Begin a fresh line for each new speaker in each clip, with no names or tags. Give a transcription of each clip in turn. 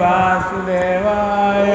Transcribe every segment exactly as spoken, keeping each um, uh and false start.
वासुदेवाय।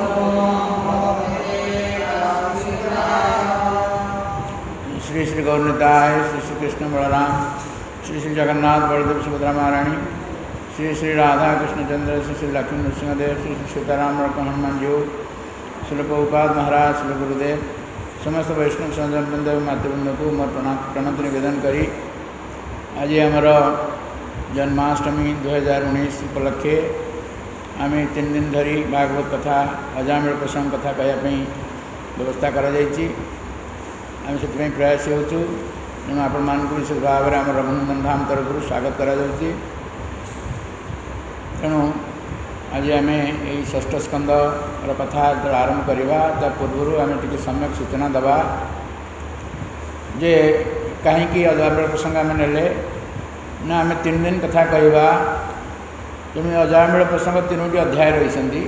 श्री श्री गौरनिताय, श्री श्री कृष्ण बलराम, श्री श्री जगन्नाथ बलदेव सुभद्रा महारानी, श्री श्री राधा कृष्ण चंद्र, श्री श्री लक्ष्मी नृसिंहदेव, श्री श्री सीताराम लक्ष्मण हनुमान जी, श्री प्रभुपाद महाराज, श्री गुरुदेव, समस्त वैष्णव संजन मातृवृंद को मोर प्रणति निवेदन करी आज आमर जन्माष्टमी दुई हजार उन्नीस उपलक्षे आम तीन दिन धरी भागवत कथा अजामिल प्रसंग कथा कहवाई व्यवस्था कर आम से प्रयास हो तेणु आपण मानक विशेष भाव में आम रघुनंदन धाम तरफ स्वागत करा तेणु आज आम यही षष्ठ स्कंदर कथा जो आरंभ करवा ता पूर्व आम टी सम्यक सूचना दबा जे कहीं अजामिल प्रसंग आम ने ना आम तीन दिन कथा कहवा तेणु अजामिल प्रसंग तीनोटी अध्याय रही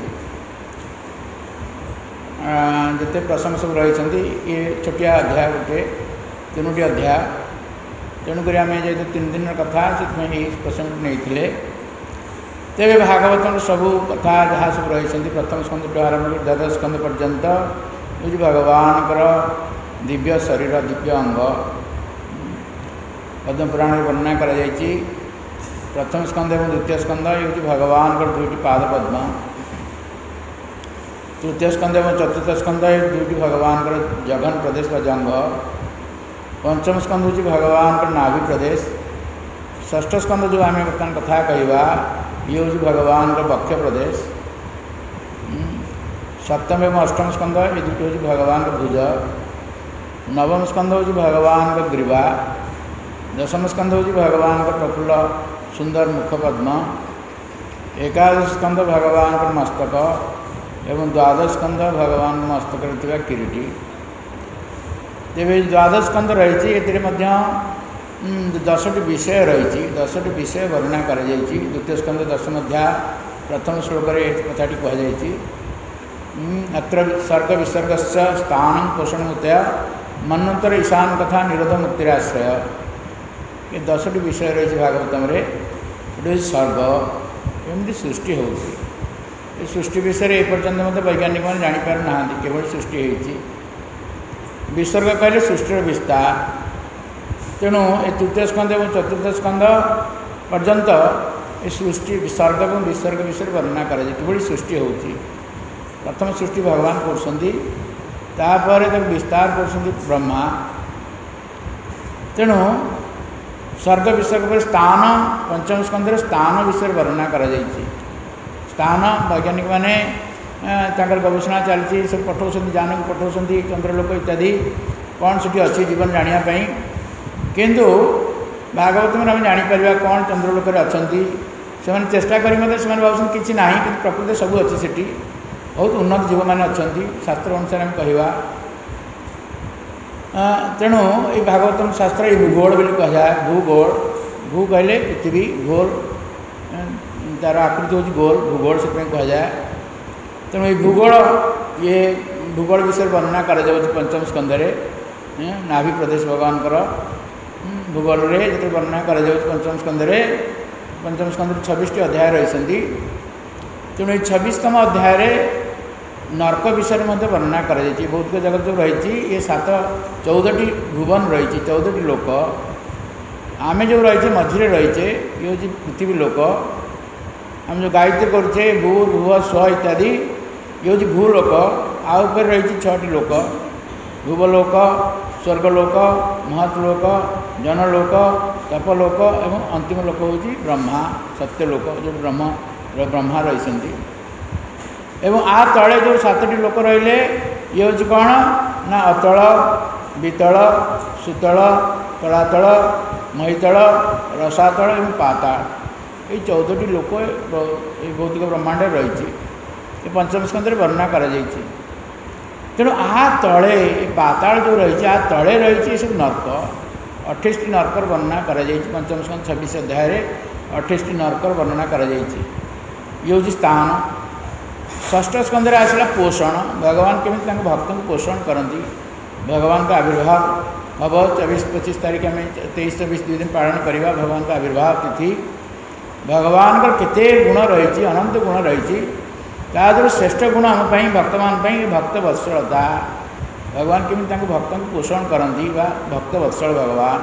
जिते प्रसंग सब रही ये छोटिया अध्याय गोटे तीनोटी अध्याय तेणुक आम जेहतु तीन दिन कथा से प्रसंग नहीं तेरे भागवत सबू कथा जहाँ सब रही प्रथम स्कंद आरंभ कर द्वादश स्कंद पर्यंत ये भगवान दिव्य शरीर दिव्य अंग पद्म पुराण वर्णना कर प्रथम स्कंद और द्वितीय स्कंद ये भगवान दुईटी पाद पद्म तृतीय स्कंद और चतुर्थ स्कंद ये दुईटी भगवान जघन प्रदेश व जंग पंचम स्कंद हूँ भगवान नाभि प्रदेश षष्ठ स्कंद जो आम बर्तमान कथा कहवा ये हूँ भगवान बक्ष प्रदेश सप्तम एवं अष्टम स्कंद ये दुटी हूँ भगवान भुज नवम स्कंद हूँ भगवान ग्रीवा दशम स्कंद हूँ भगवान प्रफुल्ल सुंदर मुख पद्म एकादश स्कंद भगवान मस्तक एवं द्वादश स्कंद भगवान मस्तक किरीटी तेज द्वादश स्कंद रही दसटी विषय रही दसटी विषय वर्णना कर द्वितीय स्कंद दशम अध्याय प्रथम श्लोक कथाटी कहुई अत्र सर्ग विसर्ग स्थान पोषण मुतया मन्वंतर ईशान कथा निरोध मुक्तिराश्रय ये दसटी विषय रही भागवतम गोटे सर्ग एमती सृष्टि हो सृष्टि विषय एपर्यंत मत वैज्ञानिक मैंने जापर ना केवल सृष्टि होती विसर्ग कहले सृष्टिर विस्तार तेणु ये तृतीय स्कंद और चतुर्थ स्कंद पर्यंत ये सृष्टि विसर्ग और विसर्ग विषय वर्णना कर सृष्टि होती प्रथम सृष्टि भगवान कर विस्तार कर ब्रह्मा तेणु स्वर्ग विसर्ग पर स्थान पंचम स्कंद स्थान विषय वर्णना कर स्थान वैज्ञानिक मैंने गवेषणा चलती सब पठाऊँ जान को पठाऊँ चंद्रलोक इत्यादि कौन से अच्छी जीवन जानापी किंतु भागवत में आम जापर कौन चंद्रलोक अच्छा से चेष्टा करें भाव कि ना कि प्रकृति सब अच्छी से बहुत उन्नत जीव मैंने अच्छा शास्त्र अनुसार आम कहवा तेणु ये भागवतम शास्त्र ये भूगोल बोली कहुए भूगोल भू कहले पृथ्वी गोल तार आकृति हूँ गोल भूगोल से कहुए तेणु ये भूगोल ये भूगोल विषय वर्णना कर पंचम स्कंद नाभि प्रदेश भगवान भूगोल जो वर्णना कर पंचम स्कंद पंचम स्कंद छब्बीस अध्याय रही तेणु ये छब्बीसतम अध्याय नर्क विषय में वर्णना कर भौतिक जगत जो रही ये सात चौदह भुवन रही चौदह लोक आम जो रही मझे रहीचे ये हूँ पृथ्वी लोक आम जो गायत्री करुचे भू भुव स्व इत्यादि ये हूँ भूलोक आउपर रही छटी लोक भुवलोक स्वर्गलोक महतलोक जनलोक तपलोक एवं अंतिम लोक हूँ ब्रह्मा सत्यलोक जो ब्रह्म ब्रह्मा रही एवं आ तले जो सातटी लोक रहिले ये हूँ कौन ना अतल वितल सुतल तलातल महितल रसातल एवं पाताल ये चौदह लोक ये भौतिक ब्रह्मांड रही पंचम स्कंद वर्णना कर तेणु आ तले पाताल जो रही आ तले रही सब नर्क अठाईस नर्कर वर्णना कर पंचम स्कंद छब्बीस अध्याय अठाईस नर्कर वर्णना कर ये हूँ स्थान षष्ठ स्कंद आसला पोषण भगवान केमी भक्त को पोषण करती भगवान का आविर्भाव हम चौबीस पच्चीस तारीख में तेईस चौबीस दुई दिन पालन करवा भगवान का आविर्भाव तिथि भगवान केते गुण रही अनंत गुण रही तादर श्रेष्ठ गुण आम भक्त मान भक्त वत्सलता भगवान केमी भक्त को पोषण करती भक्त वत्सल भगवान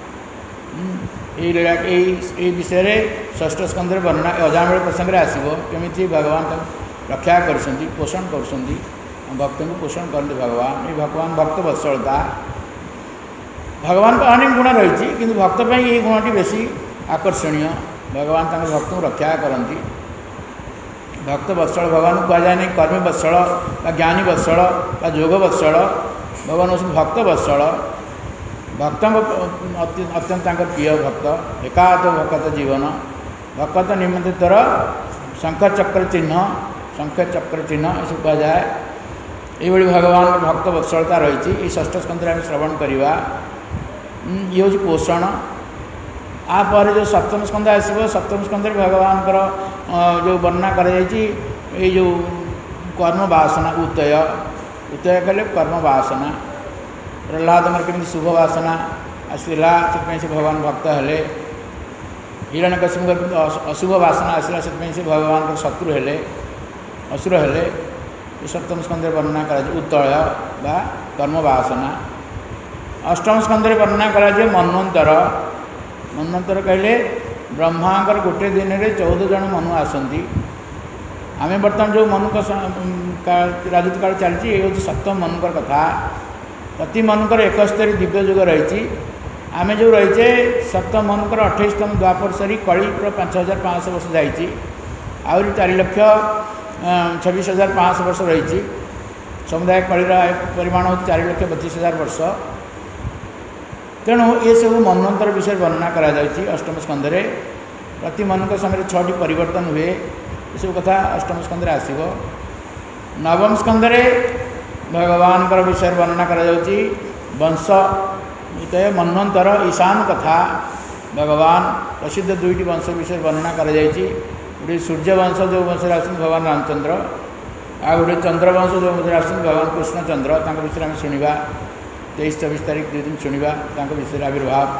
ये विषय षष्ठ स्कंद वर्णना अजामिल प्रसंग में आसो केमी भगवान रक्षा कर पोषण कर भक्त को पोषण करते भगवान ये भगवान भक्त वत्सलता भगवान को अनेक गुण रही कि भक्त ये गुणटी बेसी आकर्षणीय भगवान तक भक्त को रक्षा करती भक्त वत्सल भगवान को कहुए नहीं कर्मी वत्सल ज्ञानी वत्सल योग वत्सल भगवान हूँ भक्त वत्सल भक्त अत्यंत प्रिय भक्त एकात भक्त जीवन भक्त निमंत्रण तर शंख चक्र चिन्ह शंख चक्र चिन्ह ये कहुए ये भगवान भक्त वत्सलता रही षष्ठ स्कंद आम श्रवण करवा ये हूँ पोषण आपर जो सप्तम स्कंद आसो सप्तम स्कंद भगवान जो वर्णना कर जो कर्म वासना उतय उतय कले कर्म वासना प्रहलाद केमी शुभ वासना आसला से भगवान भक्त हेले हिरण्यकशिपुर अशुभ वासना आसला से भगवान शत्रु हेले असुर हेले सप्तम स्कंद वर्णना कर उत्तय बा कर्म वासना अष्टम स्कंद वर्णना कर मन्वंतर मन्वंतर कहले ब्रह्मांकर गोटे दिन में चौदह जन मनु आसती आम बर्तमान जो मनु राजत्व काल चलती ये हूँ सप्तम मनुकर कथा प्रति मनुकर एकस्तरी दिव्य युग रही आम जो रहीचे सप्तम मनुकर अठाईसतम द्वापर सरी कली पांच हजार पाँच वर्ष जाइए आहरी चार लक्ष छब्बीस हजार पाँच वर्ष रही समुदाय कलीर परिमाण हूँ चार लक्ष बतीस हजार वर्ष तेणु ये सब मन्वंतर विषय वर्णना करा अष्टम स्कंद प्रति मनुक समय छटी परिवर्तन हुए ये सब कथा अष्टम स्कंद आसो नवम स्कंद भगवान विषय वर्णना करा वंश ये मन्वंतर ईशान कथा भगवान प्रसिद्ध दुईटी वंश विषय वर्णना करा गोटे सूर्यवंश जो वंश आस भगवान रामचंद्र आ गोटे चंद्रवंश जो वंश आस भगवान कृष्णचंद्र विषय आम शुणा तेईस चौबीस तारीख दुई दिन शुणा विषय आविर्भाव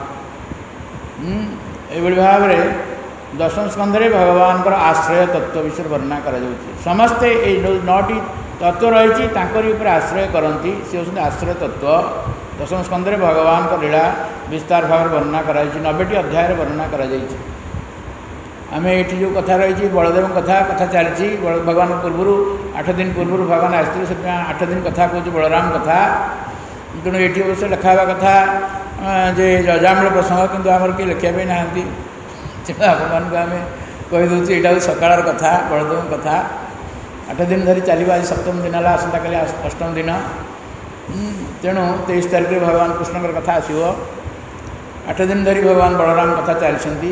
ये भाव में दशम स्कंद भगवान आश्रय तत्व विषय वर्णना कर समस्ते नौटी तत्व रही आश्रय करती सी हूँ आश्रय तत्व दशम स्कंद भगवान लीला विस्तार भाव वर्णना कर नब्बे अध्याय वर्णना कर आम ये जो कथा रही बलदेव कथा कथा चलती भगवान पूर्व आठ दिन पूर्व भगवान आसते से आठ दिन कथा कहूँ बलराम कथा तेणु ये अवश्य लिखा कथा जे अजामिल प्रसंग किंतु आमर किए लिखा भी ना आपण को आम कहीदे यहाँ सकाल कथा बलदेव कथा आठ दिन धरी चलो आज सप्तम दिन है आसंता काली अष्टम दिन तेणु तेईस तारीख में भगवान कृष्ण कथा आसो आठ दिन धरी भगवान बलराम कथा चलती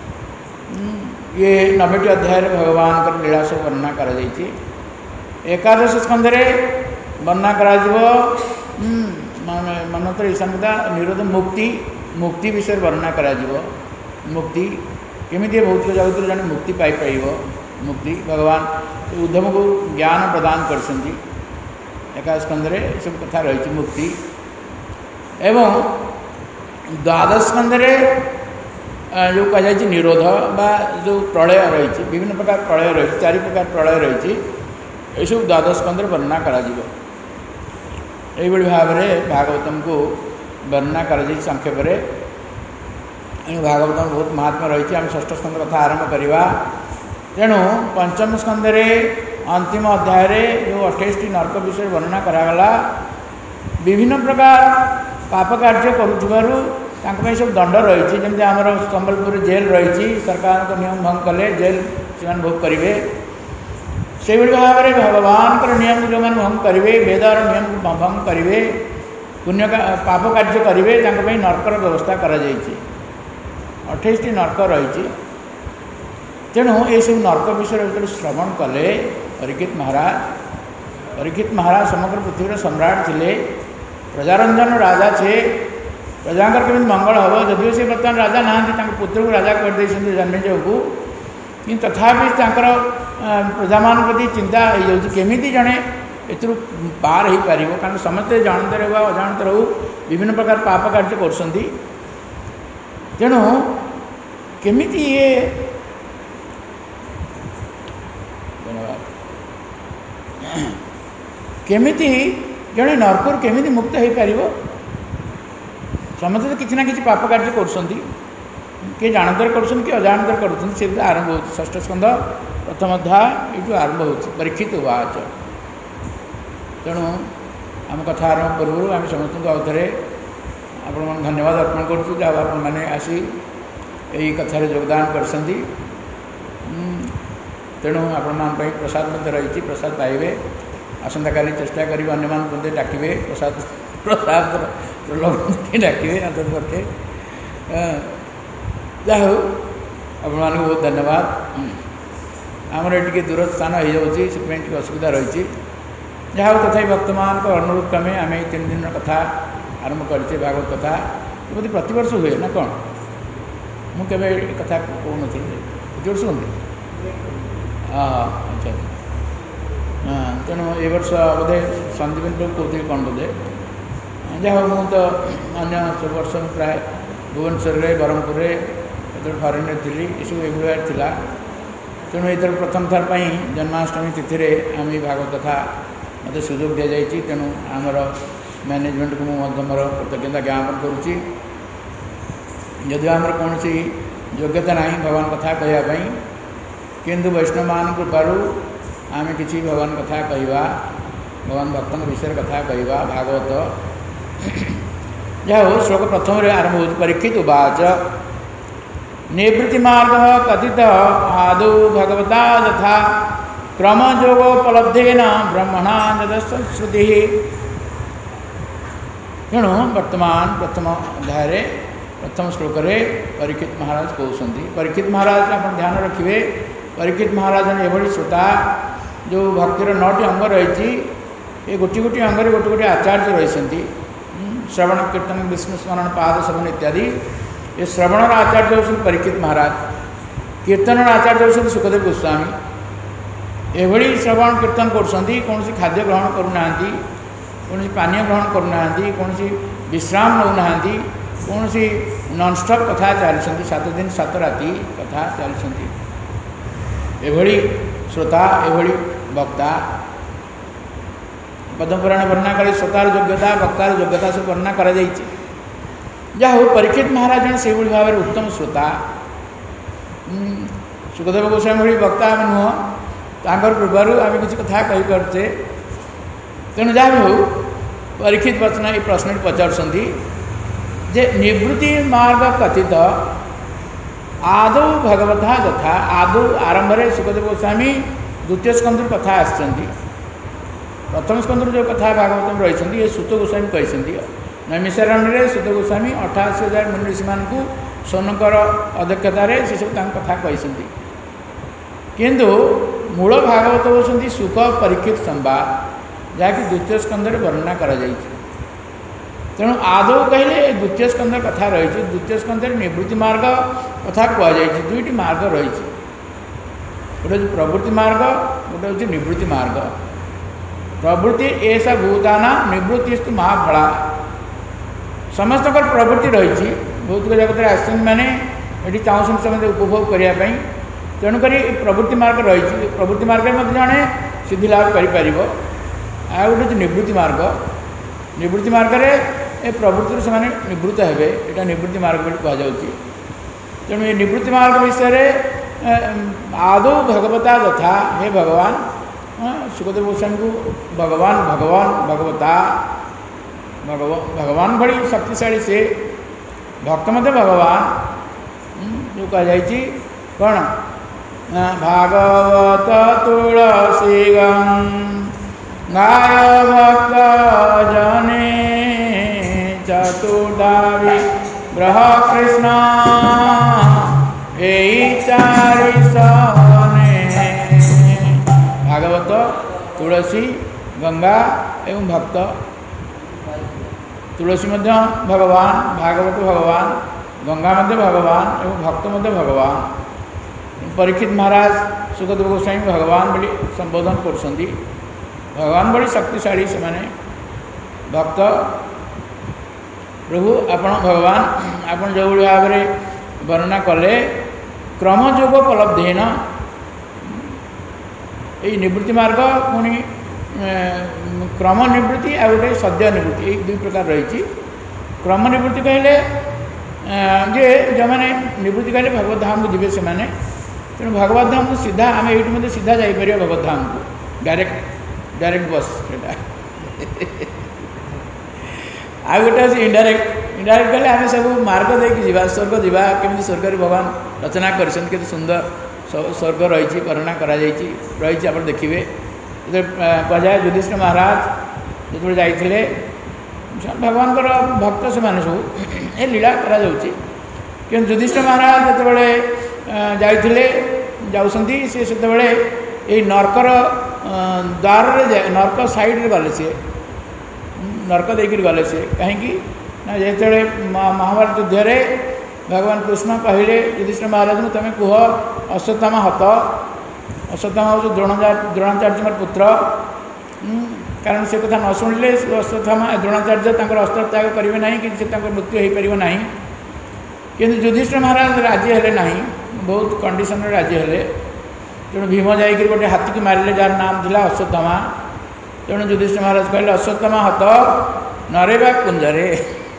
ये नब्बे अध्याय भगवान लीला सब वर्णना कर एकादश स्कंद वर्णना कर मनोतर ईशान कथा निरोध मुक्ति मुक्ति विषय वर्णना कर मुक्ति केमी भौतिक जगत जन मुक्ति पाई मुक्ति भगवान उद्धव को ज्ञान प्रदान कर एकादश स्कंद सब कथा रही मुक्ति एवं द्वादश स्कंद जो कह निरोध बा जो प्रलय रही विभिन्न प्रकार प्रलय रही चार प्रकार प्रलय रही ये सब द्वादश स्कंद वर्णना कर भाव में भागवतम को वर्णना कर संक्षेप भागवतम बहुत महात्मा रही आम षष्ठ स्कंद कथा आरंभ करवा तेणु पंचम स्कंद अंतिम अध्याय जो अठाईस नरक विषय वर्णना करागला विभिन्न प्रकार पाप कार्य करुथिबारु तांको सब दंड रही जमी आमर संबलपुर जेल रही सरकार नियम भंग कले जेल से भोग करेंगे से भाव में भगवान नियम जो मैंने भंग करेंगे वेदर नियम भंग करेंगे पुण्य पाप कार्य करेंगे नरकर व्यवस्था कर अठाईस नरक रही तेणु ये सब नरक विषय जो श्रवण कले परीक्षित महाराज परीक्षित महाराज समग्र पृथ्वी सम्राट थे प्रजारंजन राजा थे प्रजाकर केमी मंगल हम जदिव से बर्तमान राजा ना पुत्र को राजा करदे जन्मेजय को कि तथापि प्रजा मान प्रति चिंता होमी जड़े एथुर पार हो पार कारण समस्ते जानते रहो अजाणते रहो विभिन्न प्रकार पाप कार्य कर तेणु केमी ये धन्यवाद। केमिति जड़े नरकुर केमिति मुक्त हो पार समस्त तो किसी ना किसी पाप कार्य कर किए जानतर कर अजाणतर कर आरंभ हो षष्ठ स्कंद प्रथम अध्याय ये आरंभ हो परीक्षित उवाच। तेणु आम कथा आरंभ पूर्व आम समस्त आउ थे आपण धन्यवाद अर्पण करने आसी यही कथार योगदान कर तेणु आपण प्रसाद रही प्रसाद पाइबे आसंता काली चेष्टा करें अन्य डाकिबे प्रसाद प्रसाद प्रलोभन डाकिबे आदर करके जा हो आपण मानक बहुत धन्यवाद। आमर ये दूर स्थान हो जाऊँगी से असुविधा रही जहाँ तथा भक्त मान अनुरोध क्रमे आम तीन दिन कथा आरंभ करे भागवत कथा बोधे प्रतिवर्ष हुए ना कौन मुझे कथा कहूँ प्रतिवर्ष हूँ हाँ अच्छा हाँ तेणु ए वर्ष बोधे संदीपन लोग कहते कौन बोधे जहाँ मु तो अन्य सब वर्ष प्राय भुवनेश्वर ब्रह्मपुर जो फरेन थी ये सब ये तेणु ये प्रथम थर पर जन्माष्टमी तिथि आम भागवत कथा मत सुजोग दि जाए तेणु आमर मैनेजमेंट को मुझे मोर कृतज्ञता ज्ञापन करुँची यदि आमर कौन योग्यता ना भगवान कथा कहवाई किंतु वैष्णव मान कृपारू आम किसी भगवान कथा कहवा भगवान भक्तों विषय कथा कहवा भागवत जहाँ हो श्लोक प्रथम आरंभ हो परीक्षित उवाच निवृत्ति मार्ग कथित आदौ भगवता तथा क्रमयोगोपलब्धेन ब्रह्मणा संस्कृति। तेणु वर्तमान प्रथम अध्याय प्रथम श्लोक परीक्षित महाराज कहते परीक्षित महाराज आप ध्यान रखिए परीक्षित महाराज एभली श्रोता जो भक्तिर नौटी अंग रही ये गोटी गोटी अंगरे गोटे गोटे आचार्य रही श्रवण कीर्तन विष्णु स्मरण पाद सेवन इत्यादि ये श्रवणर आचार्य होती परीक्षित महाराज कीर्तनर आचार्य होती सुखदेव गोस्वामी एभली श्रवण कीर्तन कौन खाद्य ग्रहण करूना कौन पानीय ग्रहण करूना कौन विश्राम नौना कौन नॉनस्टॉप कथा चलती सात दिन सात राति कथा चलती एभली श्रोता एभली वक्ता पद्मपुराण वर्णना कर श्रोतार योग्यता वक्तार योग्यता सब वर्णना कर जहाँ हो परीक्षित महाराज जन से भाव में उत्तम श्रोता सुखदेव गोस्वामी भाई वक्ता आम नुह तांकर कृपारू आम किसी कथा कहीपे तेणु जहाँ भी हो परीक्षित वचन ये प्रश्न पचार जे निवृत्ति मार्ग कथित आदौ भगवता तथा आदौ आरंभ में सुखदेव गोस्वामी द्वितीय स्कंद कथा आसती प्रथम स्कंद जो कथा भागवत रही ये सुत गोस्वामी कहते नैमिषारण्य सुत गोस्वामी अठाशी हजार मुनि ऋषि मान सोनकर अध्यक्षतार से सब कथा कहते किंतु मूल भागवत होती सुख परीक्षित संवाद जहाँकि द्वितीय स्कंद वर्णना कर तेणु आदौ कहले द्वितीय स्कंद कथा रही द्वितीय स्कंद निवृत्ति मार्ग कथा कहुई दुईटी मार्ग रही गोटे प्रवृत्ति मार्ग गोटे हूँ निवृत्ति मार्ग प्रवृत्ति ऐसा भूताना निवृत्तिस्तु महाफला समस्त प्रवृत्ति रही भौतिक जगत आसछन मैंने ये चाहूँ समझे उपभोग करने तेणुक प्रवृत्ति मार्ग रही प्रवृत्ति मार्ग में जड़े सिद्धि लाभ कर गोटे निवृत्ति मार्ग निवृत्ति मार्ग ए प्रवृत्ति से निवृत्त हे यहाँ निवृत्ति मार्ग कहुँ तेणु ये निवृत्ति मार्ग विषय आदौ भगवता तथा हे भगवान सुखदेव गोस्वामी को भगवान भगवान भगवता भगवान भगवान भली शक्तिशाली से भक्त मध्य भगवान जो कही कौन भागवत तुलसी गाय भक्त जने चतुर्धावी ग्रह कृष्ण यही चारि सने भागवत तुलसी गंगा एवं भक्त तुलसी मध्य भगवान भागवत भगवान गंगा मध्य भगवान एवं भक्त मध्य भगवान परीक्षित महाराज सुखदेव गोस्वामी भगवान बोली संबोधन कर भगवान बड़ी शक्तिशाली से माने भक्त प्रभु आपण भगवान आपण जो भाव में वर्णना कले क्रमयोगोपलब्धेन यही निवृत्ति मार्ग पुणी क्रम निवृत्ति आ गोटे सद्य निवृत्ति यही दुई प्रकार रही। क्रम निवृत्ति कहले जे जो मैंने निवृत्ति कहले भगवत धाम को जीवे से माने तेणु भगवत धाम को सीधा आम ये सीधा जापर भगवत धाम को डायरेक्ट डायरेक्ट बस आ गोटे अच्छे इनडायरेक्ट इनडायरेक्ट कहले आम सब मार्ग देखिए जा स्वर्ग जा केमी स्वर्ग भगवान रचना कर सुंदर स्वर्ग रही वर्णना रही आप देखिए कहुए युधिष्ठिर महाराज जो जाते भगवान भक्त से माने सब ये लीला करा कि युधिष्ठिर महाराज जो जाते जाऊँगी सी से यही नरकर द्वार नरक साइड गले सी नरक देकर गले सी कहीं जो महाभारत युद्ध भगवान कृष्ण कहले युधिष्ठिर महाराज को तुम कह अश्वत्थामा हत अश्वत्थामा हूँ द्रोणाचार्य द्रोणाचार्य पुत्र कारण से कथा न शुणिले अश्वत्थामा द्रोणाचार्य अस्त्र त्याग करेंगे ना कि मृत्यु हो पार ना कि युधिष्ठिर महाराज राजी हेले ना बहुत कंडीशन राजी हेले तेणु भीम जा गोटे हाथी की मारे जार नाम था अश्वत्थामा तेणु युधिष्ठिर महाराज कहले अश्वत्थामा हत नरे बा कुंजरे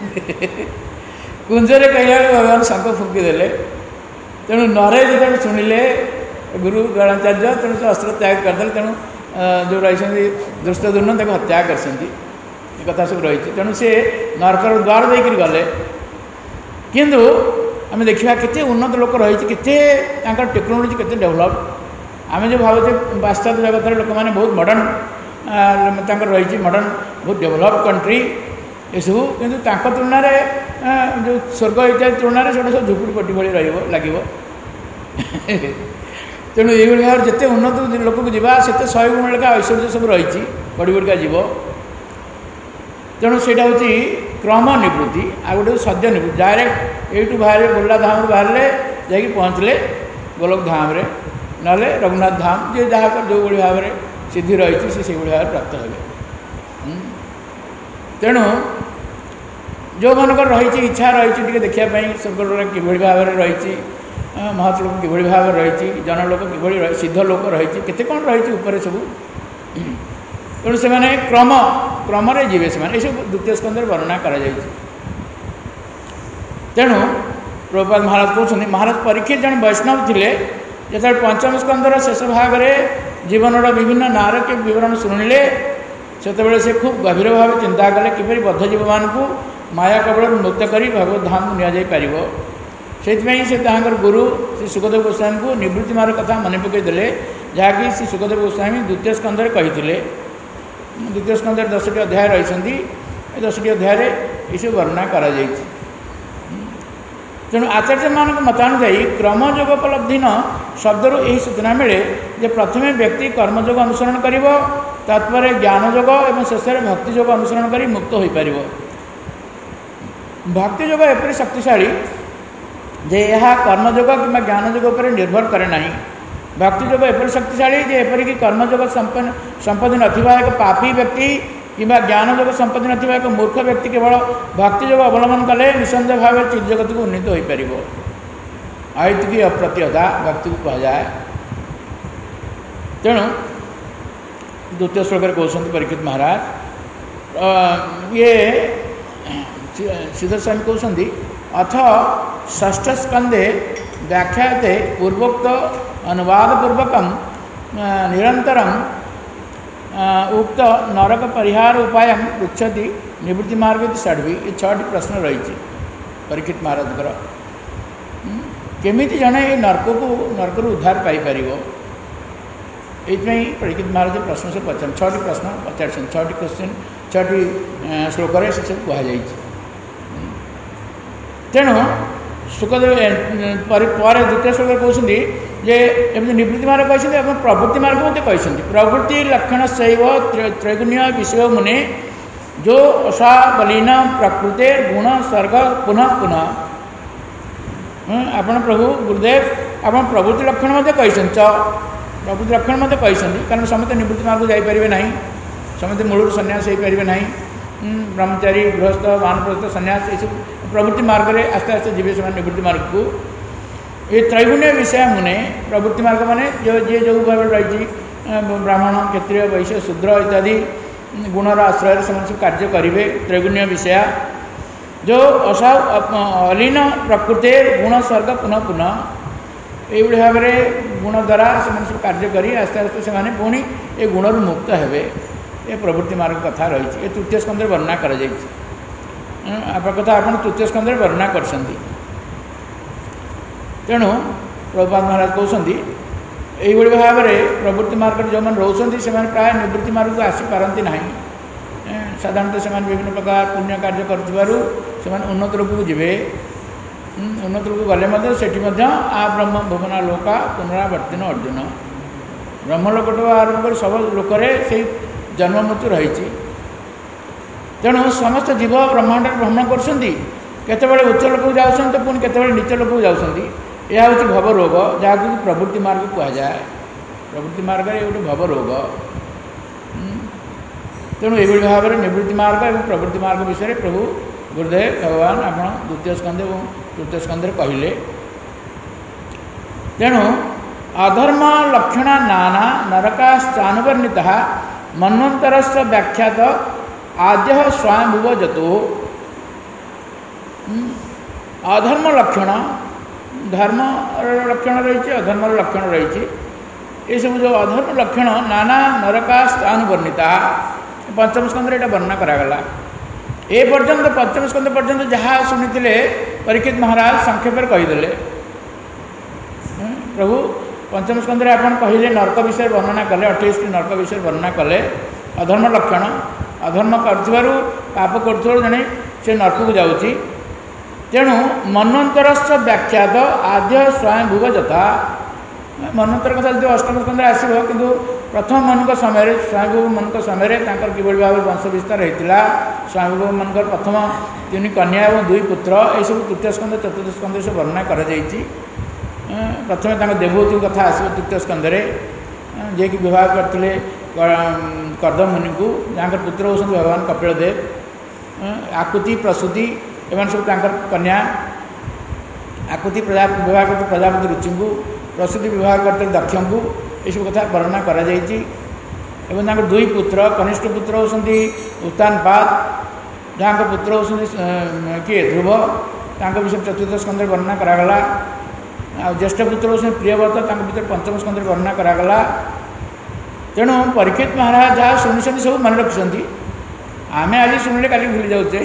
कुंजरे कहला भगवान शंख फुंकीदे तेणु नरे जो शुणिले गुरु द्रोणाचार्य तेणु से अस्त्र त्याग करदे तेणु जो रही दुष्टदुम्न तक हत्या कर कथा सब रही तेणु सी नरकर द्वार देकर गले किंतु आम देखा केते उन्नत लोक रही टेक्नोलोजी केते डेभलप आम जो भावे पाश्चात्य जगत लोक मैंने बहुत मॉडर्न रही मॉडर्न बहुत डेभलप कंट्री ये सब किंतु तुलन जो स्वर्ग इत्यादि तुलन से सब झुपड़ीपट्टी भाई लगे तेणु ये भाव जिते उन्नत लोक को जीवा से शहे गुण लेखा ऐश्वर्य सब रही बढ़ी बढ़िका जीव तेणु से हूँ क्रम निवृत्ति आ गए सद्य निवृत्ति डायरेक्ट यू बाहर गोला धाम बाहर जा पहुँचले गोलोक धाम रे ना रघुनाथ धाम जी जहाँ जो भाव में सिद्धि रही से भाव प्राप्त हे तेणु जो मनकर रही इच्छा रही देखापी स्वर्ग कि भाव में रही महत्लोक कि भाव रही जनलोक कि सिद्ध लोक रही केते कौन रही ऊपर सब तेणु से मैंने क्रम क्रम जीवे से सब द्वितीय स्कंदर वर्णना करा तेणु प्रभुपाद महाराज कहते महाराज परीक्षित जन वैष्णव थे जो पंचम स्कंदर शेष भाग में जीवन विभिन्न नार के विवरण शुणिले से से खूब गभीर भाव चिंता कले किपरि बद्ध जीव मान को माया कबल मुक्त कर भगवत धाम को नि पार से से गुरु श्री सुखदेव गोस्वामी को निवृत्ति मार्ग कथा मन पकईदे जहाँकि श्री सुखदेव गोस्वामी द्वितीय स्कंदर कही द्वितीय स्कंदर दसटी अध्याय रही दसटी अध्याय ये वर्णना करा तेणु आचार्य मान मतानुजाई क्रमयोगोपलब्धि न शब्दर यही सूचना मिले जे प्रथम व्यक्ति कर्मयोग अनुसरण कर तत्पर ज्ञानयोग और शेष भक्तियोग अनुसरण कर मुक्त हो पार भक्तियोग एपरी शक्तिशाली जे यह कर्मयोग कि ज्ञानयोग पर निर्भर करे ना भक्तियोग एपरी शक्तिशाली जे एपरिक कर्मयोग संपन्न संपत्ति नथिबा एक पापी व्यक्ति कि ज्ञानयोग संपत्ति नथिबा एक मूर्ख व्यक्ति केवल भक्तियोग अवलंबन कले निसंदेह भाव चित जगत को उन्नीत हो पार आयतिकी अप्रत्यता भक्ति को कहुए तेणु द्वितीय श्लोक कहते परीक्षित महाराज ये श्रीधर स्वामी कहते अथ षष्ठ स्कंदे व्याख्याते पूर्वोक्त अनुवादपूर्वक निरंतरम उक्त नरक परिहार उपाय पृछति निवृत्ति मार्ग षड्वी ये छठी प्रश्न रही परीक्षित महाराज केमी जड़े ये नरक को नरक उद्धार पाइपर ये परीक्षित महाराज प्रश्न से पचार छठी प्रश्न पचार छठी क्वेश्चन छठी श्लोक से सब कहुई तेणु सुखदेव पर द्वितीय श्लोक कहते जे एमती निवृत्ति मार्ग कहते प्रवृत्ति मार्ग मत कहते प्रवृत्ति लक्षण शैव त्रैगुण्य विषय मुने जो असाबलीन प्रकृति गुण स्वर्ग पुनः पुनः आपण प्रभु गुरुदेव आप प्रवृत्ति लक्षण मत कहते प्रवृत्ति लक्षण मत कहते कारण समस्त निवृत्ति मार्ग जापर ना समस्त मूल सन्यास हो पारे ना ब्रह्मचारी गृहस्थ वानप्रस्थ सन्यास ये प्रवृत्ति मार्ग में आस्ते आस्ते जीवे से निवृत्ति मार्ग को ये त्रैगुण्य विषय मुने प्रवृत्ति मार्ग माने जो जी जो भाव रही ब्राह्मण क्षत्रिय वैश्य शूद्र इत्यादि गुणर आश्रय से सब कार्य करेंगे त्रैगुण्य विषया जो असा अलीन प्रकृति गुण स्वर्ग पुनः पुनः ये भाव में गुण द्वारा से सब कार्य कर आस्ते आस्ते से पुणी ये गुण मुक्त हेबे ये प्रवृत्ति मार्ग कथा रही है तृतीय स्कंद वर्णना कर कथा आप तृतीय स्कंद वर्णना कर तेणु प्रभुपाद महाराज कहते यही भाव में प्रवृत्ति मार्ग जो मैंने रोचते से प्राय निवृत्ति मार्ग को आसीपारती ना साधारणतः से विभिन्न प्रकार पुण्य कार्य कर उन्नत रूप को जी उन्नत रूप गले से आ ब्रह्म भुवना लोका पुनरावर्तिन अर्जुन ब्रह्मलोक आरंभ कर सब लोक से जन्म मृत्यु रही तेणु समस्त जीव ब्रह्मांड भ्रमण कर उच्च लोक जाऊँ तो पुणी केतबेले नीच लोक जाऊँगी यह हूँ भव रोग जहाँ प्रवृत्ति मार्ग कहुए प्रवृत्ति मार्ग ये गोटे भव रोग तेणु ये भाव में निवृत्ति मार्ग और प्रवृत्ति मार्ग विषय प्रभु गुरुदेव भगवान आप द्वितीय स्कंद और तृतीय स्कंद कहले तेणु अधर्म लक्षण नाना नरकाश्चानुवर्णिता मन्वंतरस्थ व्याख्यात आद्य स्वयंभुव जतो अधर्म लक्षण धर्म लक्षण रही अधर्म लक्षण रही ये सब जो अधर्म लक्षण नाना नरकाश्चानुवर्णिता पंचम स्कंद ये वर्णना करागला ए पर्यंत पंचम स्कंद पर्यंत जहाँ शुणी परीक्षित महाराज संक्षेप कहीदे प्रभु पंचम स्कंद आप कहले नरक विषय वर्णना कले अठाईस नरक विषय वर्णना कले अधर्म लक्षण अधर्म कर पाप कर जड़े से नरक को जाऊँगी तेणु मन्वंतरस्थ व्याख्यात आद्य स्वयंभुव जथा मन्वंतर कथा जो अष्टम स्कंद आसो कि प्रथम मन समय स्वयंभुव मन समय कि भाव वंश विस्तार होता स्वयंभुव मन प्रथम तीन कन्या और दुई पुत्र यह तृतीय स्कंद चतुर्थ स्कंद से वर्णना कर प्रथम देवहूति कथा आसो तृतीय स्कंद जे कि विवाह करते कर्दम मुनि को जहाँ पुत्र होती भगवान कपिल देव आकुति प्रसूति एवं सब कन्या आकुति प्रजा विवाह करते प्रजापति रुचि को प्रसूति विवाह करते दक्ष को यह सब कथा वर्णना कर दुई पुत्र कनिष्ठ पुत्र होती उत्तानपाद जहाँ पुत्र होती किए ध्रुव तांको विषय चतुर्थ स्कंद वर्णना करागला आ ज्येष्ठ पुत्र होती प्रियव्रत भर पंचम स्कंद वर्णना करागला तेणु परीक्षित महाराज जहाँ शुणी सब मन रखिंट आम आज शुणिले काली भूली जाऊे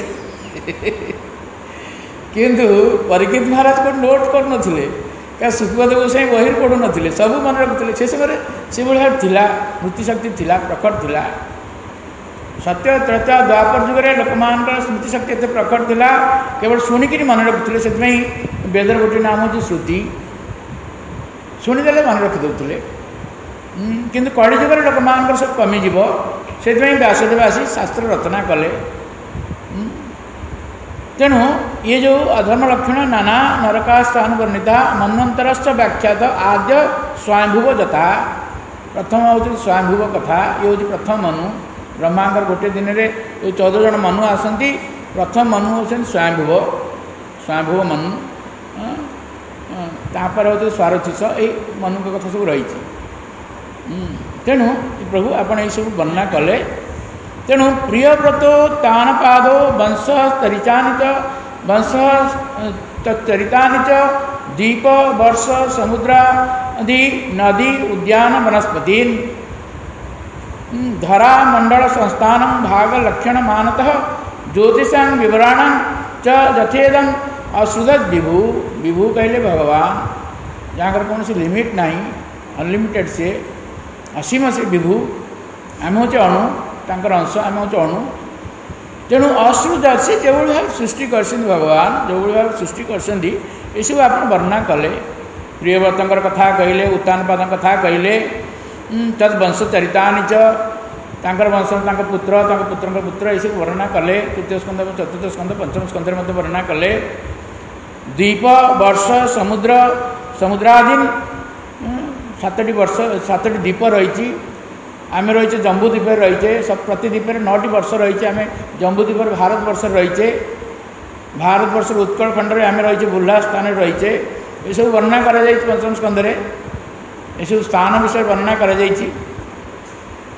किंतु परीक्षित महाराज को नोट कर नथिले क्या सुखपद गोसाई बही पढ़ु नथिले सब मन रखुले से समय से भाव थिला स्मृति शक्ति थिला प्रखर थिला सत्य त्रेता द्वापर जुगे लोक स्मृति शक्ति एत प्रखर थिला केवल शुणिकी मन रखुले से वेदर गोटे नाम हूँ श्रुति शुणिदेले मन रखिदे किंतु कड़ी जुगे लोक मान सब कमिज से व्यासदेव आसी शास्त्र रचना कले तेणु ये जो अधर्म लक्षण नाना नरकाश्चानुवर्णिता मन्वंतरस्थ व्याख्यात आद्य स्वयंभुव जथा प्रथम हूँ स्वयंभुव कथा ये हूँ प्रथम मनु ब्रह्मांकर गोटे दिन में जो चौदह जन मनु आसती प्रथम मनु होती स्वयंभुव स्वयंभुव मनु तापर हूँ स्वारथिस ये मनु कथा सब रही तेणु प्रभु आपड़ ये सब वर्णना कले तेणु प्रियव्रतो तान पादो वंश तरिचानि च वंश तरितानि च दीप वर्ष समुद्र आदि नदी उद्यान वनस्पति धरा मंडल संस्थान भाग लक्षण मानतः ज्योतिषां विवरण च यथेदम अश्रुदत विभु विभु कहले भगवान जहाँ कौन सी लिमिट ना अनलिमिटेड से असीम से विभु आम हूँ अणु तांकर अंश आम हूँ अणु तेणु अश्रुत से जो भाव सृष्टि कर भगवान जो भाव सृष्टि कर सब आप वर्णना कले प्रियव्रतर कथा कहले उत्तानपाद कथा कहले तद वंश चरितानि च वंश पुत्र पुत्र पुत्र ये सब वर्णना कले तृतीय स्कंद चतुर्थ स्कंद पंचम स्कंद वर्णना कले द्वीप वर्ष समुद्र समुद्रादीन सातटी वर्ष सातटी द्वीप रही आम रही जम्बू द्वीप रहीचे सब प्रति द्वीप नौटी वर्ष रही आम जम्बू द्वीप भारत वर्ष रहीचे भारत वर्ष उत्कल खंड में आम रही बुल्ला स्थान रहीचे ये सब वर्णना कर पंचम स्कंद ये सब स्थान विषय वर्णना कर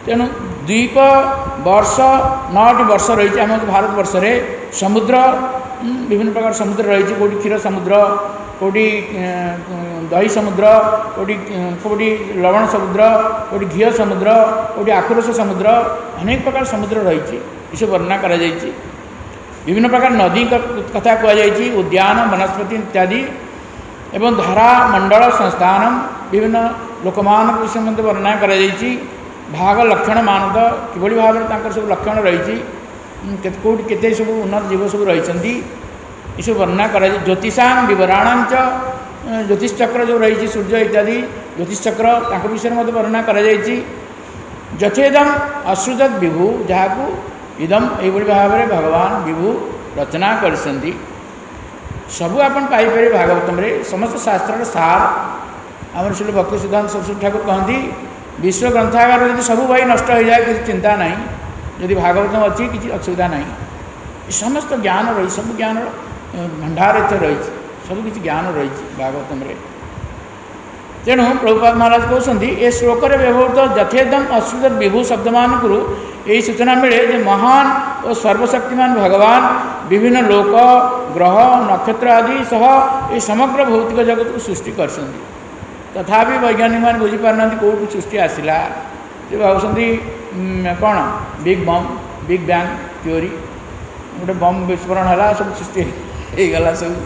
तेणु द्वीप वर्ष नौटी वर्ष रही आम भारत वर्ष रे समुद्र विभिन्न प्रकार समुद्र रही कौटी क्षीर समुद्र कौटी दही समुद्र कौटी कौटी लवण समुद्र कौटी घी समुद्र कौटी आखुरस समुद्र अनेक प्रकार समुद्र रही सब वर्णना कर विभिन्न प्रकार नदी कथा कहुई उद्यान वनस्पति इत्यादि एवं धारा मंडल संस्थान विभिन्न लोकमान विषय मध्य वर्णना कर भाग लक्षण मानद किभली भाव में सब लक्षण रही कौट केते सब उन्नत जीव सब रही सब वर्णना कर ज्योतिषा विवराणां ज्योतिष चक्र जो रही सूर्य इत्यादि ज्योतिष चक्र विषय में वर्णना कर यथेदम अश्रुजत विभु जहाँ इदम यही भाव में भगवान विभु रचना कर सबू आपन पाइपर भागवतम रे समस्त शास्त्र सार आम श्री भक्ति सिद्धांत सरस्वती ठाकुर कहती विश्व ग्रंथागार यदि सब बही नष्ट हो जाए किसी चिंता नहीं यदि भागवतम अच्छी किसी असुविधा नहीं समस्त ज्ञान रही सब ज्ञान भंडार इतने रही सब किसी ज्ञान रही भागवतम रे तेणु प्रभुपाद महाराज कहते ये श्लोक में व्यवहृत यथेदम अश्रुत विभु शब्द मान यही सूचना मिले जे महान और सर्वशक्तिमान भगवान विभिन्न लोक ग्रह नक्षत्र आदि सह ये समग्र भौतिक जगत को सृष्टि कर तथापि वैज्ञानिक मैंने बुझीपार कौटू सृष्टि आसला से भावुँच कौन बिग बम बिग बैंग थ्योरी गोटे बम विस्फोरण है सब सृष्टि होगला सब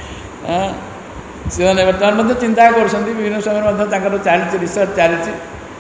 से बर्तमान मध्य चिंता कर विभिन्न समय चली रिसर्च चली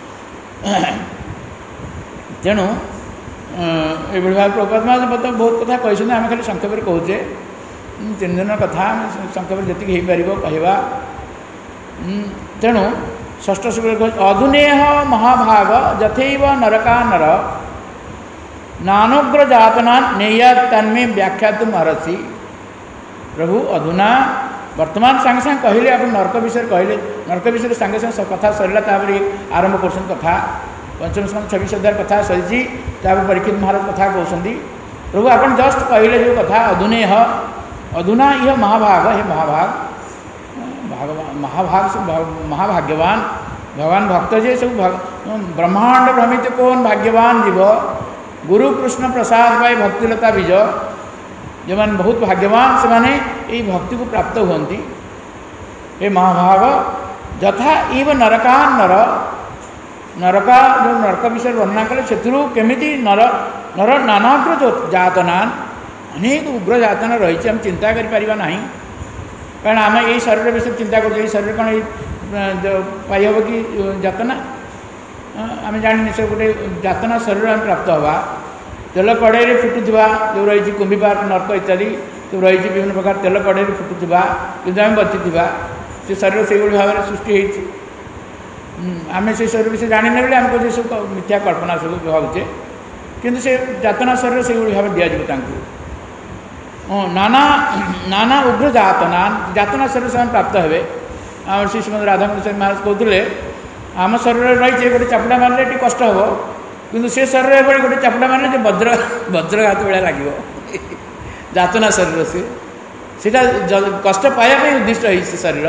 तेणु ये भाव प्रभुपाद महाराज बहुत कथा कहते आम खाली संक्षेप कहे तीन दिन कथा संक्षेप जी हो कहवा तेणु षष्ठ श्लोक अधुनेह महाभाग यथैव नरका नर नानोग्र जातना नेया तन्मे व्याख्या तुम अर्हसि प्रभु अधुना वर्तमान सांगे सांगे कहले आप नरक विषय कहले नरक विषय सांगे सांगे कथा सरला आरंभ कर कथा पंचम स्कंद छब्बीस अध्याय कथा सरी परीक्षित महाराज कथा कहते प्रभु आप जस्ट कहले जो कथा अधुनेह अधुना यह महाभाग हे महाभाग भगवान महाभाग से महाभाग्यवान भगवान भक्त जे सब ब्रह्मांड भ्रमित कौन भाग्यवान जीव गुरु कृष्ण प्रसाद पाई भक्तिलता बीज जो मैंने बहुत भाग्यवान से माने यही भक्ति को प्राप्त होती ये महाभाग यथा इव नरका नर नरका जो नरक विषय वर्णना कले से केमिति नर नर नानाग्र जातनान अनेक उग्र जातना रही हम चिंता करें ना कारण आम यही शरीर विषय चिंता कर शरीर कौन पाई हम कि जातना आम जानी से गोटे जातना शरीर आम प्राप्त हवा तेल कड़े फुटुवा जो रही कुंभीपार नर्क इत्यादि जो रही विभिन्न प्रकार तेल कड़े फुटुवा कि आम बची से शरीर से भाव में सृष्टि आम से शरीर विषय जानी बोले आमको सब मिथ्या कल्पना सब भावुचे किंतु से जातना शरीर से भाव दिज्व नाना नाना उग्र जातना जातना शरीर से प्राप्त हे आम श्री श्रीमद राधाकृष्ण महाराज कहते आम शरीर रही गोटे चापुड़ा मारे टी कष्ट हे किंतु से शरीर बड़ी गोटे चापुड़ा मारे वज्र वज्रघात भाया लगे जातना शरीर से सीटा कष्ट पाइबा उद्दिष्ट है से शरीर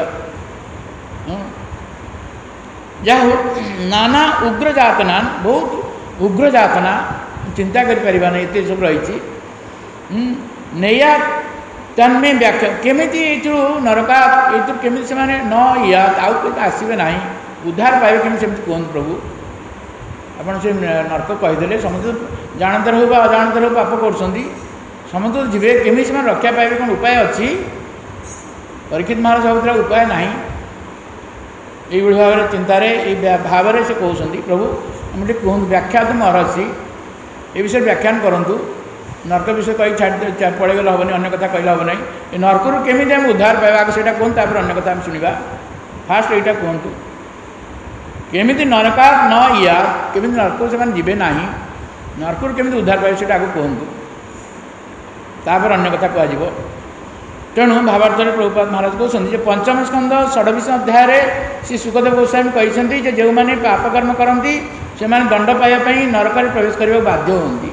जहा हो नाना उग्र जातना बहुत उग्र जातना चिंता करें एत सब रही नैया तन्मे व्याख्या केमिति नरका केमी से न या आउ आसवे ना उद्धार पाइबे केमी से कहते प्रभु आपड़ से नरक कहीदे समस्त जानतर हो अजाणतर हो पाप कर समस्त जीवे केमी से रक्षा पाइबे कौन उपाय अच्छी परीक्षित महाराज भावुला उपाय ना ये भाव में चिंतार भाव से कहते प्रभु हम कहूँ व्याख्या तुम अर्हसि ये विषय व्याख्यान करूँ नरक विषय कही छाड़ पड़ेगले हेनी अन्य कथा कहले हम ना ये नरक रू केमी आम उद्धार पाइबा आगे से कहते अन्य कथा आम शुणा फास्ट यहाँ कहतु केमी नरका न या केमी नरक से जीवे ना नरक रू केमी उद्धार पाइबे से आगे कहतु तापर अन्य कथा कह तेणु भावार्थ प्रभुपाद महाराज कहते पंचम स्कंद षड्विश अध्याय श्री सुखदेव गोस्वामी कहते जो मैंने पाप कर्म करती से दंड पाइबापी नरक प्रवेश करने बाध्य होती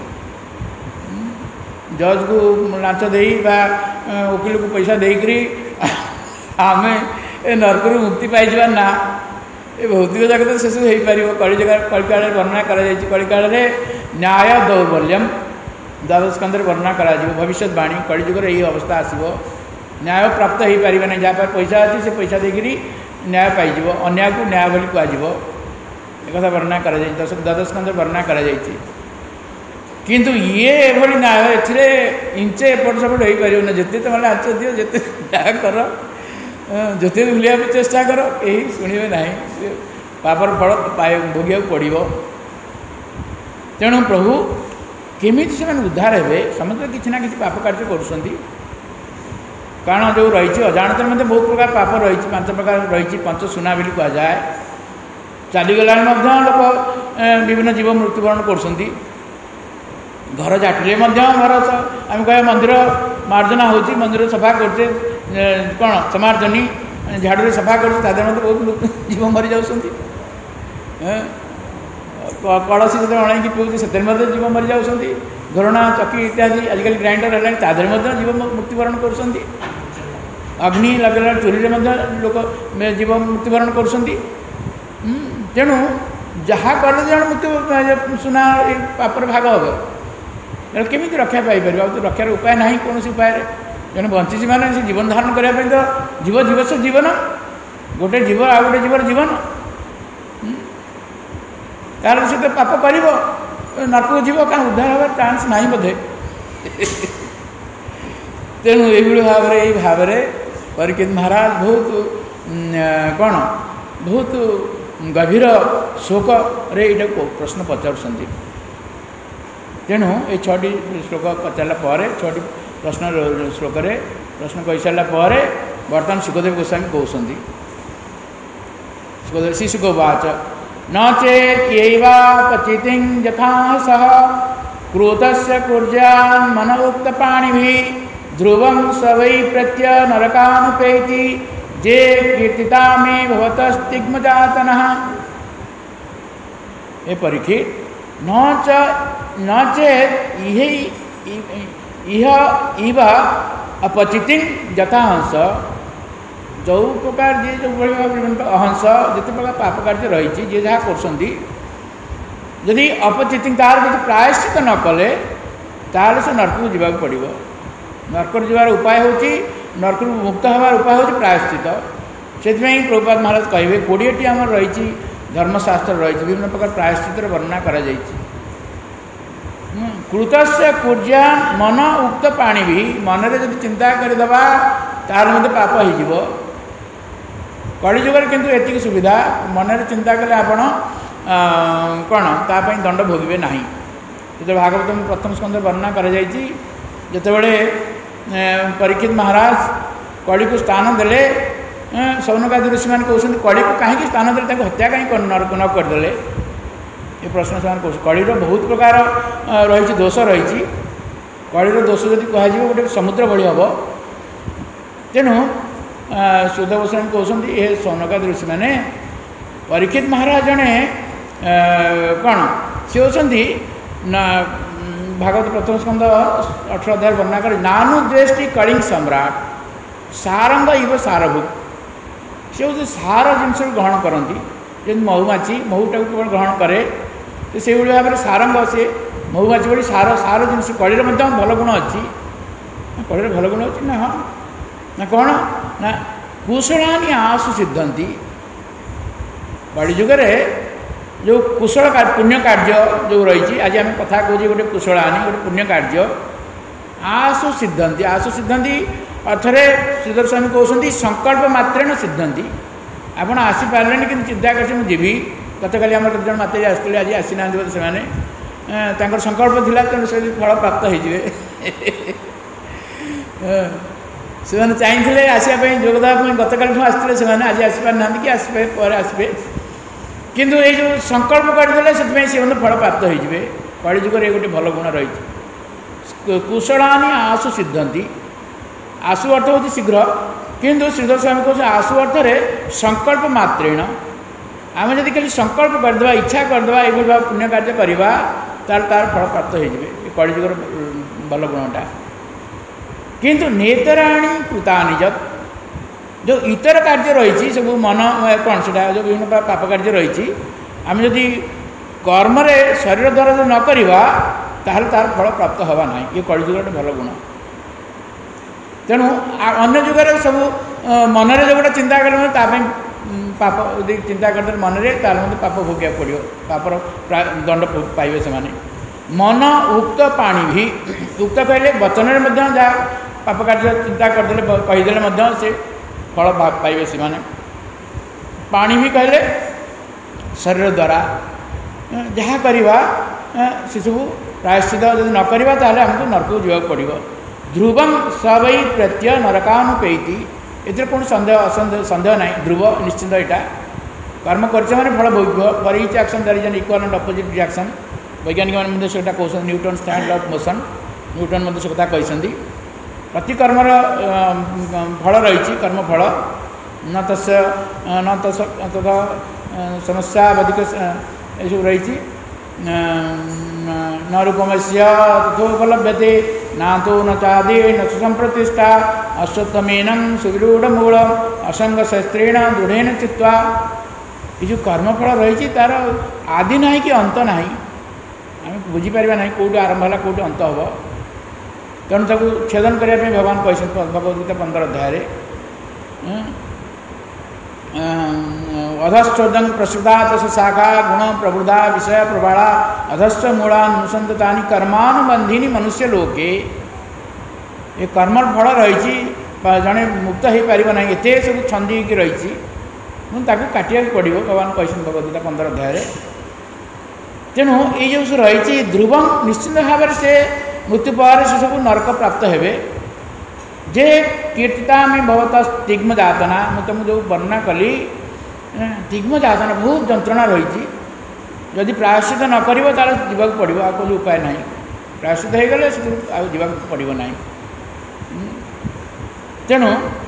जज को लाच दे वकिल को पैसा देकरी आम ए नरक मुक्ति पाई ना ये भौतिक जगत से सब हो पार कली जगह कलिकाल वर्णना कर कलिकाल न्याय दौर्बल्यम द्वादश स्कंद वर्णना कर भविष्यवाणी कलिजुगर यही अवस्था आसो न्याय प्राप्त हो पार ना जहाँ पैसा अच्छी से पैसा देकर न्याय पाइज अन्याय को न्याय बोली कह एक वर्णना कर दस द्वादश स्कंद वर्णना कर किंतु ये एभली न्याय ए इंचे एपट सेपट हो पार ना जिते तुम आच दियो जिते न्याय कर जिते भूलिया चेष्टा कर यही शुणे ना पापर फल पाए भोगिया पड़ो तेणु प्रभु केमी से उद्धार हे समस्त किसी ना कि पाप कार्य कर कारण जो रही अजाणत मध्य बहुत प्रकार पाप रही पांच प्रकार रही पंच सुना भी कहुए चलीगला लोक विभिन्न जीव मृत्युवरण कर घर झाटिले घर आम कह मंदिर मार्जना हो मंदिर सफा करचे कौन समार्जनी झाड़ू सफा कर बहुत लोक जीव मरी जाऊँगी कलसी जो अणैकी पीऊँ से जीव मरी जाऊँगी घोरणा चकी इत्यादि आजिकल ग्राइंडर है तादे जीव मृत्युवरण कर अग्नि लगेगा चूरी लोक जीव मृत्युवरण कर तेणु जहाँ कले जन मृत्यु सुना पापर भाग हे केमी रक्षा पाइपर रक्षार उपाय ना कौन उपाय जन बंची मैंने से जीवन धारण करने तो जीव जीव से जीवन गोटे जीव आ गए जीवर जीवन तार से तो पाप कर नरक जीव क्या उद्धार हमार चान्स ना बोधे तेणु ये भाव में यही भाव में परीक्षित महाराज बहुत कौन बहुत गभीर शोक रे ये प्रश्न पचार तेणु ये छटी श्लोक पचारा छटी प्रश्न श्लोक प्रश्न कही सारापर बर्तमान सुखदेव गोस्वामी कहते सुखदेव श्री सुखवाच न चेत्यैवापचितिं यथा सह क्रोधस्य कुर्यान् मन उक्त पाणिभि ध्रुवं स वै प्रत्य नरकानुपेति जे कीर्तिता मे भवतस्तिग्मजातनः। ये परीक्षित न च न चेत इह इव अपचितिं यथा हंस जो प्रकार जी जो भाई अहंस जिते प्रकार पाप कार्य रही जी जहाँ करी अपचिति तार जो प्रायश्चित न कले ताल से नरक को जावाक पड़ो नरक जीवार उपाय हूँ नरक मुक्त हमार उपाय हूँ प्रायश्चित से प्रभुपाद महाराज कहे कोड़े आम रही धर्मशास्त्र रही विभिन्न प्रकार प्रायश्चित वर्णना कर कृतस्य कुर्या मन उक्त पानी भी मन में जब चिंता करदे तार मध्य पाप हो कलिजुगर किंतु एति सुविधा मन में चिंता कले आपण कौन तापाई दंड भोगे ना जो भागवत प्रथम स्कंद वर्णना कर जितेबले परीक्षित महाराज कली को स्थान देले सौनकादि ऋषि मैंने कहते कली को कहीं स्थान देते हत्या कहीं न करदे ये प्रश्न से कह कलीर बहुत प्रकार रही दोष रही कलीर दोष जब कह गोटे समुद्र भली हम तेणु सुध गोस्वामी कहते ये सौनकादि ऋषि मैंने परीक्षित महाराज जड़े कौन सी होती भागवत प्रथम स्कंद अठर अध्याय वर्णना कर नानुद्वेष्टि कलिंग सम्राट सारंग इव सारभूत सी हूँ सार जिनस ग्रहण करती जमी महुमाछी महुटा केवल ग्रहण करे से भाव में सारंग सी महुमाछी भली सार सार जिनस कलिर भल गुण अच्छी कलिर भल गुण अच्छी ना हाँ ना कौन ना कुशलानी आसु सिद्धंती बड़ी जुगे जो कुशल पुण्य कार्य जो रही आज आम कथा कहे गोटे कुशलानी गोटे पुण्य कार्य आसु सिद्धंती आसु सिद्धंती अर्थरे श्रीधर स्वामी कहते संकल्प मात्रेण सिद्धंती आपड़ आसीपारे कि चिंता कर जी गत काली आम जन माता आसते आज आसी ना से संकल्प थिला तेणु से फल प्राप्त हो चाहिए आसपा जोगदेवा गत काली आसते से आज आसपार ना कि आसपे आसपे किंतु ये जो संकल्प करदे से फल प्राप्त हो कलिजुगर ये गोटे भल गुण रही कुशलानी आसु सिद्धंती आसु अर्थ होती शीघ्र किंतु श्रीधर स्वामी कहते आसु अर्थ रे संकल्प मात्रेण आम जब खाली संकल्प करदे इच्छा करदे ये पुण्य कार्य करवा तार तार फल प्राप्त हो कलिजुगर भल गुणटा किंतु नेतराणी कृतानि जत जो इतर कार्य रही सब मन कौन से जो विभिन्न पाप कार्य रही आम जदि कर्म शरीर द्वारा जो न करवा तार फल प्राप्त हवा ना ये कलिजुग गोटे भल गुण तेणु अन्य जुगर सब मनरे जो गोटे चिंता कर पाप यदि चिंता करते मन में पाप भोग पड़ो पापर दंड पाइबे से मन उक्त पानी भी उक्त कहले वचन में जहाँ पाप कार्य चिंता करदे कहीदे से फल पाइबे से पानी भी कहले शरीर द्वारा जहाँ करवा से सब प्रायश्चित यदि न करवा ताहले हमको नरक जावाक पड़ो ध्रुवम सवै प्रत्यय नरकानुपेति एतिर कौन सन्देह असंदेह सन्देह ना ध्रुव निश्चिंत यहाँ कर्म कर फल भोग for each action there is an equal and opposite reaction वैज्ञानिक मैंने से कहते न्यूटन स्टैंड ऑफ मोशन न्यूटन मतलब से कथा कहते प्रति कर्मर फल रही कर्म फल न तस् न तस् तथा समस्या अधिक यू रही न रूपमस्य तथोपलभ्यते ना तो न चादे न संप्रतिष्ठा अश्वत्थमेनं सुविरूढ़मूल असंग शस्त्रेण दृढ़ेन चित्वा ये जो कर्मफल रही तार आदि ना कि अंत ना आम बुझीपर ना कौटी आरंभ है कौटी अंत हम तेणु ताको छेदन करने भगवान कहते भगवद्गीता पंद्रह अध्याय अधश्चोदं प्रसुदा तस शाखा गुण प्रबुधा विषय प्रबाला अधश्च मूला नुसंतता कर्मानुबंधिनी मनुष्य लोके ये कर्म फल रही जड़े मुक्त हो पार ना एत सब छंदी रही काटिया पड़ो भगवान कहते भगवद्गीता पंद्रह अध्याय तेणु ये जो सब रही ध्रुवम निश्चित भाव से मृत्यु पर से सब नरक प्राप्त हे जे कीर्तिता में बहुत तिग्म जातना मैं तुम जो वर्णना कली तिग्म जातना बहुत जंत्रणा रही जदि प्रायश्चित न कर जीवाक पड़ो आ कोई उपाय ना प्रायश्चित हो गले जीवाक पड़ो ना तेणु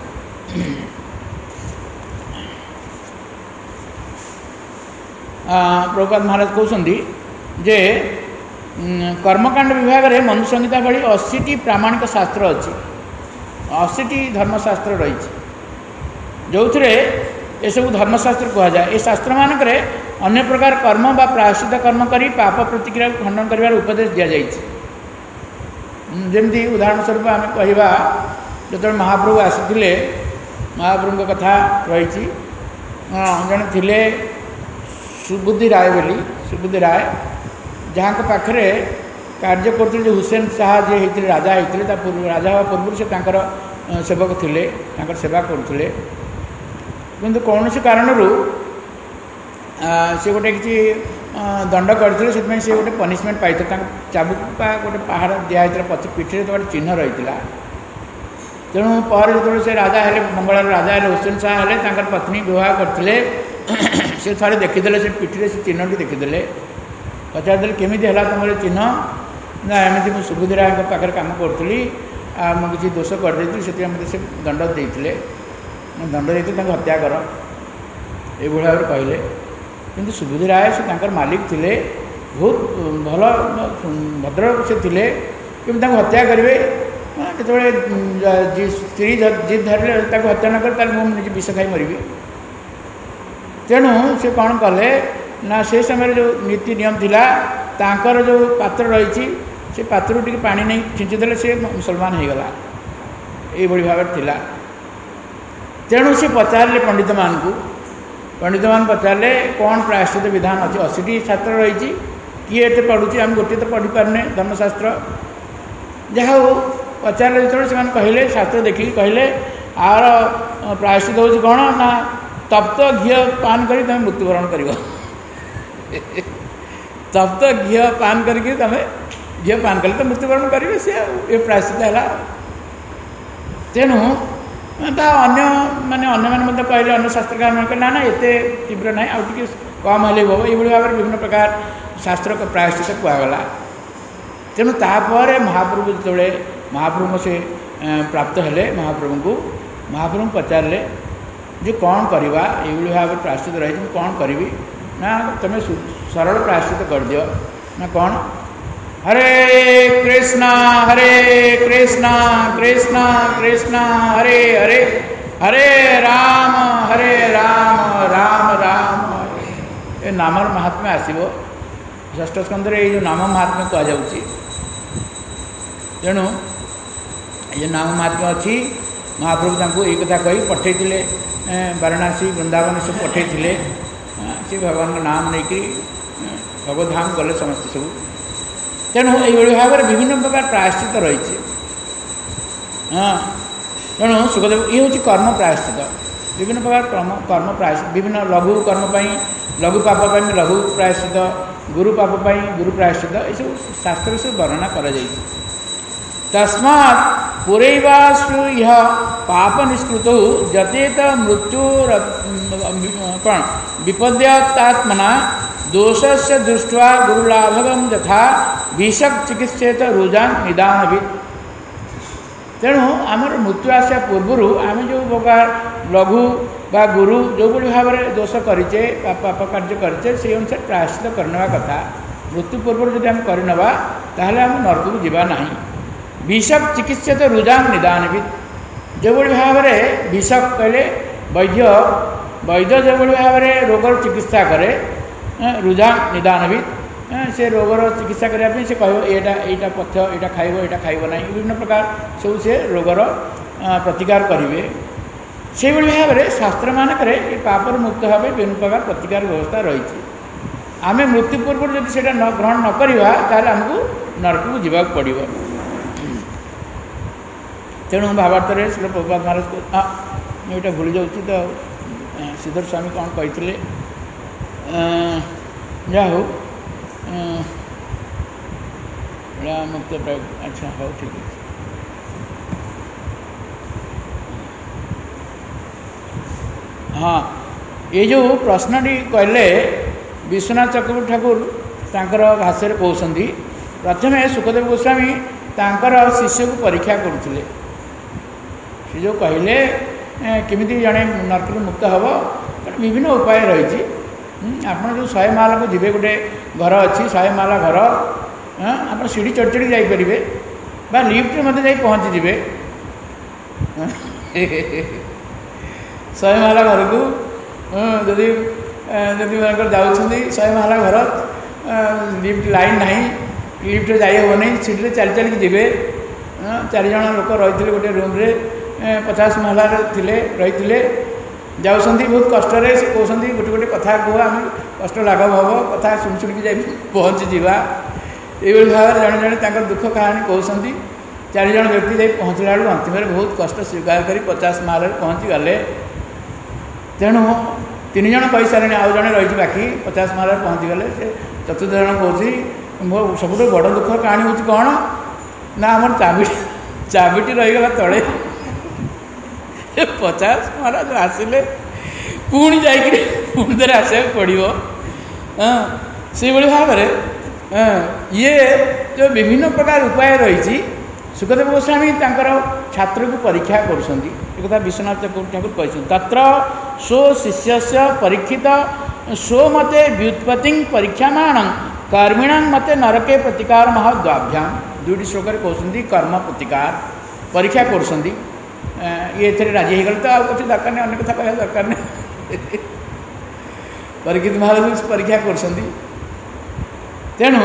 प्रभुपाद महाराज कहते जे कर्मकांड विभाग में मनु संहिता भली अशीटी प्रामाणिक शास्त्र अच्छी अशीटी धर्मशास्त्र रही जो थे ये सब धर्मशास्त्र कहुए ये शास्त्र मानक अन्य प्रकार कर्म बा प्रायश्चित कर्म करी पाप प्रतिक्रिया खंडन कर उपदेश दि जाए जमी उदाहरण स्वरूप आम कहवा जो महाप्रभु आसी महाप्रभु कथा रही जड़े थे सुबुद्धि राय बोली सुबुद्धि राय जहाँ पाखे कार्य करते जो हुसैन शाह जी होते राजा होते पूर्व राजा हवा पूर्व से तांकर सेवक थे सेवा करुले किंतु कौन से कारण से गोटे किसी दंड करते से गोटे पनिशमेंट पाई चाबुक गोटे पहाड़ दिखाई पछ पिठी गोटे चिन्ह रही तेणु पर जो से राजा है मंगल राजा है हुसैन शाह है पत्नी विवाह करते से थे देखीदे से पिठी से चिन्ह टी देखीदे पचारे केमी है तुम चिन्ह ना एमती मुझे सुबुद्धि राय पाखे कम करी मुझे किसी दोष करदे से मत से दंड देते दंड देते हत्या कर ये भाव कहले किंतु सुबुद्धि राय से मालिक थे बहुत भल भद्र से थे कि हत्या करेंगे जो स्त्री जिद धरले हत्या न कर मुझे विष खाई मरबी तेणु से कौन कले ना से समय जो नीति नियम थिला तांकर जो पात्र रही से पात्र टी पा नहीं खिंचीदे से मुसलमान हो गला ये भाव थिला तेणु से पचारे पंडित मान को पंडित मान पचारे कौन प्रायश्चित विधान अच्छे अशीटी छात्र रही किए एत पढ़ुची आम गोटे तो पढ़ी पारने धर्मशास्त्र जहाँ हो पचारे जो से कहले शास्त्र देखिए कहले आर प्रायश्चित हो कौन ना तप्त घी पान कर मृत्युवरण कर तप्त घी पान करके तुम घी पान कले तो मृत्युवरण करेंगे सी ये प्रायश्चित है तेणु अन्य माने अन्य मैंने कहले अन्य शास्त्रकार मैंने कहले ना ना एत तीव्र ना आउ टे कम हेल्ले हम ये भाव में विभिन्न प्रकार शास्त्र प्रायश्चित कहगला तेणु तापर महाप्रभु जो महाप्रभु से प्राप्त हेले महाप्रभु को महाप्रभु पचारे जे कौन करवा ये भाव में प्रायश्चित रही कौन करी ना तुम सरल प्रायश्चित कर दियो ना कौन हरे कृष्णा हरे कृष्णा कृष्णा कृष्णा हरे हरे हरे राम हरे राम राम राम ए नामर महात्म्य आसो षष्ठ स्कंदर ये नाम महात्म्य कहुच्छी तेणु ये नाम महात्म्य अच्छी महाप्रभु तांको एक कथा कही पठे वाराणसी वृंदावन सब पठे से भगवान नाम नहीं भगवधाम गले समस्त सब तेणु ये भाव में विभिन्न प्रकार प्रायश्चित रही हाँ तेणु सुखदेव ये हूँ कर्म प्रायश्चित विभिन्न प्रकार कर्म कर्म प्रायश्चित विभिन्न लघु कर्म लघु पाप लघु प्रायश्चित गुरु पाप गुरु प्रायश्चित ये सब शास्त्र से वर्णना कर तस्मात् पुरैवासु यह पाप निष्कृत जतेत मृत्यु कौन विपद्यतात्मना दोषस्य दृष्ट्वा गुरुलाभगम यथा भीषक चिकित्सेत रुजान निदान भी तेणु आमर मृत्यु आसा पूर्वर आम जो प्रकार लघु बा गुरु जो भाव में दोष करेचे पाप कार्य करेचे से अनुसार प्रायश्चित करने कथा मृत्यु पूर्व जब आम करनवा ताहले आम नरक को जीवा नहीं भीषक चिकित्सित रुजान निदान भी जो भाव में भीषक कहले वैद्य वैद्य जो भाव में रोगर चिकित्सा करे रुजान निदान भी से रोगर चिकित्सा करने से कह यहाँ पथ्य यहाँ खाइब यहाँ खाइब ना विभिन्न प्रकार सब से रोगर प्रतिकार करेंगे से भाव में शास्त्र मानक पापर मुक्त भाव विभिन्न प्रकार प्रतिकार व्यवस्था रही आम मृत्यु पूर्व जब से ग्रहण न करवा ताल आमको नरक को जीवा पड़ो तेणु भावार्थ श्री प्रभुपाद महाराज को हाँ मुझे भूल जाऊँ तो श्रीधर स्वामी कौन कहते जा हो मुक्त अच्छा हाँ ठीक है हाँ ये जो प्रश्नटी कहले विश्वनाथ चक्रवर्ती ठाकुर तांकर भाष्य कहते प्रथम सुखदेव गोस्वामी तांकर शिष्य को परीक्षा करुले से जो कहले केमी जड़े नरक मुक्त हम विभिन्न उपाय रही आप जो शहे माला को जीवे गोटे घर अच्छी शहे माला घर आप सीढ़ी चढ़ चढ़ी जापरेंगे बा लिफ्ट मत जा पहुँचीजे शहे माला घर को जदि जदि जाऊँगी शहे माला घर लिफ्ट लाइन ना लिफ्ट जाइए नहीं सीढ़ी चली चलिक जी चार जन लोक रही गोटे रूम रे पचास महला थे रही जाऊँगी बहुत कष्ट से कहते गोटे गोटे कथा कह आम कष्ट लाघव हम कथा शुणी शुणिकी जा पहुँची जावा ये भाव में जड़े जड़े दुख कहानी कहते चार जन व्यक्ति जा पहुँचला बेलू अंतिम बहुत कष्ट स्वीकार कर पचास महल पहुँची गले तेणु तीन जन कही सारे आउ जड़े रही बाकी पचास महल पहुँची गले से चतुर्थ जन कह मो सब बड़ दुख कहानी हूँ कौन ना आम चाबी चाबिटी रहीगला तले पचास महल जो आसिले पुणी जा पुणी थे आसा पड़ो हाँ से भाव में ये जो विभिन्न प्रकार उपाय रही सुखदेव गोस्वामी तांकर छात्र को परीक्षा कर विश्वनाथ चक्रवर्ती ठाकुर कहते तत्र स्व शिष्य परीक्षित स्व मते व्युत्पत्ति परीक्षामाण कर्मिण मते नरके प्रतिकार महाद्वाभ्याम दुईटी श्लोक कहते कर्म प्रतिकार परीक्षा कर ये थे राजी हो गले तो आउ कुछ दरकार नहीं अन्य कथा कह दरकार नहीं परीक्षित महाराज परीक्षा कर तेणु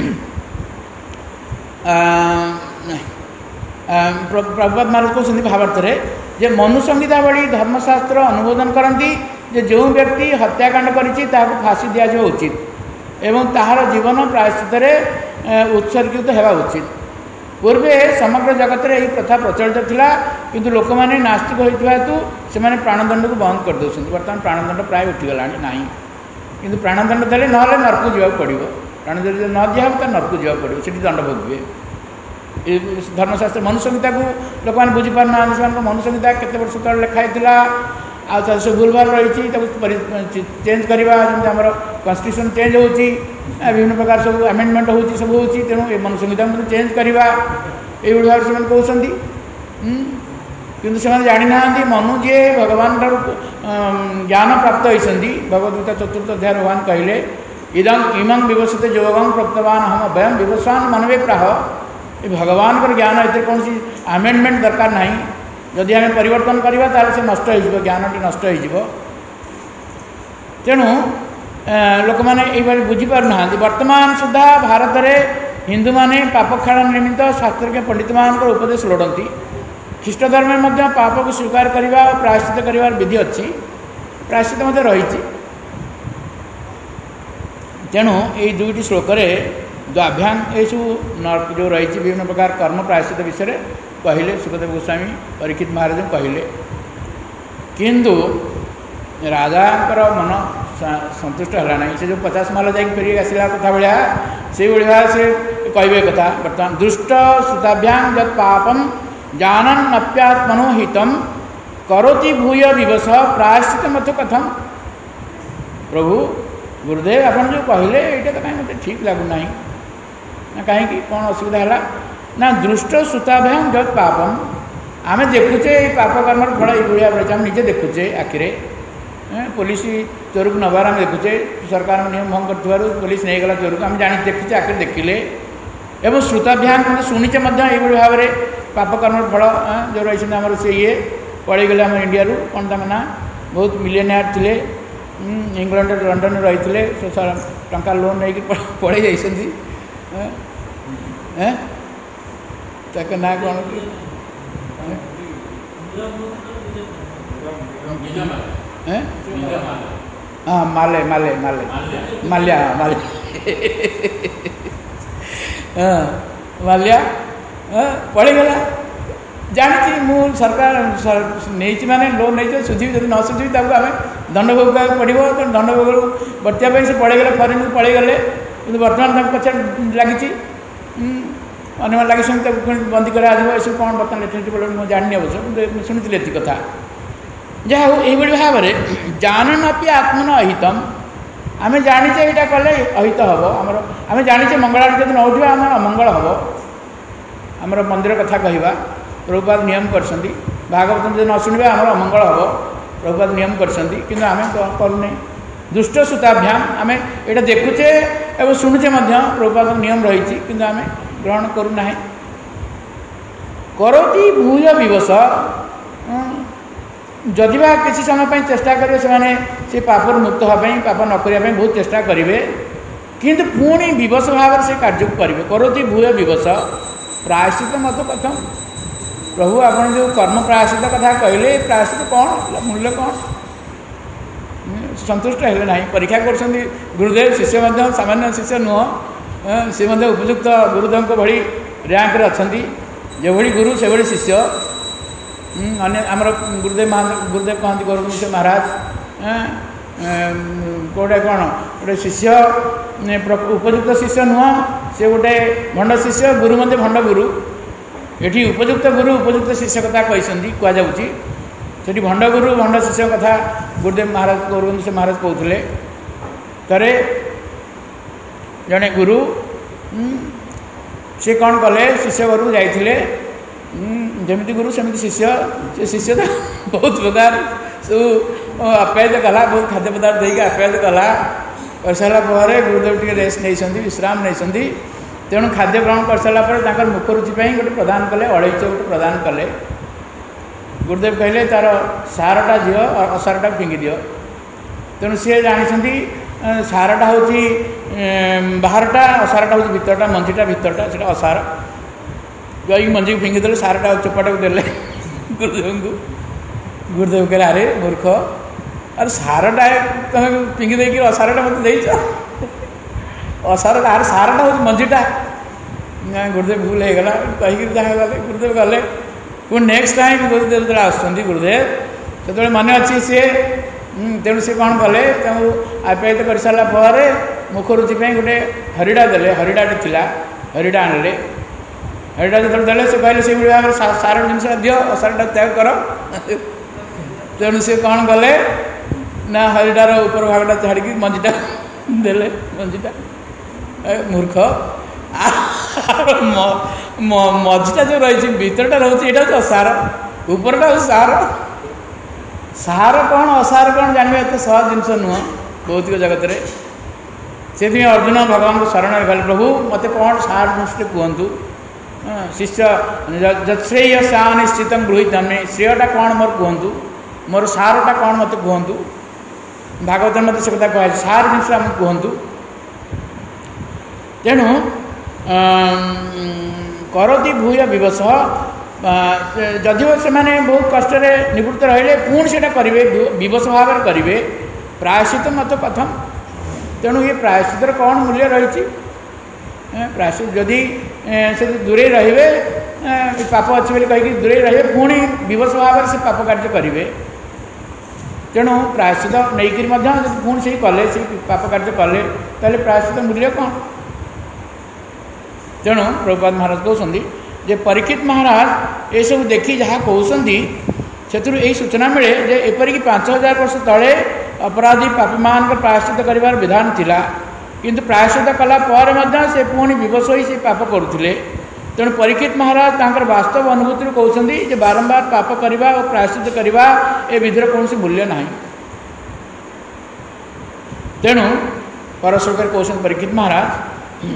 प्रभुपाद महाराज कहते भावार्थ जे मनु संहिता भली धर्मशास्त्र अनुमोदन करती जे जो व्यक्ति हत्याकांड करिछि ताहाको फांसी दिया जाओ उचित एवं ताहार जीवन प्रायश्चित उत्सर्गित हेबा उचित पूर्वे समग्र जगत में यही प्रथा प्रचलित थिला किंतु लोक मैंने नास्तिक होइथिबा हेतु से प्राणदंड को बंद कर दउछन वर्तमान प्राणदंड प्राय उठिगलानी नहीं किंतु प्राणदंड देले नहले नरक को जीवा पड़ो प्राणदंड न दिया तो नरक को जीवा पड़ो सेठी दंड भोगबे धर्मशास्त्र मनु संहिता को लोक मैंने बुझीपार ना से मनु संहिता केते वर्ष तले लिखाइला आ सब भूलभाल रही चेंज करवा जमी आम कन्स्टिट्यूशन चेंज होती विभिन्न प्रकार सब आमेंडमेंट होती सब होती तेणु ये मनु संहिता चेंज करवा ये भाव से कहते किंतु से जानी ना मनु जी भगवान ठार ज्ञान प्राप्त होती भगवद्गीता चतुर्थ अध्याय भगवान कहले इदं इमं विवसते योगं प्रोक्तवान हम अभयं विवस्वान मनवे प्राह ये भगवान का ज्ञान ये कौन सी आमेंडमेंट दरकार नहीं जदि आम परिवर्तन करवा ताल से नष्ट हो ज्ञानटी नष्ट हो तेणु लोक मैंने बुझीपार ना वर्तमान सुधा भारत में हिंदू माने पाप क्षालन निमित्त शास्त्रज्ञ पंडित मान उपदेश लोड़ती ख्रीष्ट धर्म में पाप को स्वीकार करने और प्रायश्चित कर विधि अच्छी प्रायश्चित रही तेणु ये दुईटी श्लोक जो अभ्याम ये सब जो रही विभिन्न प्रकार कर्म प्रायश्चित विषय कहले सुखदेव गोस्वामी परीक्षित महाराज कहले किंतु राजा मन संतुष्ट है ना से जो पचास माल जा फेरिक आसला कथा भाया से भाव से कहे कथा बर्तमान दुष्ट श्रुताभ्याम जत पापम जानन अप्यात्मनो हितम करोति भूय विवश प्रायश्चित मत कथम प्रभु गुरुदेव आपन जो कहले ये तो कहीं मत ठीक लगुना ना कहीं कौन असुविधा है ना दृष्ट श्रुताभ्याम जत पापम आम देखुचे पाप कर्म फल ये आम निजे देखुचे आखिरे पुलिस चोर को नबार आम देखुचे सरकार नियम भंग कर पुलिस नहीं गला चोर को आम जानी देखुचे आखिर देखिले एवं श्रुताभ्याम शुणीचे ये भाव में पाप कर्म फल जो रही आमर से ये पड़ेगले आम इंडिया कौन तक ना बहुत मिलियनियर थे इंग्लैंड लंडन रही टंका लोन नहीं पड़े जाती ना कौन हाँ माले माले माले माल्या माले हाँ माल्या पड़ेगला जानी मु सरकार नहीं माने लोन नहीं सुझी जब न सुझी आम दंड भोगा पड़ो तो दंड भोग बचापी से पड़ेगले फरेन को पड़ेगले कि बर्तमान पचार लगी अन्य लगे बंदी करा सब कौन बर्तमान लेटर मुझे जानी अवश्य शुणी ये कथा जहाँ यही भाव में जानन अपि आत्मन अहितम आम जाचे यहाँ कले अहित हम आमर आम जाचे मंगलारती जब न उठा आम अमंगल हम आमर मंदिर कथा कहवा प्रभुपाद नियम कर भागवत जब न शुणा आमर अमंगल हम प्रभुपाद नियम कर आम करूना दुष्ट श्रुताभ्याम आम यहाँ देखुचे और शुणुचे प्रभुपाद नियम रही कि आम ग्रहण करूना करोति भूय विवश जदि बा किसी समय पर चेष्टा करेंगे से से पापर मुक्त होगापी पाप न करने बहुत चेष्टा करेंगे किंतु पुणी विवश भाव से कार्य करेंगे करोति भूय विवश प्रायश्चित मत कथम प्रभु आपन जो कर्म प्रायश्चित कथा कहले प्रायश्चित कौन मूल्य कौन संतुष्ट है ना परीक्षा कर गुरुदेव शिष्य सामान्य शिष्य नुह सी उपयुक्त गुरुदेव भली रैंक अच्छा जो भली गुरु से भली शिष्य अन्य आमर गुरुदेव महा गुरुदेव कहती गौरव से महाराज कौटे कौन गोटे शिष्य उपयुक्त शिष्य नुह से गोटे भंड शिष्य गुरु मध्य भंड गुरु ये उपयुक्त गुरु उपयुक्त शिष्य कथा कहते कहुच्छी भंड गुरु भंड शिष्य कथा गुरुदेव महाराज गौरव से महाराज कहते थे जड़े गुरु सी कौन कले शिष्य घर को जाइए जमी गुरु सेमती शिष्य से शिष्य तो बहुत प्रकार सब आप्यायित कला बहुत खाद्य पदार्थ देके आप्यायित कला कर सारापर गुरुदेव टी रेस्ट नहीं विश्राम नहीं तेणु खाद्य ग्रहण कर सारापर मुख रुचि गोटे प्रदान कले अड़ईच गोटे प्रदान कले गुरुदेव कहले तार सारटा झील असारटा फिंगी दियो तेणु सी जानी सारटा हूँ बाहरटा असारटा हूँ भितरटा मंजीटा भितरटा से असार गई मंजी फिंगी दे सारटा चोपाटा को देले गुरुदेव को गुरुदेव कहे अरे मूर्ख अरे सारटा तुम फिंगी देकी असारटा मत देच असारटा अरे सारटा हूँ मंजीटा गुरुदेव भूल होगला कहीकि जहाँ गले गुरुदेव गले पुणी नेक्स्ट टाइम गुरुदेव जो आसुँच गुरुदेव से मन अच्छी सी तेणु सी कौन कले आप्यायित कर सारापर मुख रुचि गोटे हरिड़ा देले हरिड़ाटे थिला हरिड़ा आनले हरिड़ा जो देले से कहले से भाव में सार जिनस दियो असारटा त्याग कर तेणु सी कौन कले ना हरिडार ऊपर भागटा छाड़ी मंजीटा देले मंजीटा मूर्ख मझीटा जो रही भीतरटा रोचे यहाँ तो सार उपरटा हूँ सार सार कौन असार कौन जानवे एत सहज जिनस नुह भौतिक जगत में से अर्जुन भगवान को शरण गले प्रभु मत कौन सार दृष्टि कहतु शिष्य जत्श्रेय सा निश्चित गृहित श्रेयटा कौन मोर कहतु मोर सारटा कौन मत कहतु भागवत मत से कथा कह सार जिन आम कहतु तेणु करती भूय विवश जदिव से बहुत कष्ट निवृत्त रहिले पुणी से करेंगे विवश भाव करेंगे प्रायश्चित मत कथम तेणु ये प्रायश्चितर कौन मूल्य रही प्रायश्चित जदि से दूरे रे पाप अच्छे बोली कहीकि दूरे रे पुणी विवश भाव से पाप कार्य करेंगे तेणु प्रायश्चित नहीं पुणी से कले से पाप कार्य कले ताले प्रायश्चित मूल्य कौन तेणु प्रभुपाद महाराज कहते जे परीक्षित महाराज ये सब देखी जहाँ कहते से यही सूचना मिले जे एपरिक पांच हजार वर्ष तले अपराधी पापी मान प्रायश्चित कर विधान थिला किंतु प्रायश्चित कला पर से पुणी विवश हो से पाप करुले तेणु परीक्षित महाराज तांकर वास्तव अनुभूति कहते जे बारंबार पाप करवा और प्रायश्चित करवा ए विधिर कौन मूल्य ना तेणु परश्वर कहते परीक्षित महाराज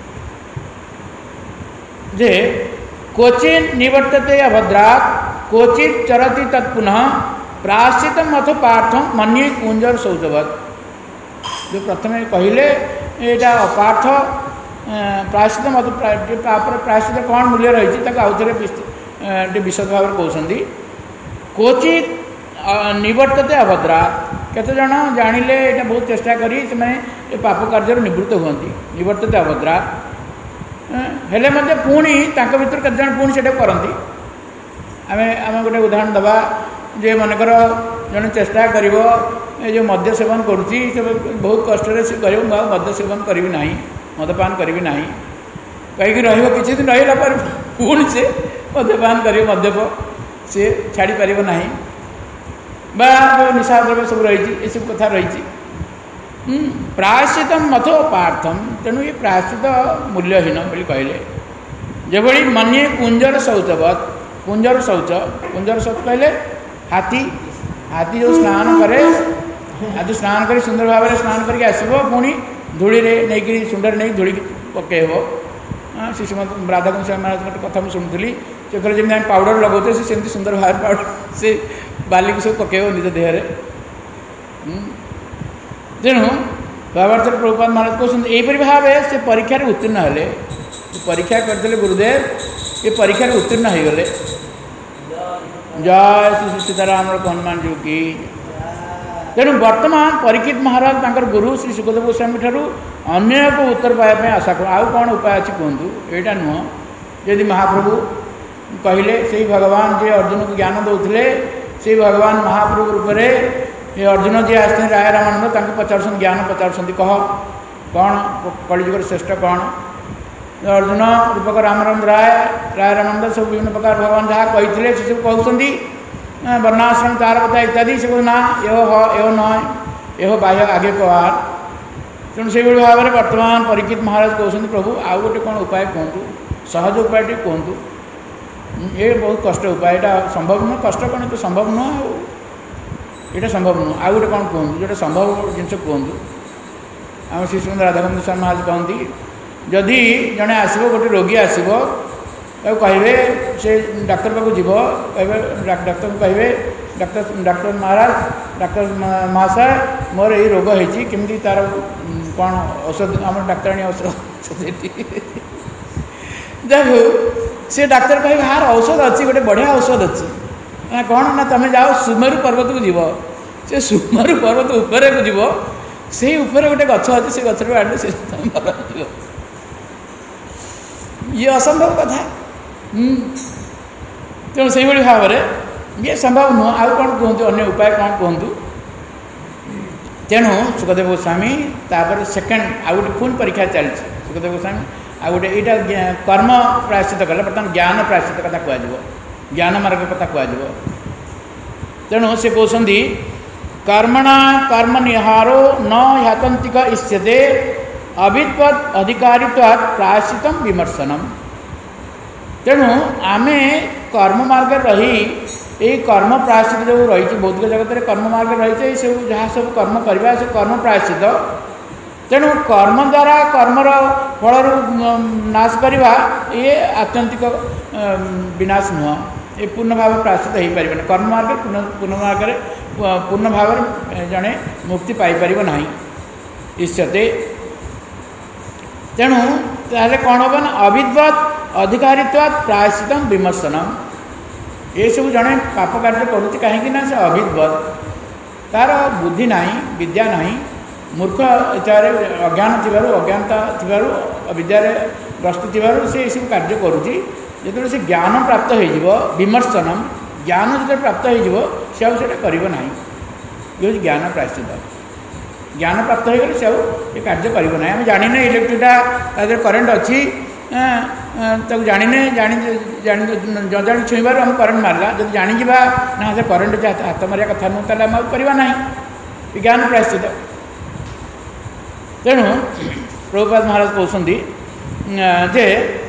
जे क्वचित निवर्तते अभद्रात क्वचित चरति तत्पुनः प्रायश्चित अथ पार्थम मन्ये कुंजर शौचवत जो प्रथम कहले यहाँ अपार्थ प्रायश्चित मत प्रायश्चित कौन मूल्य रही आउ थे विशद भाव कहते क्वचित निवर्तते अभद्रात केते जन जानिले यहाँ बहुत चेष्टा करी से पाप कार्य निवृत्त हुअति निवर्तते अभद्रात हेले मध्य पुणी तांको भीतर केते जन पुणी सेटा करंती आमे आमे गोटे उदाहरण दबा जे मनकर जन चेष्टा करिवो ए जो मद्य सेवन करुची से बहुत कष्ट से करिवो मैं मद्य सेवन करिवि नाही मदपान करिवि नाही कहीं रहिबो किछि दिन रहिला पर पुणी से मद्यपान करिवो मद्यप से छाड़ी पारिबो नाही बा जो निशा द्रव्य सब रही ये सब कथा रही प्रायश्चित मथो पार्थम तेणु ये प्रायश्चित मूल्यहीन बोली कहले जेभली मन्ये कुंजर शौचवत कुंजर शौच कुंजर शौच कहले हाथी हाथी जो स्नान करे आज स्नान कर सुंदर भाव में स्नान करके आसब पुणी धूली नहीं सुंदर नहीं धूली पकेब से राधाकुंज महाराज गोटे कथा मुझे शुणुली से कहले जमी पाउडर लगौते से सेमती सुंदर भाव पाउडर से बाली को सब पकेब निज देहरे तेणु भावार्थ प्रभुपाद महाराज कहते यहीपरि भाव से परीक्षा उत्तीर्ण हेले परीक्षा करते गुरुदेव ये परीक्षा उत्तीर्ण हो गले जय श्री सीताराम हनुमान जी की तेणु वर्तमान परीक्षित महाराज तांकर गुरु श्री सुखदेव गोस्वामी ठारू अन्य एक उत्तर पाइबा आशा कर आउ कौन उपाय अच्छी कहतु यहाँ नुह यदि महाप्रभु कहले से भगवान जे अर्जुन को ज्ञान दौले से भगवान महाप्रभु रूप से ये अर्जुन जी आसते राय रामानंद पचार ज्ञान पचार कह कौन कलिजुगर श्रेष्ठ कौन अर्जुन रूपक रामानंद राय राय रामानंद सब विभिन्न प्रकार भगवान जहाँ कही से सब कहते वर्णाश्रम चार कथा इत्यादि से ना यो ह यो न यो बाह्य आगे कवार तेणु से भाव में वर्तमान परीक्षित महाराज कहते प्रभु आउ गोटे कौन उपाय कहतु सहज उपाय टी कहतु ये बहुत कष्ट उपाय यहाँ संभव नुह कष्ट कौन तो संभव नुह यहाँ संभव नुह आउ गोटे कौन कहतु जो संभव जिन कहतु आम श्री श्रीमद राधाकुंज स्वामी महाराज कहती जदि जड़े आसब गोटे रोगी आसब कहे से डाक्तर पाक जीव कहे डाक्तर को कहे डाक्तर डाक्तर महाराज डाक्तर महाशय मोर यही रोग होती केमती तार कौन औषध आम डाक्तराणी औषध देखो से डाक्तर कहे हार औषध अच्छी गोटे बढ़िया औषध अच्छी कौन ना तुम जाओ सुमेरु पर्वत को जीव से सुमेरु पर्वत ऊपर को जीव से ऊपर गोटे गछ अच्छे से गछ आने से ये असंभव कथा तेणु से भाव में ये संभव नुह आउ कौन कहतु अन्य उपाय कौन कहतु तेणु सुखदेव गोस्वामी तापर सेकेंड आउ गोटे पुणी परीक्षा चलती सुखदेव गोस्वामी आ गोटे यहाँ कर्म प्रायश्चित कले बर्तमान ज्ञान प्रायश्चित कथा कहु ज्ञान मार्ग कथा कहु तेणु से कहते कर्मणा कर्म निहारो न ह्यातंतिक इष्यते अविद्वत् अधिकारित्वात् प्रायश्चितम विमर्शनम तेणु आमे कर्म मार्ग रही ये कर्म प्रायश्चित जो रही भौतिक जगत में कर्म मार्ग रही सब जहाँ सब कर्म करवा से कर्म प्रायश्चित तेणु कर्म द्वारा कर्मर फल नाश करवा ये आत्यंतिक विनाश नुह ये पूर्ण भाव प्राश्चित हो पार कर्म मार्ग पूर्ण पूर्ण मार्ग पूर्ण भाव जड़े मुक्ति पाइपर ना इष्यते तेणु ताले कौन हम ना अविद्वत अधिकारित्वात् प्रायश्चित विमर्शनम ये सब जड़े पाप कार्य करुच्ची कहीं से अविद्वत तार बुद्धि ना विद्या ना मूर्ख इच्छार अज्ञान थी अज्ञानता थी अविद्यार ग्रस्त थी से सब कार्य करुच्ची जो से ज्ञान प्राप्त हो विमर्शनम ज्ञान जो प्राप्त हो करना ये ज्ञान प्रायश्चित ज्ञान प्राप्त हो गले से ये कार्य करना आम जाने इलेक्ट्रिकटा करेन्ट अच्छी जाने जानी जानी छुईबार आम करेन्ट मारला जब जाणीजा ना से करेन्ट हाथ मारिया कथा नुह ताल आम करवा ना ज्ञान प्रायश्चित तेणु प्रभुपाद महाराज कहते जे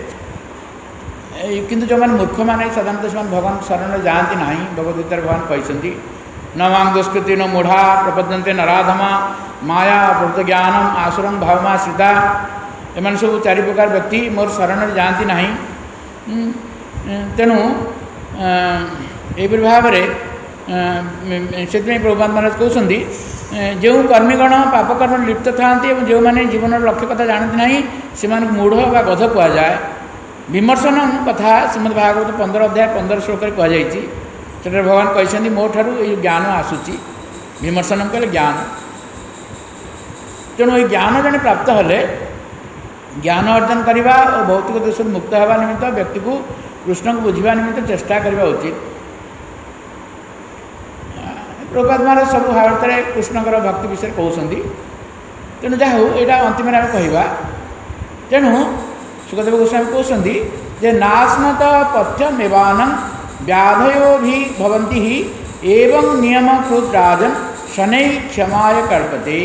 किंतु जो मैंने मूर्ख मैंने साधारणतः से भगवान शरण जाती ना भगवद्गीतार भगवान कहते न मांग दुष्कृति न मूढ़ा प्रपद्यन्ते नराधमा माया प्रभुत ज्ञानम आसुरम भावमा श्रिता एम सब चारि प्रकार व्यक्ति मोर शरण जाती ना तेणु यह भाव से प्रभुपाद महाराज कहते जो कर्मीगण पापकर्म लिप्त था जो मैंने जीवन लक्ष्य कथा जानते ना से मूढ़ बा गध कहुए विमर्शन कथा श्रीमद् भागवत पंद्रह अध्याय पंद्रह श्लोक कहुई से भगवान कहते मो ठारू ये ज्ञान आसूची विमर्शन कहले ज्ञान तेणु ये ज्ञान जड़े प्राप्त हेले ज्ञान अर्जन करने और भौतिक दोष मुक्त होगा निमित्त व्यक्ति को कृष्ण को बुझा निमित्त चेष्टा करने उचित प्रभुपाद महाराज सब भारत में कृष्णकर भक्ति विषय कहते तेणु जहाँ यहाँ अंतिम आम कहवा तेणु सुखदेव गोस्वामी कहते जे नास्नत पथ्यमेवान व्याधयो भी भवन्ति ही एवं नियम कृत राजन शनै क्षमाय कल्पते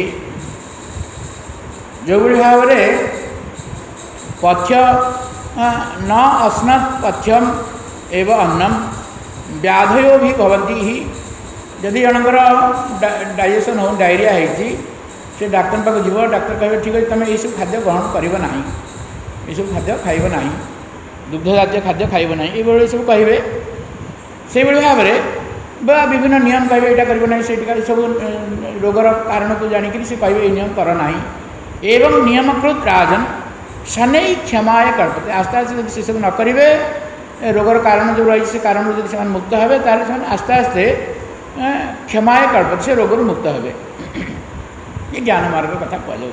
जो भाव में पथ्य न अस्नत पथ्यम एवं अन्नम व्याधयो भी भवन्ति ही जदि जनकर डाइजेशन हो डायरिया होती से डाक्तर पाक जीव डाक्तर कहे ठीक है तुम यू खाद्य ग्रहण कर ना यू खाद्य खाइब ना दुग्ध जातीय खाद्य खाइब ना ये सब कहे से भाव में बा विभिन्न नियम कहे यहाँ करना से सब रोगर कारण को जाणिक से कहे ये नियम करना एवं नियमकृत राजन शनै क्षमाय कल्पते आस्ते आस्ते से सब न करेंगे रोगर कारण जो रही से कारण जब से मुक्त हे तार आस्ते आस्ते क्षमाय कल्पते से रोग मुक्त हे ये ज्ञान मार्ग कथा कहु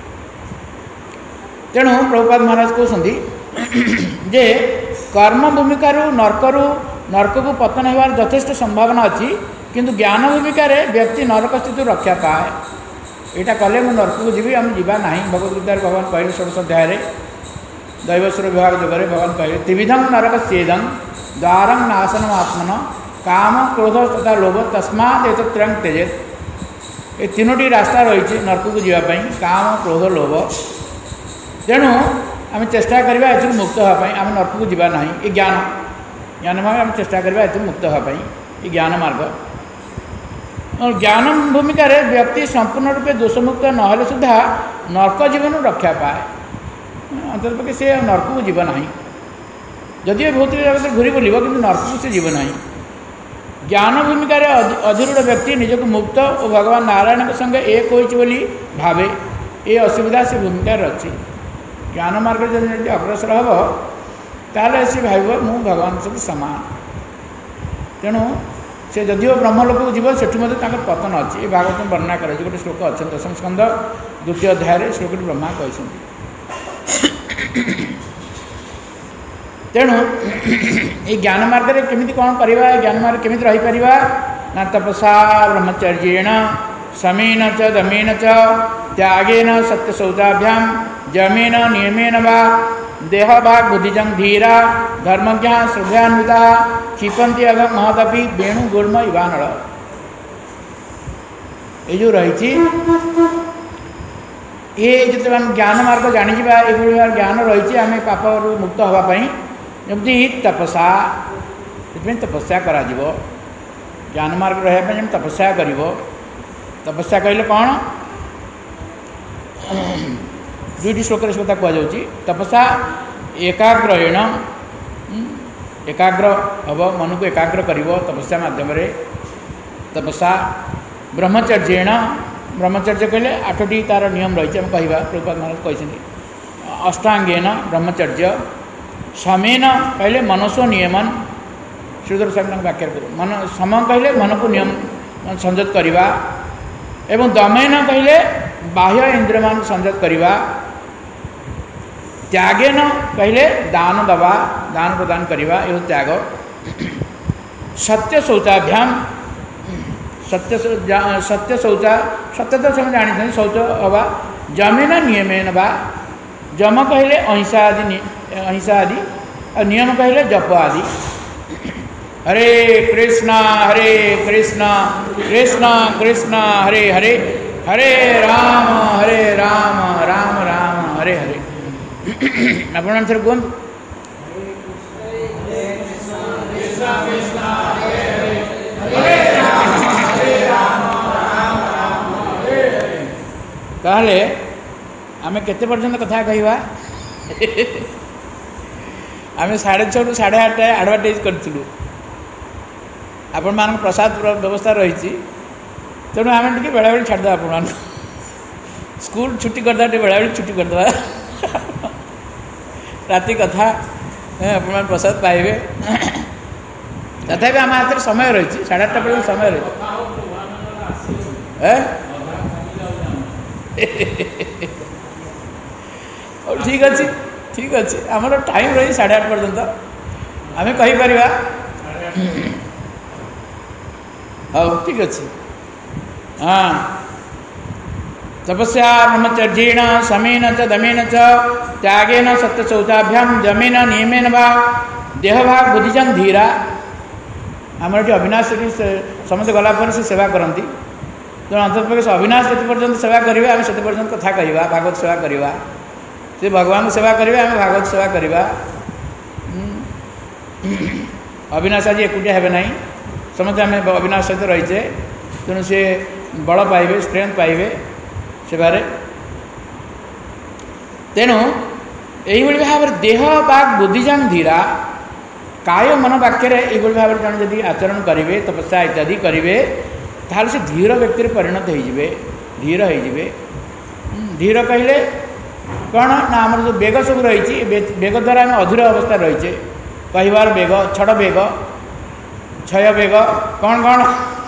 तेणु प्रभुपाद महाराज कहते जे कर्म भूमिकार नरकरू नरक को पतन होवार यथेष्ट संभावना अच्छी किंतु ज्ञान भूमिकार व्यक्ति नरक स्थित रक्षा पाए यहाँ कले मुझे नरक को जी आम जावा ना भगवद्गीतार भगवान कहले षोडश अध्याय दैवस्वर विभाग जगह भगवान कहले त्रिविधम नरक चेदं द्वारं नाशनम आत्मन काम क्रोध तथा लोभ तस्मात् एतत्रयं त्यजेत ये तीनोटी रास्ता रही नरक को जावाई काम क्रोध लोभ तेणु आम चेष्टा करवा ए मुक्त होगापी आम नरक को जावा ना ये ज्ञान ज्ञान मार्ग आम चेष्टा करवा ए मुक्त होगापी ये ज्ञान मार्ग और ज्ञान भूमिका व्यक्ति संपूर्ण रूपे दोषमुक्त नहले सुधा नरक जीवन रक्षा पाए अंतर्पक्षे से नरक को जीव ना जदि भौतिक जगत घूरी बुल कि नरक को से जीव ना ज्ञान भूमिका अधिरूढ़ व्यक्ति निजक मुक्त और भगवान नारायण संगे एक होली भावे ये असुविधा से भूमिका अच्छी ज्ञान मार्ग जब अग्रसर हम ताले से भाव मु भगवान सहित सामान तेणु से जदिव ब्रह्मलोक को जीव सेठू पतन अच्छी ये भागवत में वर्णना कर गोटे श्लोक अच्छे दशम स्कंद द्वितीय अध्याय श्लोक ब्रह्मा कहते तेणु ये ज्ञान मार्ग में केमी कौन करवा ज्ञान मार्ग केमी रहीपर ना तपसा ब्रह्मचर्येण समेन च दमेन च त्यागेन सत्यशौचाभ्याम जमेन नियमेन वा देह भाग बुद्धिजंग धीरा धर्मज्ञ श्रद्धान्विता क्षिपंती अगम महदपि वेणु गुल्म इवानल ये जो रही ये जो आम ज्ञान मार्ग जाणीजा ये ज्ञान रही आम पाप मुक्त होगापी जमी तपसा से तपस्या करा ज्ञान मार्ग रहा तपस्या कर तपस्या कहले कौन दुईटी श्लोक से कथा कहुच्छी तपस्या एकाग्रेण एकाग्र हम मन को एकाग्र कर तपस्या मध्यम तपस्या ब्रह्मचर्येण ब्रह्मचर्य कहले आठटी तार नियम रही है कहवा प्रभुपाद महाराज कहते अष्टांगेन ब्रह्मचर्य समेन कहले मनसो नियमन श्रीधर स्वामी व्याख्या करूँ मन सम कहले मन को नियम संयत करवा एवं दमेन कहले बाह्य इंद्रिय मान संयत करवा त्यागेन कहले दान दवा दान प्रदान करवा एवं त्याग सत्य शौचाभ्याम सत्य सत्य शौचा सत्य तो समय जानी शौच हवा जमेन नियमेन बा जम कहले अहिंसा आदि अहिंसा आदि और नियम कहले जप आदि हरे कृष्णा हरे कृष्णा कृष्णा कृष्णा हरे हरे हरे राम हरे राम राम राम हरे हरे अपन थोड़ा कौन कहले आमे केते पर्यंत कथा कहवा आमे साढ़े छू साढ़े आठ आडभाटाइज करूँ आपण मान प्रसाद व्यवस्था रही तेणु आम टे बेला बेला छाड़द आप स्कूल छुट्टी करदे बेला बेला छुट्टी करदे राति कथा आप प्रसाद पाइबे तथापि आम हाथ समय रही साढ़े आठटा पर्यटन समय रही ठीक अच्छे ठीक अच्छे आमर टाइम रही साढ़े आठ पर्यंत आम कहीपर हाँ ठीक अच्छे हाँ तपस्या ब्रह्मचर्येण समेन च दमेन च त्यागेन सत्य शौचाभ्याम जमेन नियमेन वा देहभाग बुद्धिजन धीरा आमर ये अविनाश समस्त गलापर से सेवा करती तेणु अंतर्पक्ष से अविनाश जिते पर्यटन सेवा करेंगे आम से पर्यटन कथा कहवा भागवत सेवा करवा से भगवान सेवा करेंगे आम भागवत सेवा करवा अविनाश आज एकुटिया हे ना समस्त आम अविनाश सहित रहीचे तेणु सी बल पाइबे स्ट्रेंथ पाइबे सेवारे तेणु यही भाव में देह बाग बुद्धिजान धीरा काय मन वाक्य ये भाव में जन जदि आचरण करेंगे तपस्या इत्यादि करेंगे ताल से धीर व्यक्ति परिणत होइजिबे धीर होइजिबे धीर कहले कौन ना आमर जो बेग सब रही बेग द्वारा आम अधीर अवस्था रहीचे कहबार बेग छड़ बेग क्षय बेग कौन कौन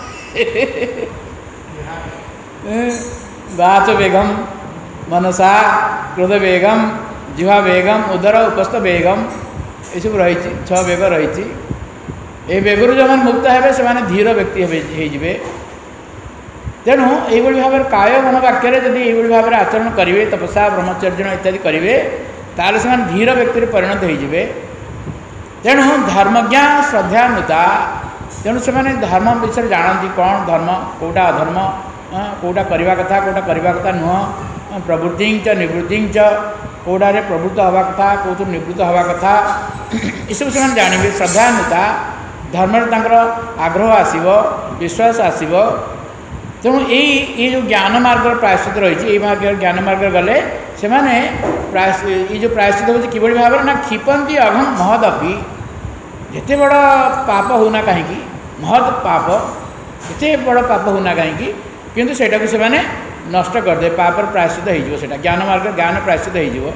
वाच बेगम मनसा क्रोध बेगम जिह्वा बेगम उदर उपस्थ बेगम ये सब रही छह बेग रही ये बेगर जो मुक्त हे से धीर व्यक्ति हे तेणु ये भाव में काय मन वाक्य जदि ये भाव में आचरण करेंगे तपस्या ब्रह्मचर्य इत्यादि करेंगे ताल से धीर व्यक्ति परिणत होइजिबे तेणु धर्मज्ञा श्रद्धान्विता तेणु से धर्म विषय जानती कौन धर्म कौटा अधर्म कौटा करवा कथा कौटा करवा कथा नुह प्रवृत्ति च निवृत्ति च कौटारे प्रवृत्त हवा कथा कौट निवृत्त हवा कथा ये सब से जानवे श्रद्धान्विता धर्म आग्रह आसव विश्वास आसव तेणु ये जो ज्ञान मार्ग प्रायश्चित रही मार्ग ज्ञान मार्ग गले से ये जो प्रायश्चित हो कि भाव ना क्षिपंती अघम महदपि जिते बड़ पाप होना कहीं महद पाप जिते बड़ पाप होना कहीं किंतु सेटा को से नष्ट करदे पापर प्रायश्चित हो ज्ञान मार्ग ज्ञान प्रायश्चित हो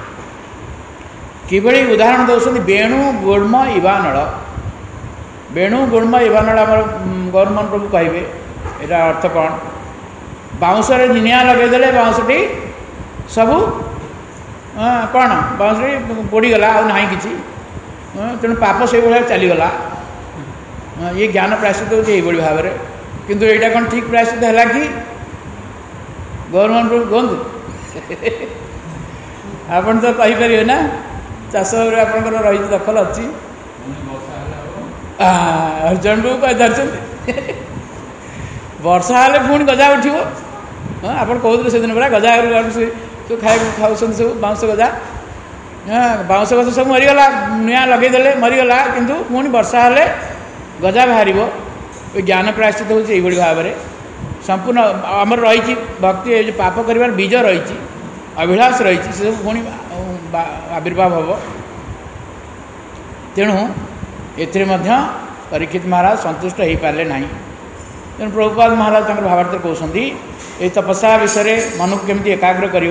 किभली उदाहरण दौरान वेणु गुण्म इवानल वेणु गुण्म इवानल आम गौरमोहन प्रभु कहे यहाँ अर्थ कौन बाउंसरे निआ लगेदे बाउंसटी सबू कौन बाउंसटी पोड़ीगला आ ना कि तेणु पाप से भाव चलीगला ये ज्ञान प्रायश्चित हो भाव में किंतु यहाँ कौन ठीक प्रायश्चित है कि गौरमोहन प्रभु कहतु आपन तो कहीपर ना चाष आप रही दखल अच्छी हरिचरण बाबू कही धरती वर्षा हेल्ले पुणी गजा उठो हाँ आप कहते से दिन पूरा गजा सब खाए खाऊ सब बाउंश गजा हाँ बाउंश गज सब मरीगला निआ लगेदे मरीगला किंतु पुणी वर्षा हेल्ले गजा बाहर ज्ञान प्रायश्चित हो भाव में संपूर्ण आमर रही भक्ति जो पाप कर बीज रही अभिलाष रही से सब पुणी आविर्भाव हम तेणु ए परीक्षित महाराज संतुष्ट हो पारे ना तेणु प्रभुपाद महाराज तक भावार्थ कहते ये तपस्या विषय मन को केमती एकाग्र कर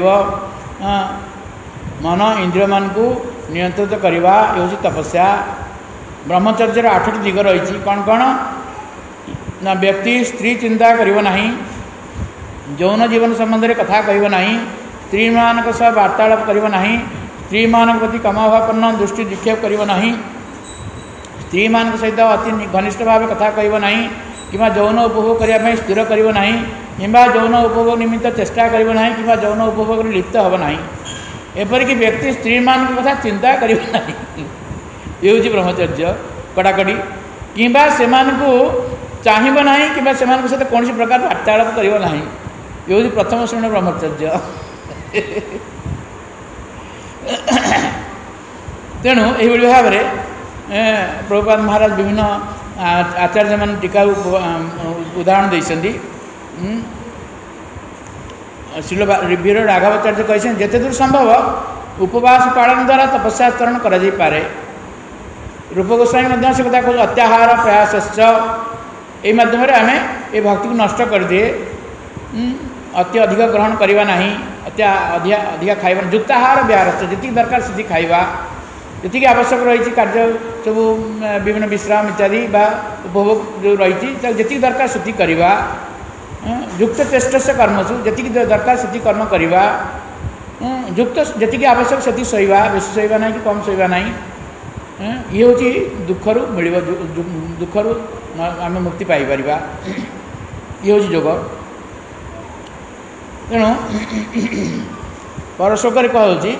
मन इंद्रिय मान को नियंत्रित करवा ये हूँ तपस्या। ब्रह्मचर्य आठटी दिग रही कौन कौन ना व्यक्ति स्त्री चिंता करिव नहीं, यौन जीवन संबंध में कथा कहिव नहीं, स्त्री मान सह वार्तालाप करिव नहीं, स्त्री मान प्रति कामाभापन्न दृष्टि निक्षेप करिव नहीं, स्त्री मान सहित अति घनिष्ठ भाव कथा कहिव नहीं कि यौन उपभोग करने स्थिर करिव नहीं कि यौन उपभोग निमित्त चेष्टा करिव नहीं कि यौन उपभोग लिप्त हब नहीं, एपरिक व्यक्ति स्त्री मान कथा चिंता करिव नहीं ये हूँ ब्रह्मचर्य कड़ाकड़ी कि चाहब ना कि सहित कौन प्रकार वार्तालाप कर ना ये हूँ प्रथम श्रेणी ब्रह्मचर्य। तेणु यही भाव में प्रभुपाद महाराज विभिन्न आचार्य मान टीका उदाहरण देते शिल वीर राघवाचार्य कहते जिते दूर संभव उपवास पालन द्वारा तपस्याचरण करे। रूप गोस्वामी से कथा कह अत्याहार प्रयास यही मध्यम आम ये भक्ति को नष्ट कर दिए अति अधिक ग्रहण करवा ना अत्या अधिक अधिक खाइबा युक्ताहार व्यारस जी दरकार से खाइबा जी आवश्यक रही कार्य सब विभिन्न विश्राम इत्यादि बा उपभोग जो रही जी दरकार से करवा युक्त चेष्ट से कर्मसु जी दरकार से कर्म करवा युक्त जी आवश्यक से शोवा बेसी शोवा ना कि कम शोवा ना ये हूँ दुखर मिल दुखर आम मुक्ति पाइपर ये हूँ जोग। तेणु परशोक कहूँ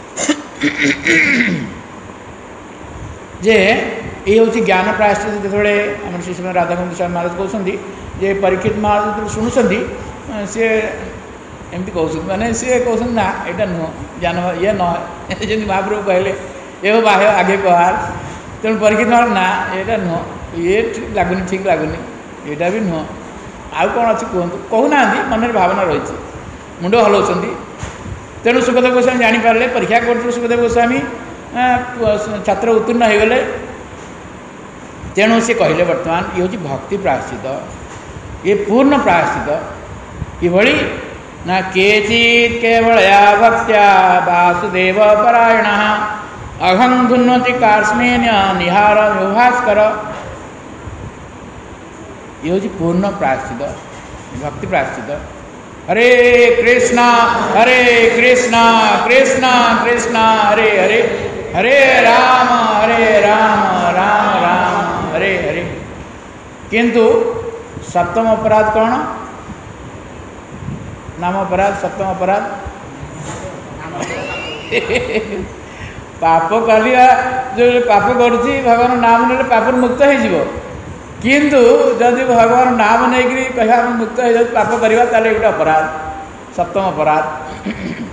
जे ये हूँ ज्ञान प्रायश्चित जो आम श्री श्री राधाकुंड स्वामी महाराज कहते जे परीक्षित महाराज जो शुणुंट सी एमती कहते मैंने सी कहते ना यहाँ नुह ज्ञान ये न जमी महाप्रभु कहले ये बाह्य आगे कहार तेणु परीक्षित महाराज ना यहाँ नुह ये ठीक लगुनि ठीक लगुनि यहाँ भी नुह आउ कौन अच्छी कहतु कहूना मन भावना रही मुंड हलाउं। तेणु सुखदेव गोस्वामी जानीपारे परीक्षा कर सुखदेव गोस्वामी छात्र उत्तीर्ण हो गले। तेणु सी कहले बर्तमान ये हूँ भक्ति प्रायश्चित ये पूर्ण प्रायश्चित कि ना केचित् केवलया भक्त्या वासुदेव परायण अहं धुन्वति कार्ष्मेन निहार विभास्कर ये हूँ पूर्ण प्रायश्चित भक्ति प्रायश्चित। हरे कृष्णा हरे कृष्णा कृष्णा कृष्णा हरे हरे हरे राम हरे राम राम राम हरे हरे। किंतु सप्तम अपराध कौन नाम अपराध सप्तम अपराध पाप करिया जो पाप करुच्ची भगवान नाम ने पाप मुक्त हो किंतु जदि भगवान नाम नहीं कह मुक्त हो पाप करवा ताले गोटे अपराध सप्तम अपराध।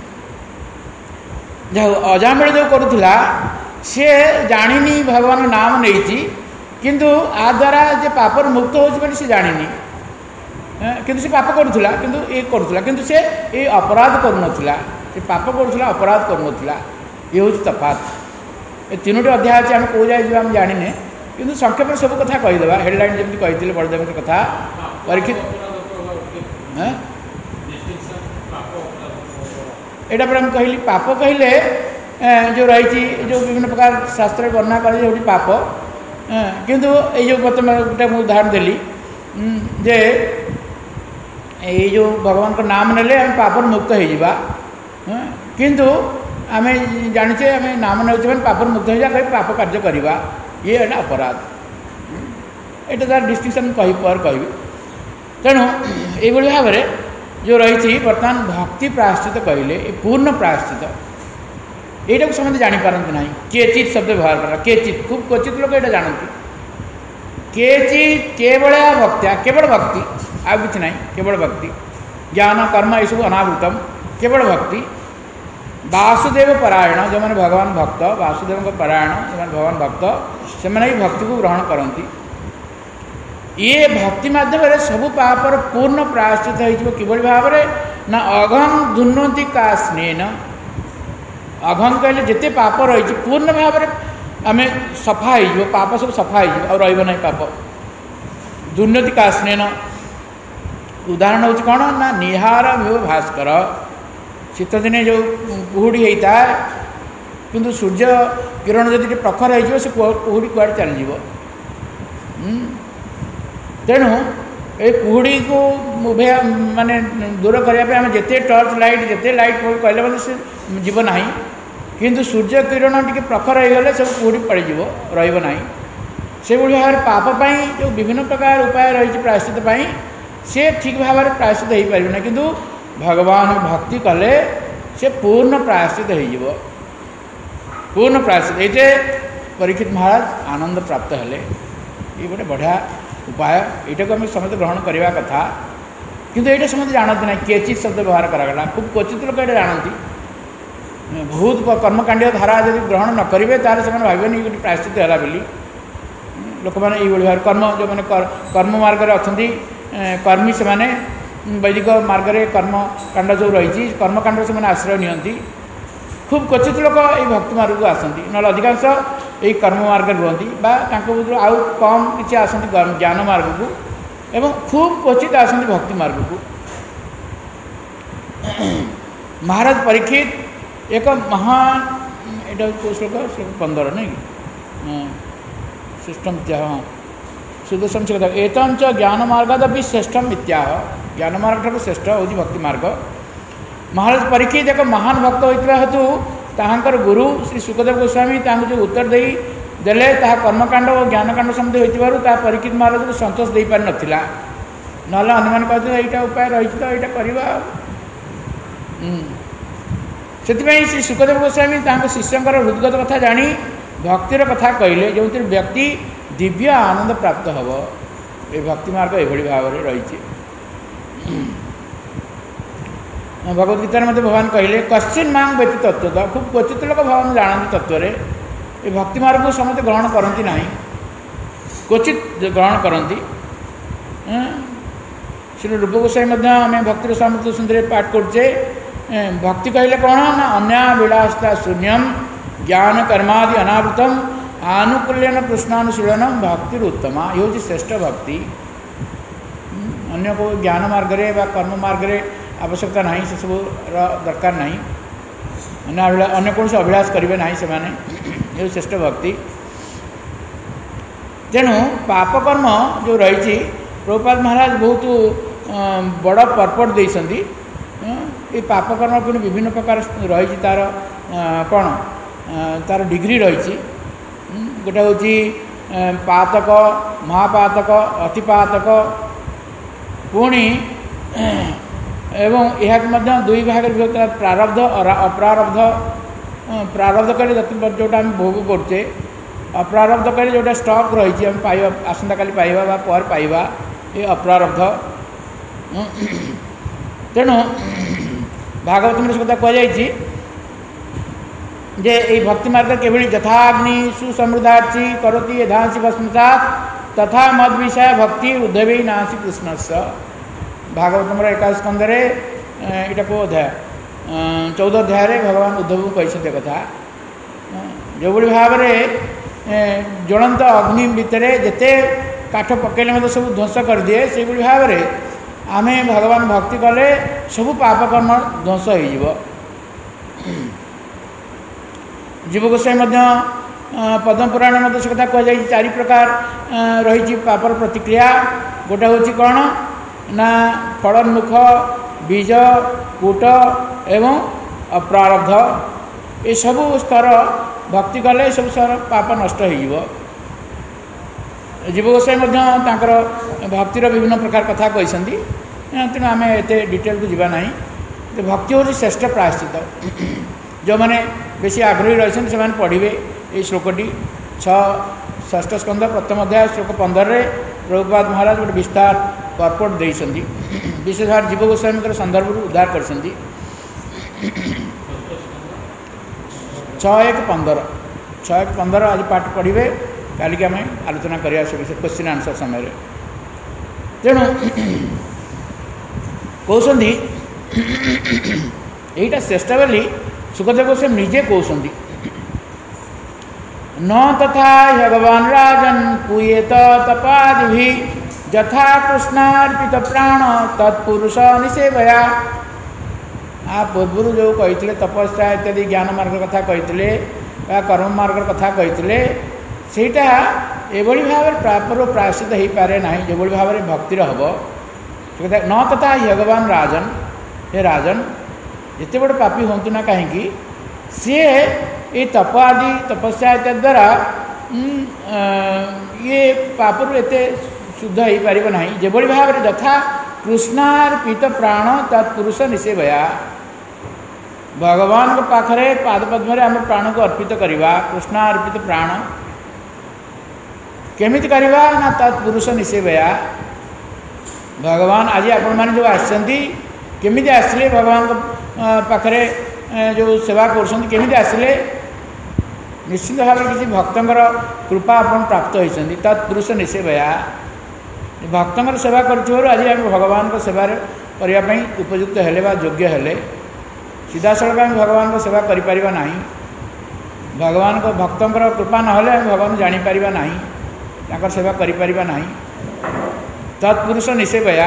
जहाँ अजामिल जो करुला सी जानी भगवान नाम नहीं किंतु आ द्वारा जे पाप मुक्त हो सी जानी किंतु से पाप करुला किंतु ये करुला किंतु से ये अपराध करुनथिला से पाप करुला अपराध करुनथिला ये हूँ तफात। ये तीनोटी अध्याय अच्छे आम कौ जाए आम जाने किंतु संक्षेप सब कथा कहीदेवा हेडलाइन जमी कही बलदेव कथा परीक्षित यहाँ पर कहली पाप कहले जो रही जो विभिन्न प्रकार शास्त्र वर्णना कर पाप किंतु ये बर्तमान गोटे मुझे उदाहरण देली जे ये जो भगवान का नाम नेले आम पाप मुक्त हो किंतु आम जाचे आम नाम ने पाप मुक्त हो जाए पाप कार्य करवा ये है अपराध यहाँ तार डिस्टिंक्शन कही पर कह। तेणु ये भाव में जो रही बर्तमान भक्ति प्रायश्चित कहले पूर्ण प्रायश्चित यहाँ को समझते जापारती ना केचित शब्द व्यवहार करा केचित खूब क्वचित लोग यहाँ जानती केचित केवल भक्त्या केवल भक्ति आ कि ना केवल भक्ति ज्ञान कर्म ये सब अनावृतम केवल भक्ति वासुदेव परायण जो मैंने भगवान भक्त वासुदेव परायण जो मैंने भगवान भक्त से मैंने भक्ति को ग्रहण करती ये भक्ति माध्यम सबु पापर पूर्ण प्रायश्चित हो कि भाव ना अघम दुर्नति का स्नेह अघम कहले जिते पाप रही पूर्ण भाव आम सफा हो पाप सब सफा हो रही पाप दुर्नति का स्नेह उदाहरण हूँ कौन ना निहार मेव भास्कर शीत दिने जो कुहुड़ी होता है किंतु सूर्य किरण जब प्रखर हो कुहुड़ी कुआड़े चलीज तेणु ये कुहुड़ी को उभय माने दूर करने आम जिते टर्च लाइट जिते लाइट कहले मतलब से जीव ना किंतु सूर्य किरण टी प्रखर हो गले सब कुहुड़ी पड़ज रहा से भाव पाप जो विभिन्न प्रकार उपाय रही प्रायश्चित से ठीक भाव में प्रायश्चित हो पार ना किंतु भगवान भक्ति कले से पूर्ण प्रायश्चित हो पूर्ण प्रायश्चित ये परीक्षित महाराज आनंद प्राप्त हेले ये गोटे बढ़िया उपाय यहाँ को आम समस्त ग्रहण करवा कथा किंतु ये समस्त जानती ना केचित शब्द व्यवहार करागला खूब क्वचित लोग ये जानती बहुत कर्मकांडीय धारा जब ग्रहण न करेंगे तार से भावन गोटे प्रायश्चित है बोली लोक मैंने ये भाव कर्म जो मैंने कर्म मार्ग में अच्छा कर्मी से मैंने वैदिक मार्ग में कर्मकांड जो रही कर्मकांड से आश्रय नियंती खूब क्वचित लोक ये भक्ति मार्ग को आसती ना अधिकांश यही कर्म मार्ग रुहति आउ कम किसी आसती ज्ञान मार्ग को एवं खूब क्वचित आसती भक्ति मार्ग को महाराज परीक्षित एक महान यहाँ श्लोक श्लोक पंदर नहीं श्रेष्ठम इत्याह सुदर्शन से कहता एतम च ज्ञान मार्गादपि श्रेष्ठम इत्याह ज्ञान मार्ग ठाकुर श्रेष्ठ हूँ भक्ति मार्ग महाराज परीक्षित एक महान भक्त होता हेतु ताहांकर गुरु श्री सुखदेव गोस्वामी जो उत्तर दे देले ताहा कर्मकांड और ज्ञानकांड सम्बन्धी होता परीक्षित महाराज को संतोष दे पार नाला ना अन्य कहते यहाँ उपाय रही तो यहाँ करवा से श्री सुखदेव गोस्वामी शिष्यंकर हृदगत कथा जानी भक्तिर कथा कहले जो व्यक्ति दिव्य आनंद प्राप्त हम ये भक्ति मार्ग ये भाव में रही भगवद गीतार मध्य भगवान कहले कश्चिन मांग व्यतीत तत्व खूब क्वचित लोक भगवान जानते तत्व ये भक्ति मार्ग को समस्त ग्रहण करती ना क्वचित ग्रहण करती श्री रूप गोस्वामी आम भक्तिर सामर्थ्य सुंदर पाठ करचे भक्ति कहले कौन ना अन्याभिलाषता शून्यम ज्ञान कर्मादि अनावृतम आनुकूल्यन कृष्णानुशीलनम भक्तिरुत्तमा ये हूँ श्रेष्ठ भक्ति अन्य को ज्ञान मार्ग रे कर्म मार्ग रे आवश्यकता नहीं से सब दरकार नहीं अन्य अन्य कौन से अभिलाष करेंगे ना से ये श्रेष्ठ भक्ति तेणु पापकर्म जो रही प्रभुपाद महाराज बहुत बड़ पर्पट देती ये पापकर्म पुणी विभिन्न प्रकार रही तार कौन तार डिग्री रही गोटे हूँ पातक महापातक अतिपातक पुणी एवं यह दुई भाग विभक्त प्रारब्ध और अप्रारब्ध प्रारब्ध कले जोटा आम भोग करचे अप्रारब्ध कले जोटा स्टॉक रही आम पाइबा आसंता काली पाइबा बा पर पाइबा ये अप्रारब्ध तेणु भागवत में कथा कहुई जे ये भक्ति मार्ग केवली यथाग्नि सुसमृद्धाची करोति यथांसी भस्मसात तथा मद विषय भक्ति उद्धवी नासी कृष्ण भागवतम एकादश स्कंदे यहाँ को अध्याय चौदह अध्याय भगवान उद्धव को कहते कथा जो भाव में ज्वलंत अग्नि भितर जिते काठ पकड़े सब ध्वंस कर दिए से भाव में आम भगवान भक्ति कले सब पापकर्म ध्वंस हो जीव गोस्वामी पद्म पुराण में से कथा कहुई चारि प्रकार रही पापर प्रतिक्रिया गोटे हूँ कौन ना फलोन्मुख बीज कूट एवं अप्रारब्ध ये सब स्तर भक्ति कले सब स्तर पाप नष्ट हो जीव गोस्वामी भक्तिर विभिन्न प्रकार कथा कहते तेणु आम एत डिटेल को जीवा ना भक्ति हूँ श्रेष्ठ प्रायश्चित जो मैंने बेसी आग्रही रही से पढ़े ये श्लोकटी षष्ठ स्कंद प्रथम अध्याय श्लोक पंदर प्रभुपाद महाराज गोटे विस्तार पर्पट देती विशेष भाव जीव गोस्वामी संदर्भ उद्धार कर छः एक पंदर छः एक पंदर आज पाठ पढ़े काली आम आलोचना करवा से विषय क्वेश्चन आंसर समय तेणु कहते यहीटा श्रेष्ठ बोली सुखदेव गोस्वामी निजे कहते न तथा भगवान राजन पूयेत तपादि यथा कृष्णार्पित प्राण तत्पुरुष निसेवया। आ पूर्व जो कही तपस्या इत्यादि ज्ञान मार्ग कथा कही कर्म मार्ग कथा कही सेटा एभली भाव प्रापर प्रायश्चित हो पारे ना जो भाव में भक्तिर हम न तथा भगवान राजन हे राजन जिते बड़ पापी हूँ ना कहीं सी ये तप आदि तपस्या इत्यादि द्वारा ये पापरू एत शुद्ध हो पार ना जो भाव में यथा कृष्णार्पित प्राण तत्पुरुष निसेवया। भगवान के पाखरे पादपद्म आम प्राण को अर्पित करवा कृष्णार्पित प्राण केमिति करवा ना तत्पुरुष निसेवया। भगवान आज आपण मैंने जो आसछंती केमिति आसिले भगवान पाखरे जो सेवा करमिति आसिले निश्चित भाव किसी भक्तर कृपा आपन प्राप्त होती तत्पुरुष निसेवया। भक्तर सेवा कर आज आम भगवान को सेवा करने उपयुक्त हेले बा योग्य हेले सीधा सड़क आम भगवान को सेवा करें ना भगवान को भक्तर कृपा ना भगवान जानीपर ना सेवा करें ना तत्पुरुष निसेवया।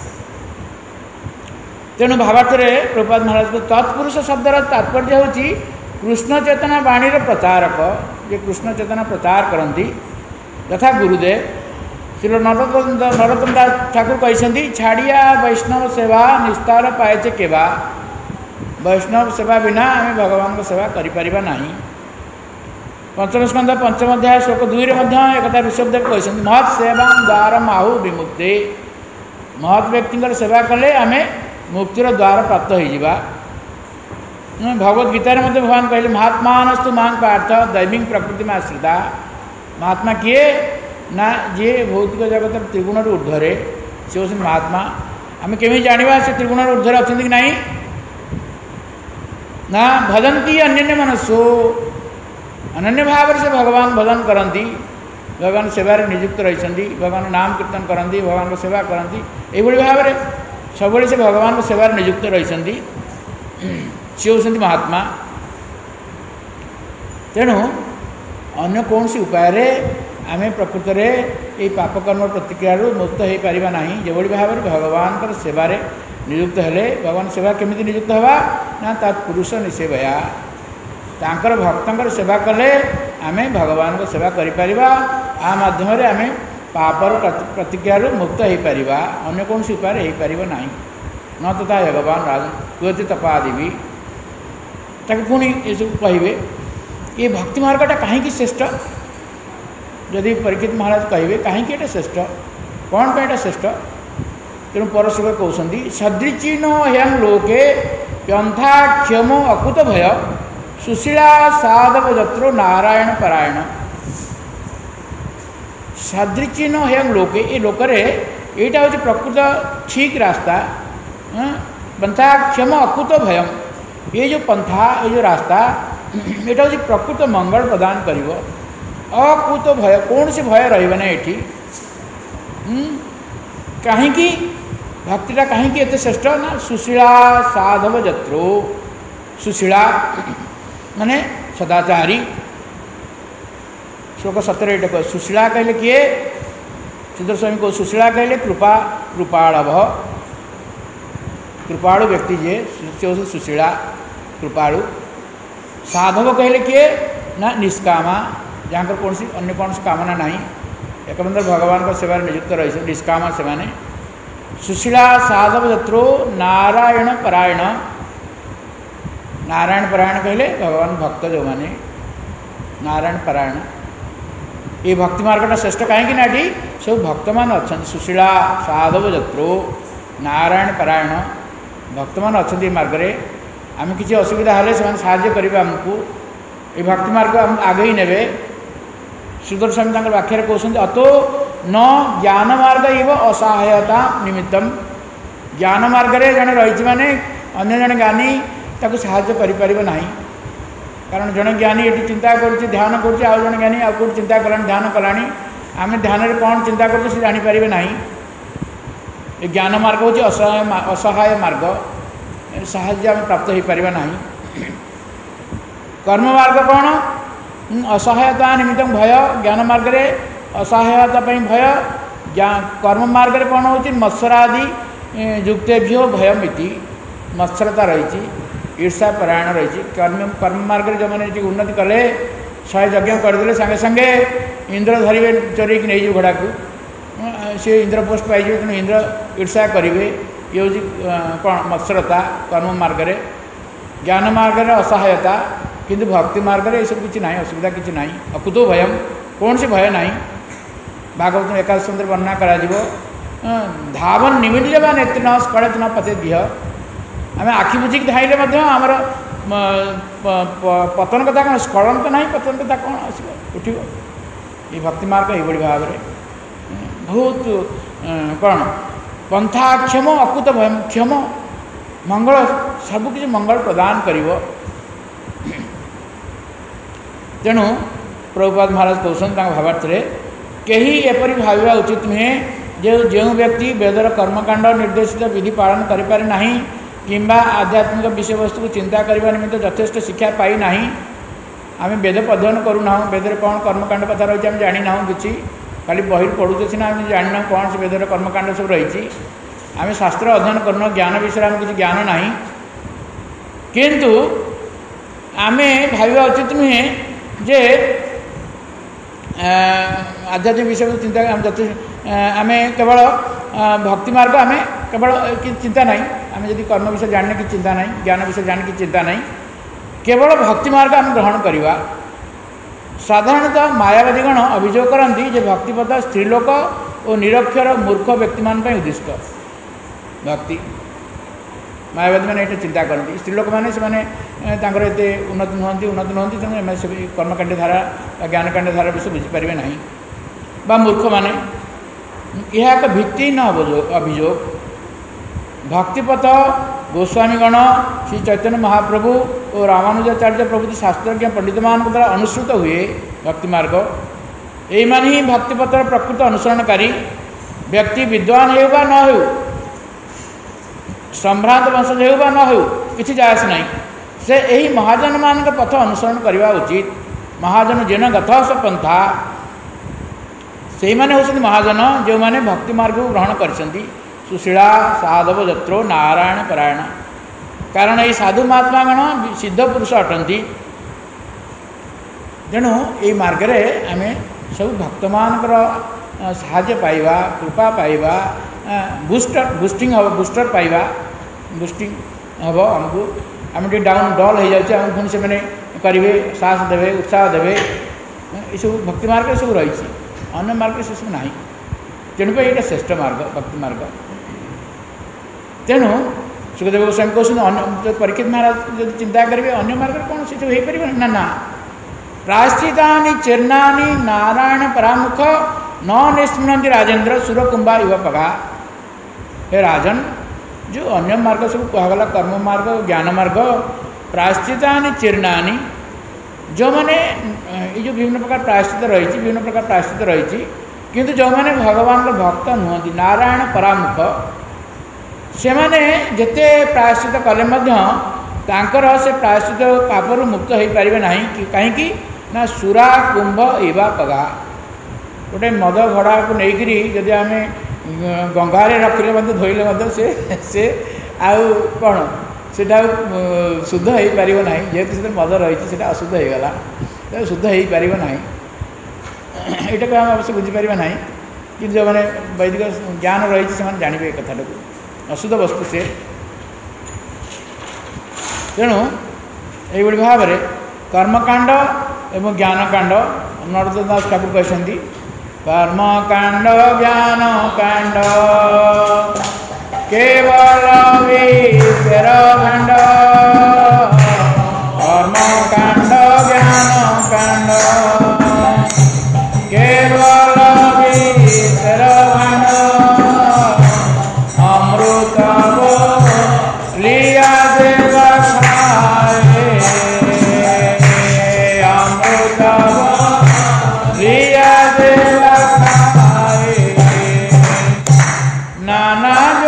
तेणु भावार्थ प्रभुपाद महाराज को तत्पुरुष शब्दर तात्पर्य होची कृष्ण चेतना वाणी प्रचारक ये कृष्ण चेतना प्रचार करती तथा गुरुदेव श्री नरोत्तम नरोत्तम दास ठाकुर कहते छाड़िया वैष्णव सेवा निस्तार पाएचे केवा। वैष्णव सेवा बिना आम भगवान को सेवा करें ना। पंचम स्कंद पंचम अध्याय श्लोक दुई एक ऋषभदेव कहते महत् सेवा द्वार आहु विमुक्ति महत् व्यक्ति सेवा कले आम मुक्तिर द्वार प्राप्त होगा। भगवद गीतार मध्य भगवान कहले महात्मानस्तु मां पार्थ दैविक प्रकृति में आश्रिता। महात्मा किए ना जी भौतिक जगत त्रिगुण ऊर्ध्वे सी हूँ महात्मा। आम केमी जाना से त्रिगुण ऊर्ध्वे अच्छा कि नहीं ना भजंती अन्य मनस्सु अनन्य भाव से भगवान भजन करती भगवान सेवार नियुक्त रही भगवान नाम कीर्तन करती भगवान को सेवा करती यही भाव में सब से भगवान को सेवार नियुक्त रही सी हूँ महात्मा। तेणु अन्य कौन सी उपाय आम प्रकृत में ये पापकर्म प्रतिक्रिया मुक्त हो पार ना जो भाव में भगवान सेवार नियुक्त हेले भगवान सेवा केमिति नियुक्त हवा ना तत्पुरुष निसेवया। तांकर भक्तर सेवा कले आम भगवान को सेवा करें आ माध्यम आम पापर प्रतिक्रिया मुक्त हो पार अन्य कौन सी उपाय हो पार ना न तथा भगवान राजन कुहति तपादि भी ताकि पुणी ये सब कहे ये भक्ति मार्गटा कहीं श्रेष्ठ जदि परीक्षित महाराज कहे कहीं श्रेष्ठ कौन पर श्रेष्ठ तेणु परशुभ कहते सदृचिन ह्यम लोके प्यंथाक्षम अकुत भय सुशीला साधव जत्रो नारायण परायण। सदृचिन ह्यम लोके ये लोकरे यहाँ हूँ प्रकृत ठीक रास्ता पंथाक्षम अकुत भयम ये जो पंथा ये जो रास्ता यहाँ हूँ प्रकृत मंगल प्रदान कर अकुत भय कौन से भय रहा ये कहीं भक्तिटा कहीं एत श्रेष्ठ ना सुशीला साधव जत्रो सुशीला माने सदाचारी श्लोक सतर ये कह सुशीला कहले किए सिद्धर स्वामी को सुशीला कहले कृपा कृपाणव कृपाणु व्यक्ति जे से सुशीला कृपाणु। साधव कहले किए ना निष्कामा जहाँ कौन सी अन्य कौन सी कामना ना एकमात्र भगवान का सेवा नियुक्त रही निष्कामा से माने सुशीला साधव जत्रो नारायण परायण। नारायण परायण कहले भगवान भक्त जो माने नारायण परायण ये भक्ति मार्गटा श्रेष्ठ कहीं ना सब भक्त मान अच्छा सुशीला साधव जत्रो नारायण परायण भक्त मान अच्छा मार्ग में आम किसी असुविधा हेल्ले से साहाय्य करेंगे आमको ये भक्ति मार्ग आगे ही ने श्रीधर स्वामी व्याख्या कहते अतो न ज्ञान मार्ग इव असहायता निमित्तम ज्ञान मार्ग में जड़े रही माने अन्य जड़े ज्ञानी ताको साहाय्य करें ना कारण जड़े ज्ञानी ये चिंता कर ध्यान कर जड़े ज्ञानी आउ कौट चिंता कला ध्यान कला आम ध्यान कौन चिंता कर जापर ना ये ज्ञान मार्ग हूँ असहाय असहाय मार्ग साहाय्य आम प्राप्त हो पार ना। कर्म मार्ग कौन असहायता निमित्त भय ज्ञान मार्ग रे असहायता भय कर्म मार्ग रे कौन हो मत्सरादि युक्तेभ्यो भयमिति मत्सरता रही ईर्षा परायण रही कर्म कर्म मार्ग जो मैंने उन्नति कले शहे यज्ञ करदे संगे संगे इंद्र धरवे चोरी नहीं जो घोड़ा को सी इंद्र पोस्ट पाई तेणु इंद्र ईर्षा करेंगे ये हूँ कौन मत्सरता कर्म मार्ग रे ज्ञान मार्ग रे असहायता किंतु भक्ति मार्ग रे सब किसी ना असुविधा किसी ना अकुतो भयम कौन से भय ना भागवत एकादश स्कंदे वर्णना करा धावन निमिट जबा नेत्र न स्कड़त न पते दिह आम आखि बुझिक धाइले आमर पतन कथा कौन स्खलन तो ना पतन कथा कौन आस उठ ये भक्ति मार्ग ये भाव में बहुत कौन पंथाक्षम अकुत भय क्षम मंगल सबकि मंगल प्रदान कर तेणु प्रभुपाद महाराज कहते भावार्थ कहीं एपरी भाविबा उचित नुहे जो जो व्यक्ति वेदर कर्मकांड निर्देशित विधि पालन करें ना कि आध्यात्मिक विषय वस्तु को चिंता करने निमित्त यथेष्ट शिक्षा पाई ना आम वेद अध्ययन करूना वेदर कौन कर्मकांड कथा रही है जानी ना कि खाली बही पढ़ुचे सीना आम जाना कौन से वेदर कर्मकांड सब रही आम शास्त्र अध्ययन करना ज्ञान विषय आम किसी ज्ञान ना किंतु आम भाविबा उचित नुहे जे आध्यात्मिक विषय चिंता आम केवल भक्ति मार्ग आम केवल चिंता ना आम जब कर्म विषय जानने की चिंता ना ज्ञान विषय जानने की चिंता ना केवल भक्ति मार्ग आम ग्रहण करवा। साधारणतः मायावादीगण अभियोग करती जे भक्तिपथ स्त्रीलोक और निरक्षर मूर्ख व्यक्ति मान उद्दिष्ट भक्ति मायावादी मैंने ये चिंता करती स्त्रीलोक मैंने से एत उन्नति नुहति उन्नति नुहति तेणु कर्मकांड धारा ज्ञानकांड धारा विषय बुझीपारे ना बा मूर्ख मैंने यह एक भित्तिहीन अभियोग भक्तिपथ गोस्वामीगण श्री चैतन्य महाप्रभु और रामानुजाचार्य प्रभृति शास्त्रज्ञ पंडित मान द्वारा अनुसृत हुए भक्ति मार्ग यही मान ही भक्तिपथर प्रकृत अनुसरणकारी व्यक्ति विद्वान हो बा न हो संभ्रांत वंशज हो बा न हो किसी जायस ना से यही महाजन मान पथ अनुसरण करने उचित महाजन जेन गत स पंथा से मैंने होती महाजन जो मैंने भक्ति मार्ग को ग्रहण कर सुशीला साधव जत्रो नारायण परायण कारण ये साधु महात्मा गण सिद्ध पुरुष अटंती तेणु ये मार्ग में आम सब भक्त मानकर साहाय्य पाइबा कृपा पाइबा बूस्टर बूस्टिंग हम बूस्टर पाइबा बूस्टिंग हम आमको आम डाउन डल हो जाए आम पुणी से करेंगे साहस देवे उत्साह देवे ये सब भक्ति मार्ग सब रही अन्य मार्ग से सब ना तेणुप ये श्रेष्ठ मार्ग भक्ति मार्ग तेणु सुखदेव गोस्वामी कहते परीक्षित महाराज जब चिंता करेंगे अन्य मार्ग कौन से सब हो पार ना ना प्राश्चिता चीर्णानी नारायण परामुख न निस्मृति राजेन्द्र सुरकुंभा युवा पगा हे राजन जो अन्य मार्ग सब कहगला कर्म मार्ग ज्ञान मार्ग प्राश्चिता चीर्णानी जो मैंने ये जो विभिन्न प्रकार प्रायश्चित रही विभिन्न प्रकार प्रायश्चित रही किंतु जो मैंने भगवान भक्त नुहति नारायण परामुख से मैंने जिते प्रायश्चित कले तांकर से प्रायश्चित पापरू मुक्त हो पारे ना कहीं ना सुरा कुंभ एवा पगा गोटे मद भड़ा को लेकिन जदि आम गंगार रखिले धोइले से से आउ कौन से शुद्ध हो पार ना जेहेतु से मद रही है अशुद्ध हो गला शुद्ध हो पार ना यहाँ को आम अवश्य बुझीपार ना कि जो मैंने वैदिक ज्ञान रही से जानवे कथा को अशुद्ध वस्तु से तेणु ये भाव में कर्मकांड एवं ज्ञानकांड नरोत्तम दास ठाकुर कहते कर्मकांड ज्ञान कांड केवल विषय भांड कर्मकांड ज्ञान कांड केवल विषय भांड अमृत लिया देवा खाए अमृत लिया देवा खाए नाना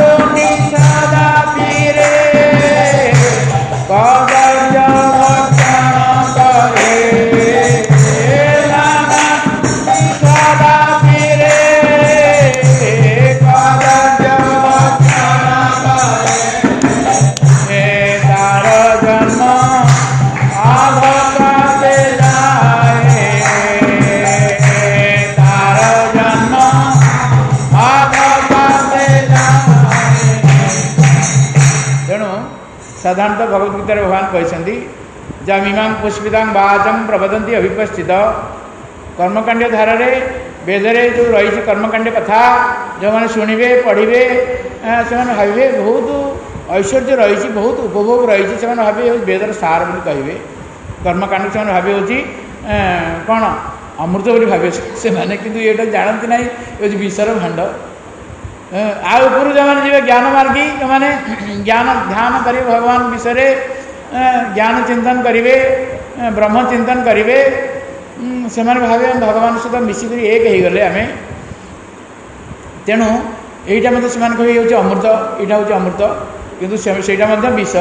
साधारणतः भगवद्गीतार भगवान कहते जमीमां पुष्पितां वाचं प्रवदन्ति अभिपस्थित कर्मकांड धारा वेदरे जो रही कर्मकांड कथा जो मैंने शुणे पढ़े से भावे बहुत ऐश्वर्य रही बहुत उपभोग रही से भावे वेदर सार बोली कहे कर्मकांड से भावे हूँ कौन अमृत बोली भावे से मैंने किंतु ये जानती ना ये विषर भांड आउपर जो मैंने जी ज्ञान मार्गी जो मैंने ज्ञान ध्यान करेंगे भगवान विषय ज्ञान चिंतन करेंगे ब्रह्म चिंतन करेंगे से भावे भगवान सहित मिसिक एक हो गले आम तेणु यहीटा मत से कहे अमृत यहाँ हूँ अमृत किंतु से विष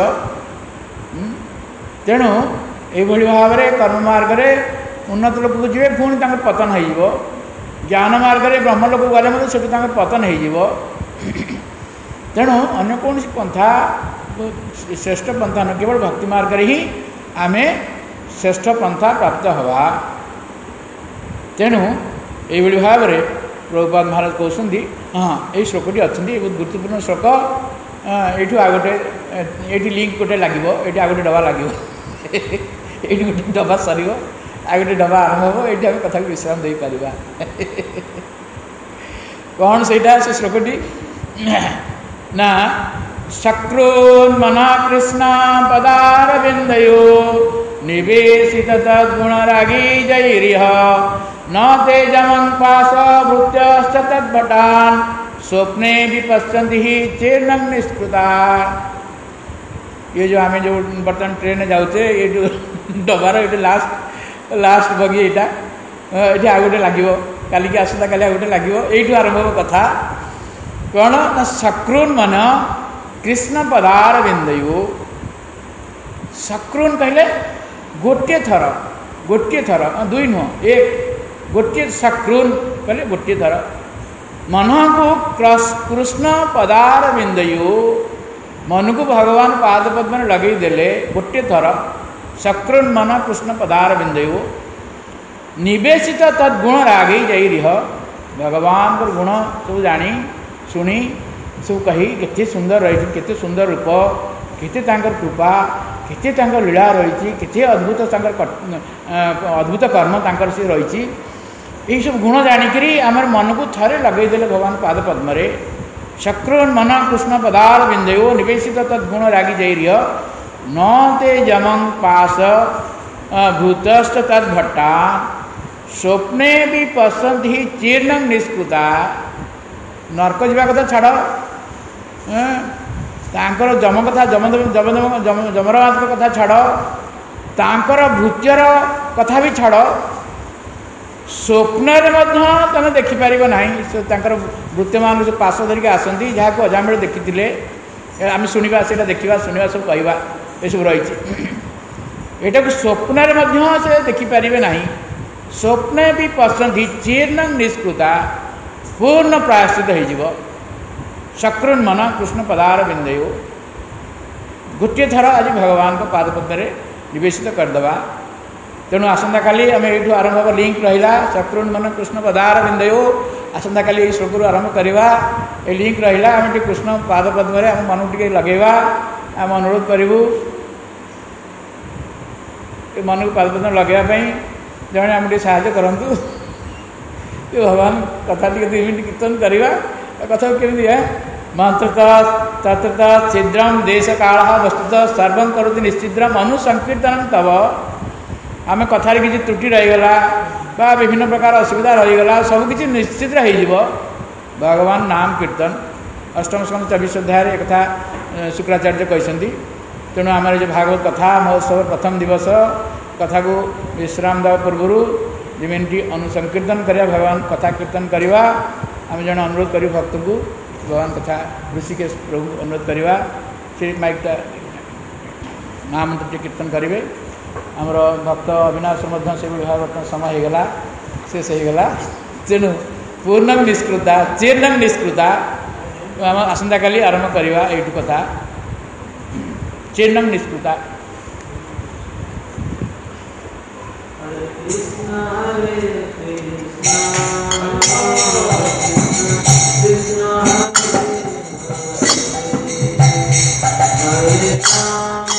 तेणु यही भाव में कर्म मार्ग में उन्नत लोक को जी पुणी पतन हो ज्ञान मार्ग में ब्रह्म लोक गले से पतन हो तेणु अन्य कौन पंथा श्रेष्ठ पंथा न केवल भक्ति मार्ग ही आम श्रेष्ठ पंथा प्राप्त हवा तेणु ये भाव में प्रभुपाद महाराज कहते हाँ ये श्लोकटी अच्छा बहुत गुरुत्वपूर्ण श्लोक ये आ गए ये लिंक गोटे लगे ये आ गए डबा लगे ये गोटे डबा सर आ गए डबा आरंभ हो ये कथा विश्राम दे पार कौन से श्लोकटी ना शक्रोन्मना कृष्ण पदारविंदयो निवेशित तद्गुणरागी जैरिह न ते जमं पास भृत्यश्च तद्भटान् स्वप्ने विपश्यन्ति हि चीर्णं निष्कृता। ये जो आम जो बर्तमान ट्रेन जाऊे ये जो डबार ये लास्ट लास्ट बगी यहाँ ये आ गए लगे काली की आसता काली आ गए लगे यू आरंभ कथा कौन ना शक्रुन मन कृष्ण पदार बिंदु शक्रुन कहले गोटे थर गोटे थर दुई नुह एक गोटे शक्रुन कहले गोटे थर मन को कृष्ण पदार बिंदु मन को भगवान पाद पद्म में लगे देले गोटे थर शक्रुन मन कृष्ण पदार बिंदु निवेशित तद्गुण रागे जाइरिह भगवान को गुण सब जानी शुणी सब कही केते सुंदर रही केते सुंदर रूप केते तांकर कृपा केते तांकर लीला रही केते अद्भुत तांकर अद्भुत कर्म तांकर से रही यही सब गुण जानिकी आम मन को थरे लगेदेले भगवान पाद पद्म शक्रुन मन कृष्ण पदार बिंदु निवेशित तद्गुण रागी जैरिह न ते जमं पास भूतश्च तद्भट्टा स्वप्ने भी पसंद ही चीर्णं निष्कृता नरक जा कथा छाड़ तांकर जम कथा जम जम जम जमराज कथा छाड़ तांकर भूत्यर कथा भी छाड़ स्वप्न तुम देखिपार ना भृत्य मान जो पास धरिक आसती जहाँ को अजाम देखी आम शुणा से देखा शुणा सब कहवा ये सब रही यहाँ को स्वप्न से देखिपारे ना स्वप्न भी पसंद ही चीर्ण निष्कृता पूर्ण प्रायश्चित हो शक्रुन मन कृष्ण पदार बिंदु गोटे थर आज भगवान को पादपद्म में निवेशित करदे तेणु आसंता काली आम यू आरंभ लिंक रहा शक्रुन मन कृष्ण पदार बिंदु आसंता काली ये श्लोक आरंभ करवा ये लिंक रहा आम कृष्ण पादपद्म में आम मन टे लगेगा आम अनुरोध करूँ मन को पादपद्म लगेवाई जड़े आम साहय करूँ भगवान कथा टी दुई मिनट कीर्तन करवा कथा केमी है मंत्रता तत्रता छिद्रम देश काल वस्तुत सर्व करोति निश्चिद्रम अनुसंकीर्तन तब आम कथार किसी त्रुटि रहीगला बा विभिन्न प्रकार असुविधा रहीगला सबकि निश्चित हो भगवान नाम कीर्तन अष्टम स्कंद चौबीस अध्याय एक कथा शुक्राचार्य कहते तेणु आम जो भागवत कथा महोत्सव प्रथम दिवस कथा को विश्राम देवा पूर्व दु मिनट अनुसंकीर्तन करवा भगवान कथा कीर्तन करवा आम जन अनुरोध करूँ भक्त को भगवान कथा ऋषिकेश प्रभु अनुरोध करवा से माइकटा महामंत्र कीर्तन करेंगे आमर भक्त अविनाश से भाव समय होगला शेष होगला तेणु पूर्ण निष्कृता चीर्ण निष्कृता आम आसंता काली आरंभ करवा यू कथा चीर्ण निष्कृता Krishna Krishna Hare Hare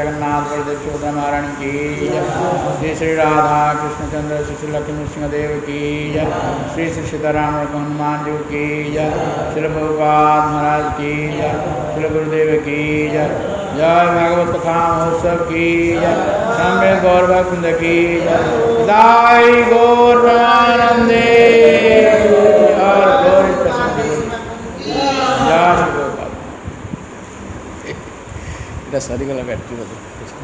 Jagannath Baldev Subhadra महारानी की जय। श्री श्री राधा कृष्णचंद्र श्री श्री लक्ष्मी सिंहदेव की जय। श्री श्री सीताराम हनुमान जी की जय। श्री प्रभुपाद महाराज की जय। श्री गुरुदेव की जय। जय भागवत कथा महोत्सव की जय। सम्य गौर भक्त की जय। दाई गौर प्रेमानंदे और गौर सरीगला बैटरी बोधे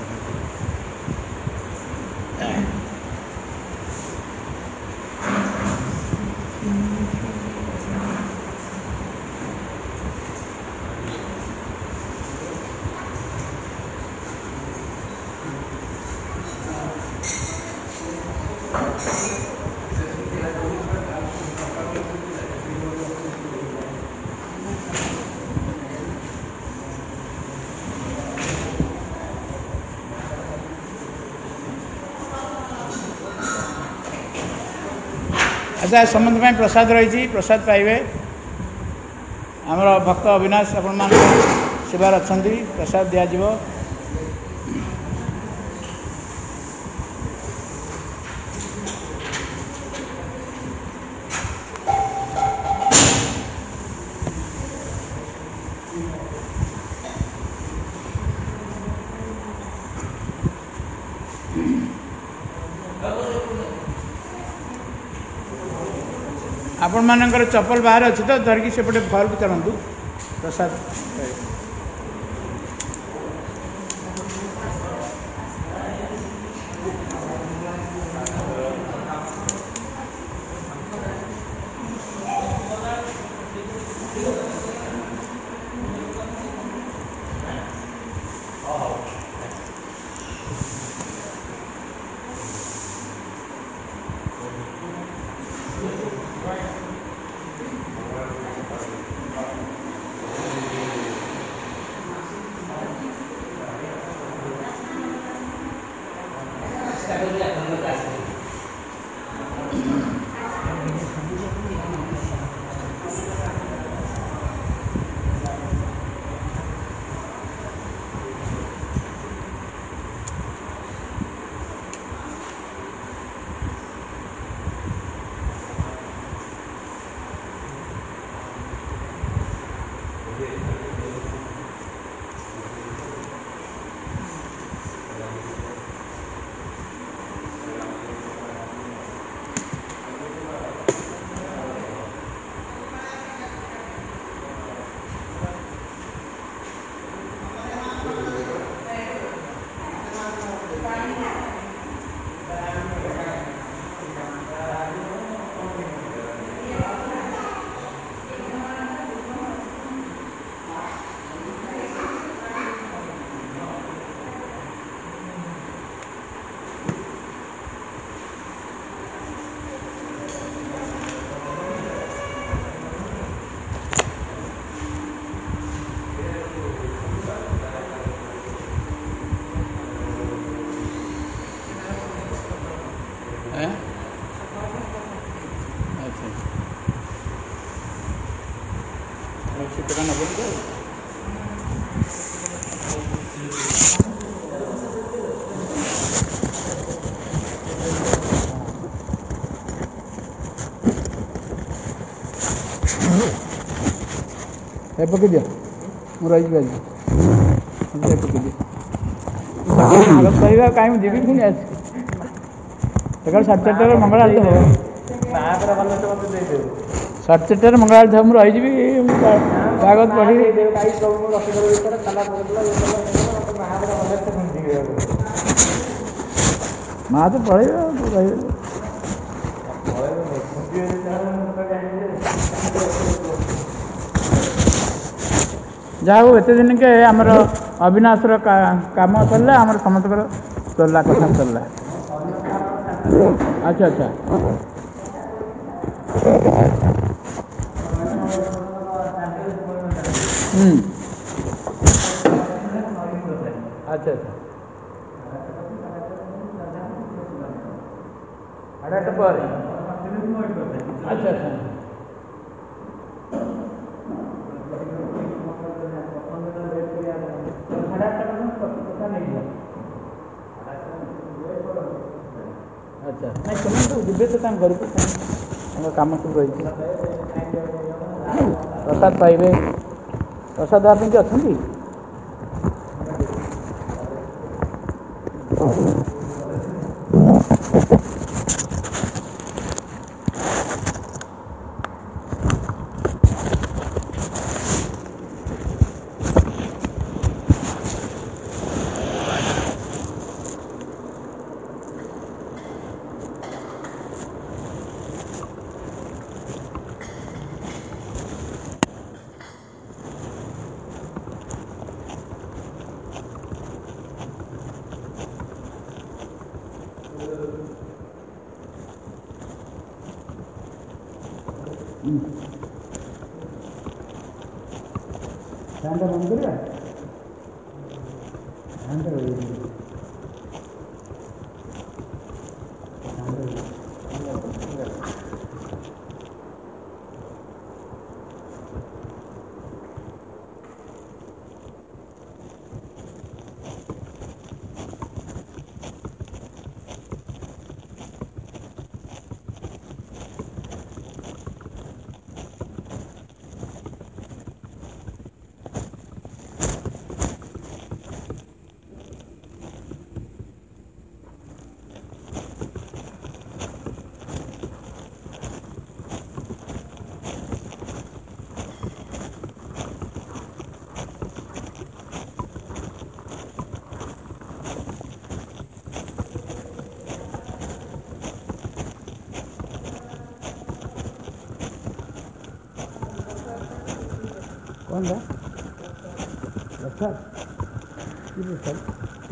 अच्छा समस्त में प्रसाद रही प्रसाद पाइबे आमर भक्त अविनाश आपण मान सेवार अच्छा प्रसाद दिज्व आपण मानकर चप्पल बाहर अच्छी तो धरिकी सेपटे घर को चलतु प्रसाद है पकड़ दिया मुराई जी आज पकड़ दिया हालत कह कहीं जीवी पुणी आज सकाल साढ़े चार्टार मंगल आरती हम साढ़े चार्टार मंगल आरती हम रही कागज पढ़ी माँ तो पढ़े जहाँ एत दिन के आमर अविनाशर का, काम चलला आमर समस्त चलला कथा चलला अच्छा अच्छा हम्म अच्छा अच्छा अड़ा पर अच्छा अच्छा ନାଇଁ ସେମାନେ ସବୁ ଯିବେ ତ ତାଙ୍କ ଘରକୁ, ତାଙ୍କ କାମ ସବୁ ରହିଛି। ପ୍ରସାଦ ପାଇବେ, ପ୍ରସାଦ ଦେବା ପାଇଁ କି ଅଛନ୍ତି। ଫ୍ୟାନ୍ଟା ବନ୍ଦ କରିବା, ଫ୍ୟାନ୍ଟା ରହିବ। कौन है? अच्छा किती सर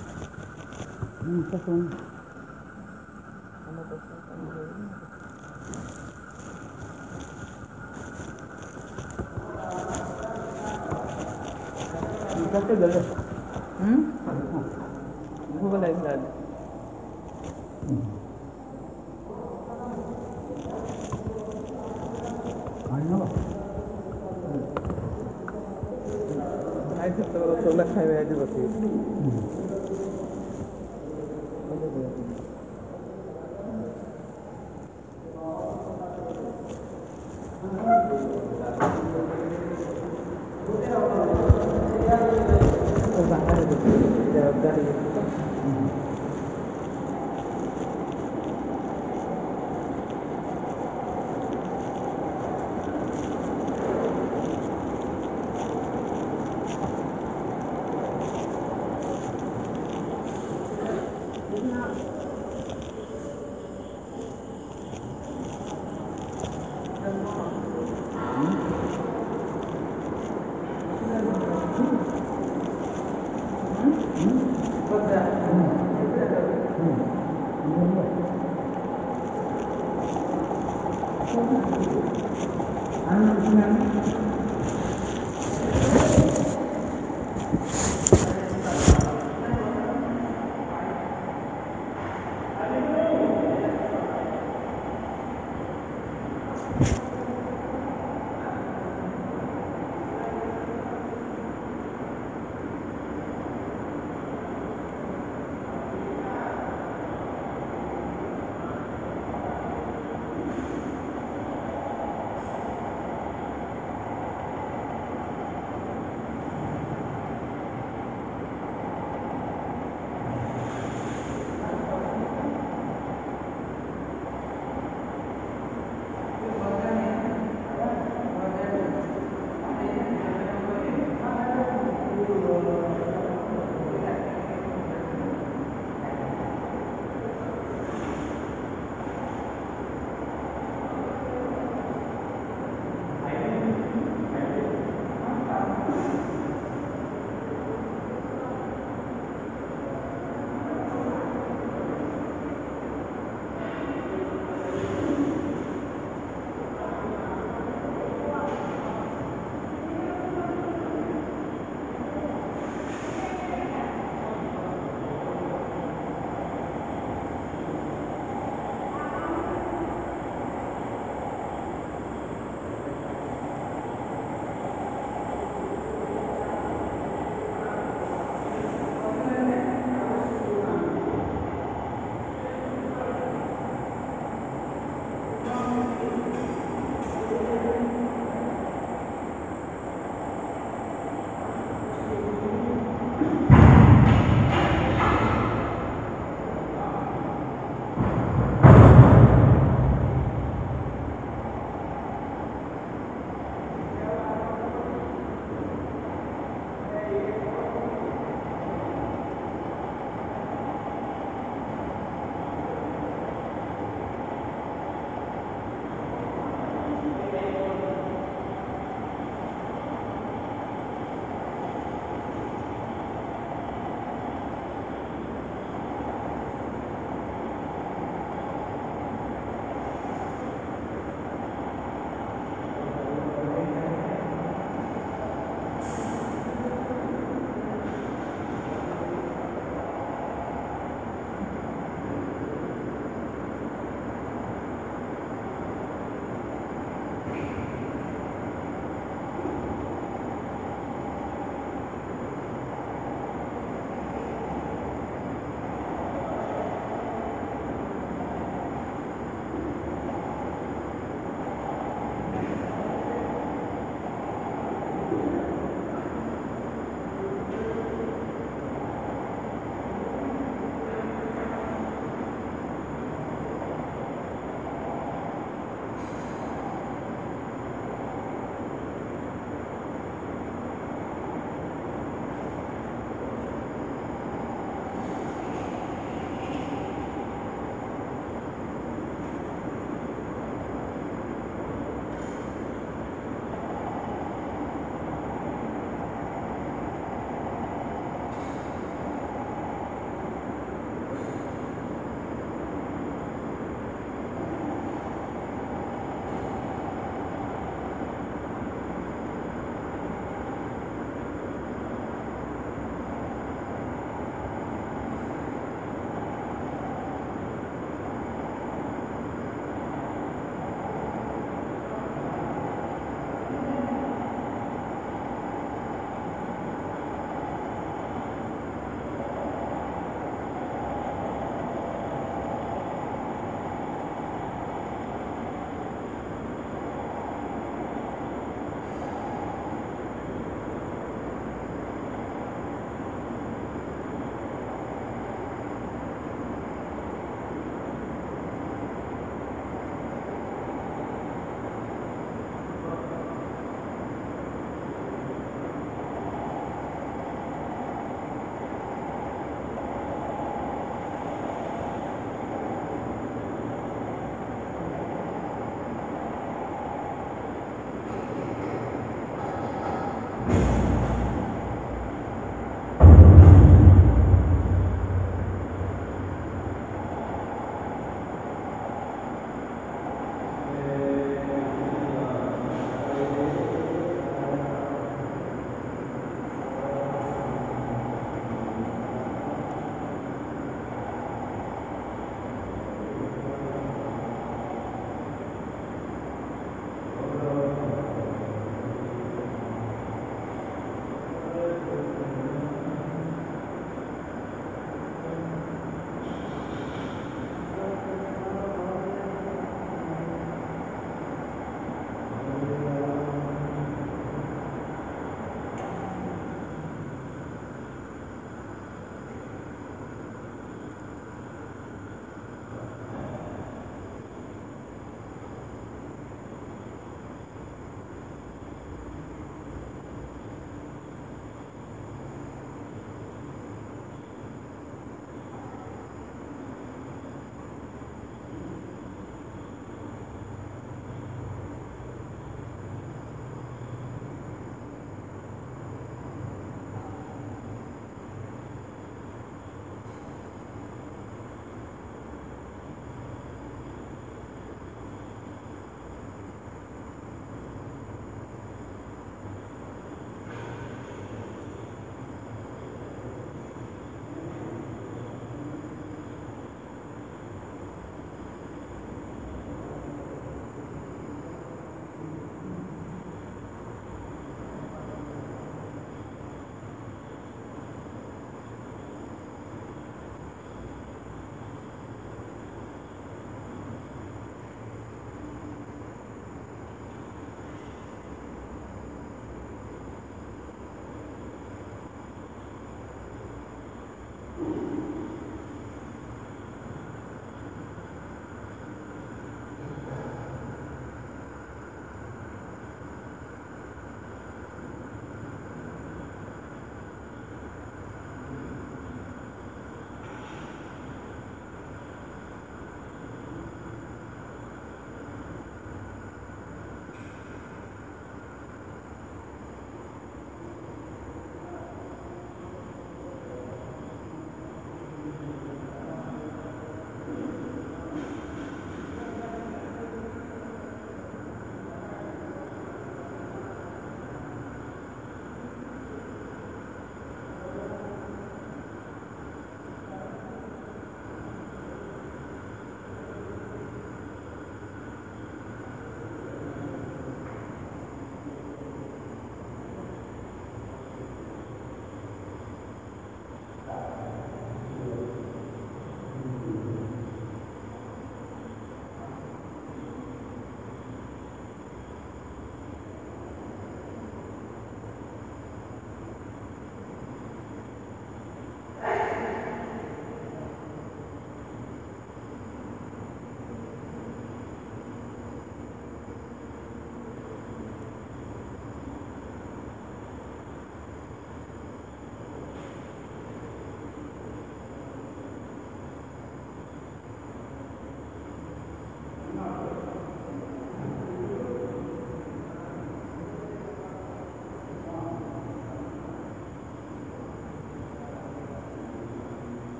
नंतर कोण निकलते गले हम्म भूख लगी आज खाना आज तो सोला खाए आज बसी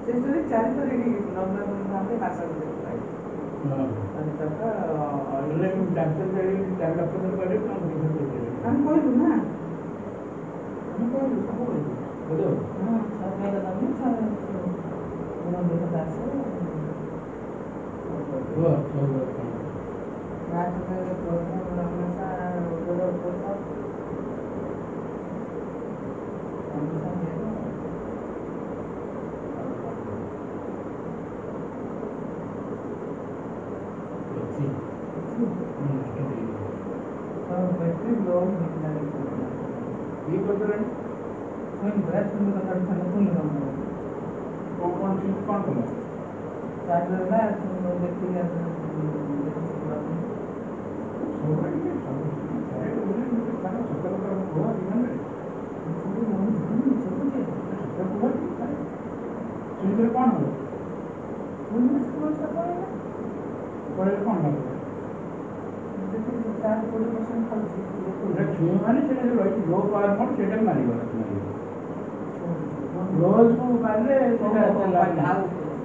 ସେଠି ଚାରି ଥର ଏଠି ନନ୍ଦନ ଥାନ୍ତେ କାଶ ପାଇ ଆମେ କହିଲୁ ନା ଆମେ କହିଲୁ ସବୁ କହିଲୁ ହଁ ସର୍ବାଦ ତମେ ନନ୍ଦିତ ଦାସ बैटरी लो ये बदल कोई ब्रश में तो कर सकते कोई नहीं कौन कौन चीज कौन कौन चार्जर ना तो देखते हैं सब है अरे मुझे खाना सकल का हुआ इधर में सब हुआ सुंदर कौन हो सुंदर कौन सा कौन है बड़े कौन है चार कोटी परसेंट खाली छुए माने से रही लो पावर मोड सेटल मारिबो रोज को मारले सेटा लाभ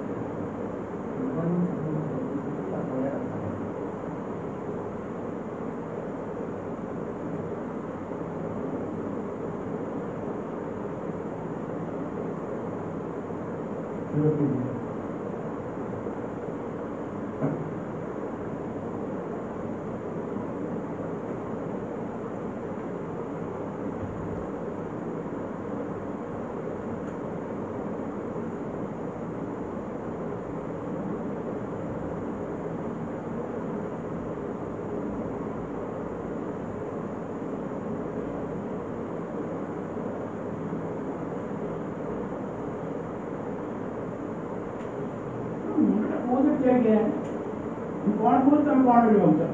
गया कौन बोल तुम कौन भी बोलते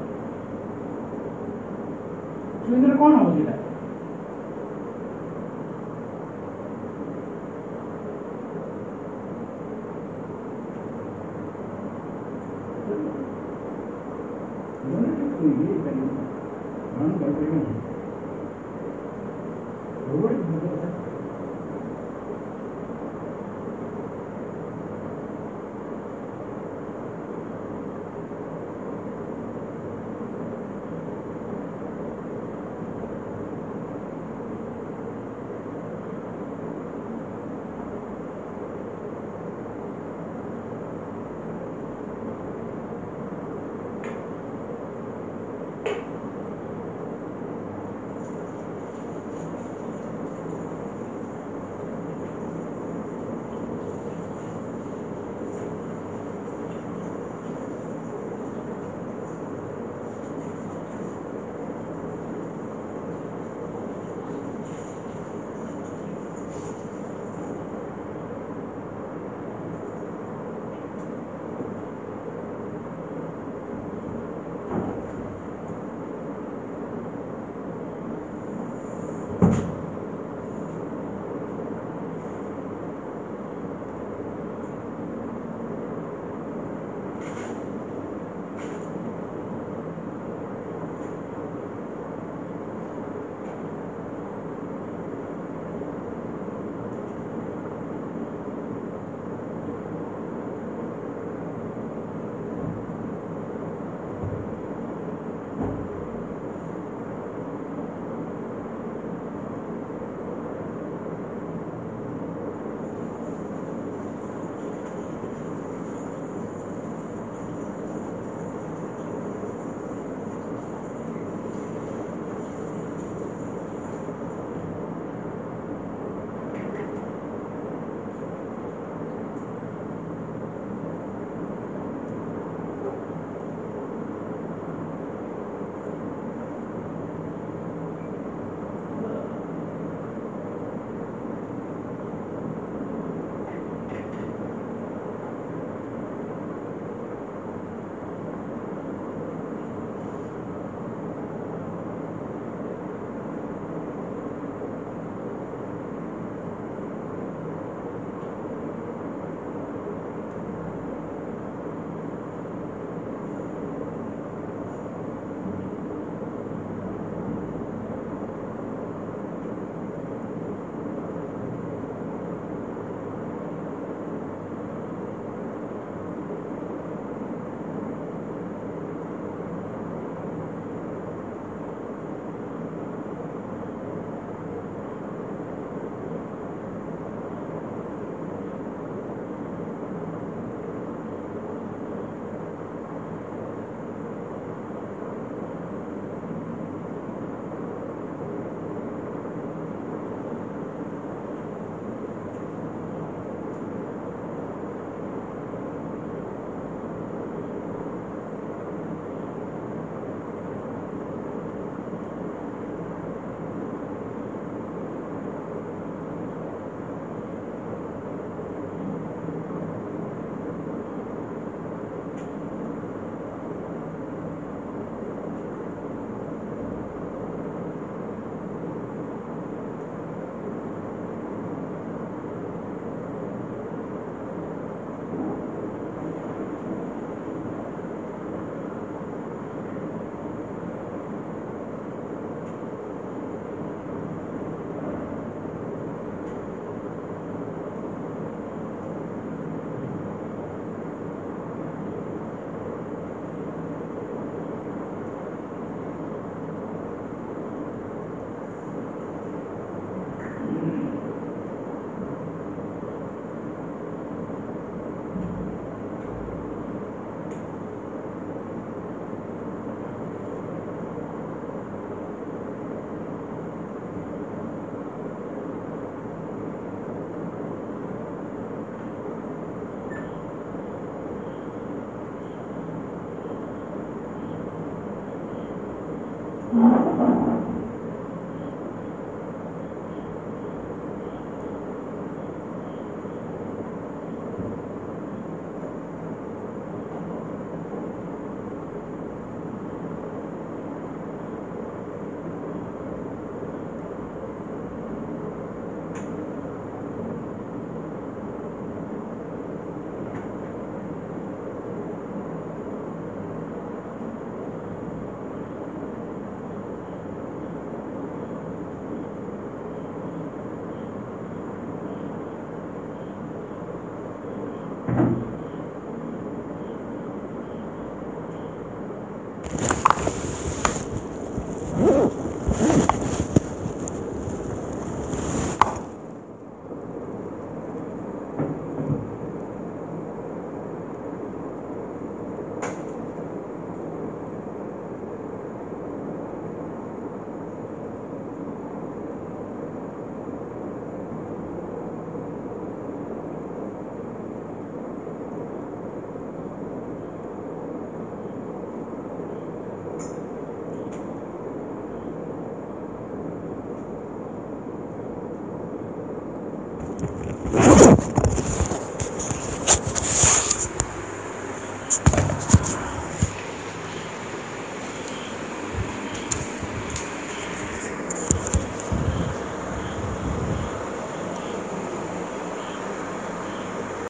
सुंदर कौन हो सीधा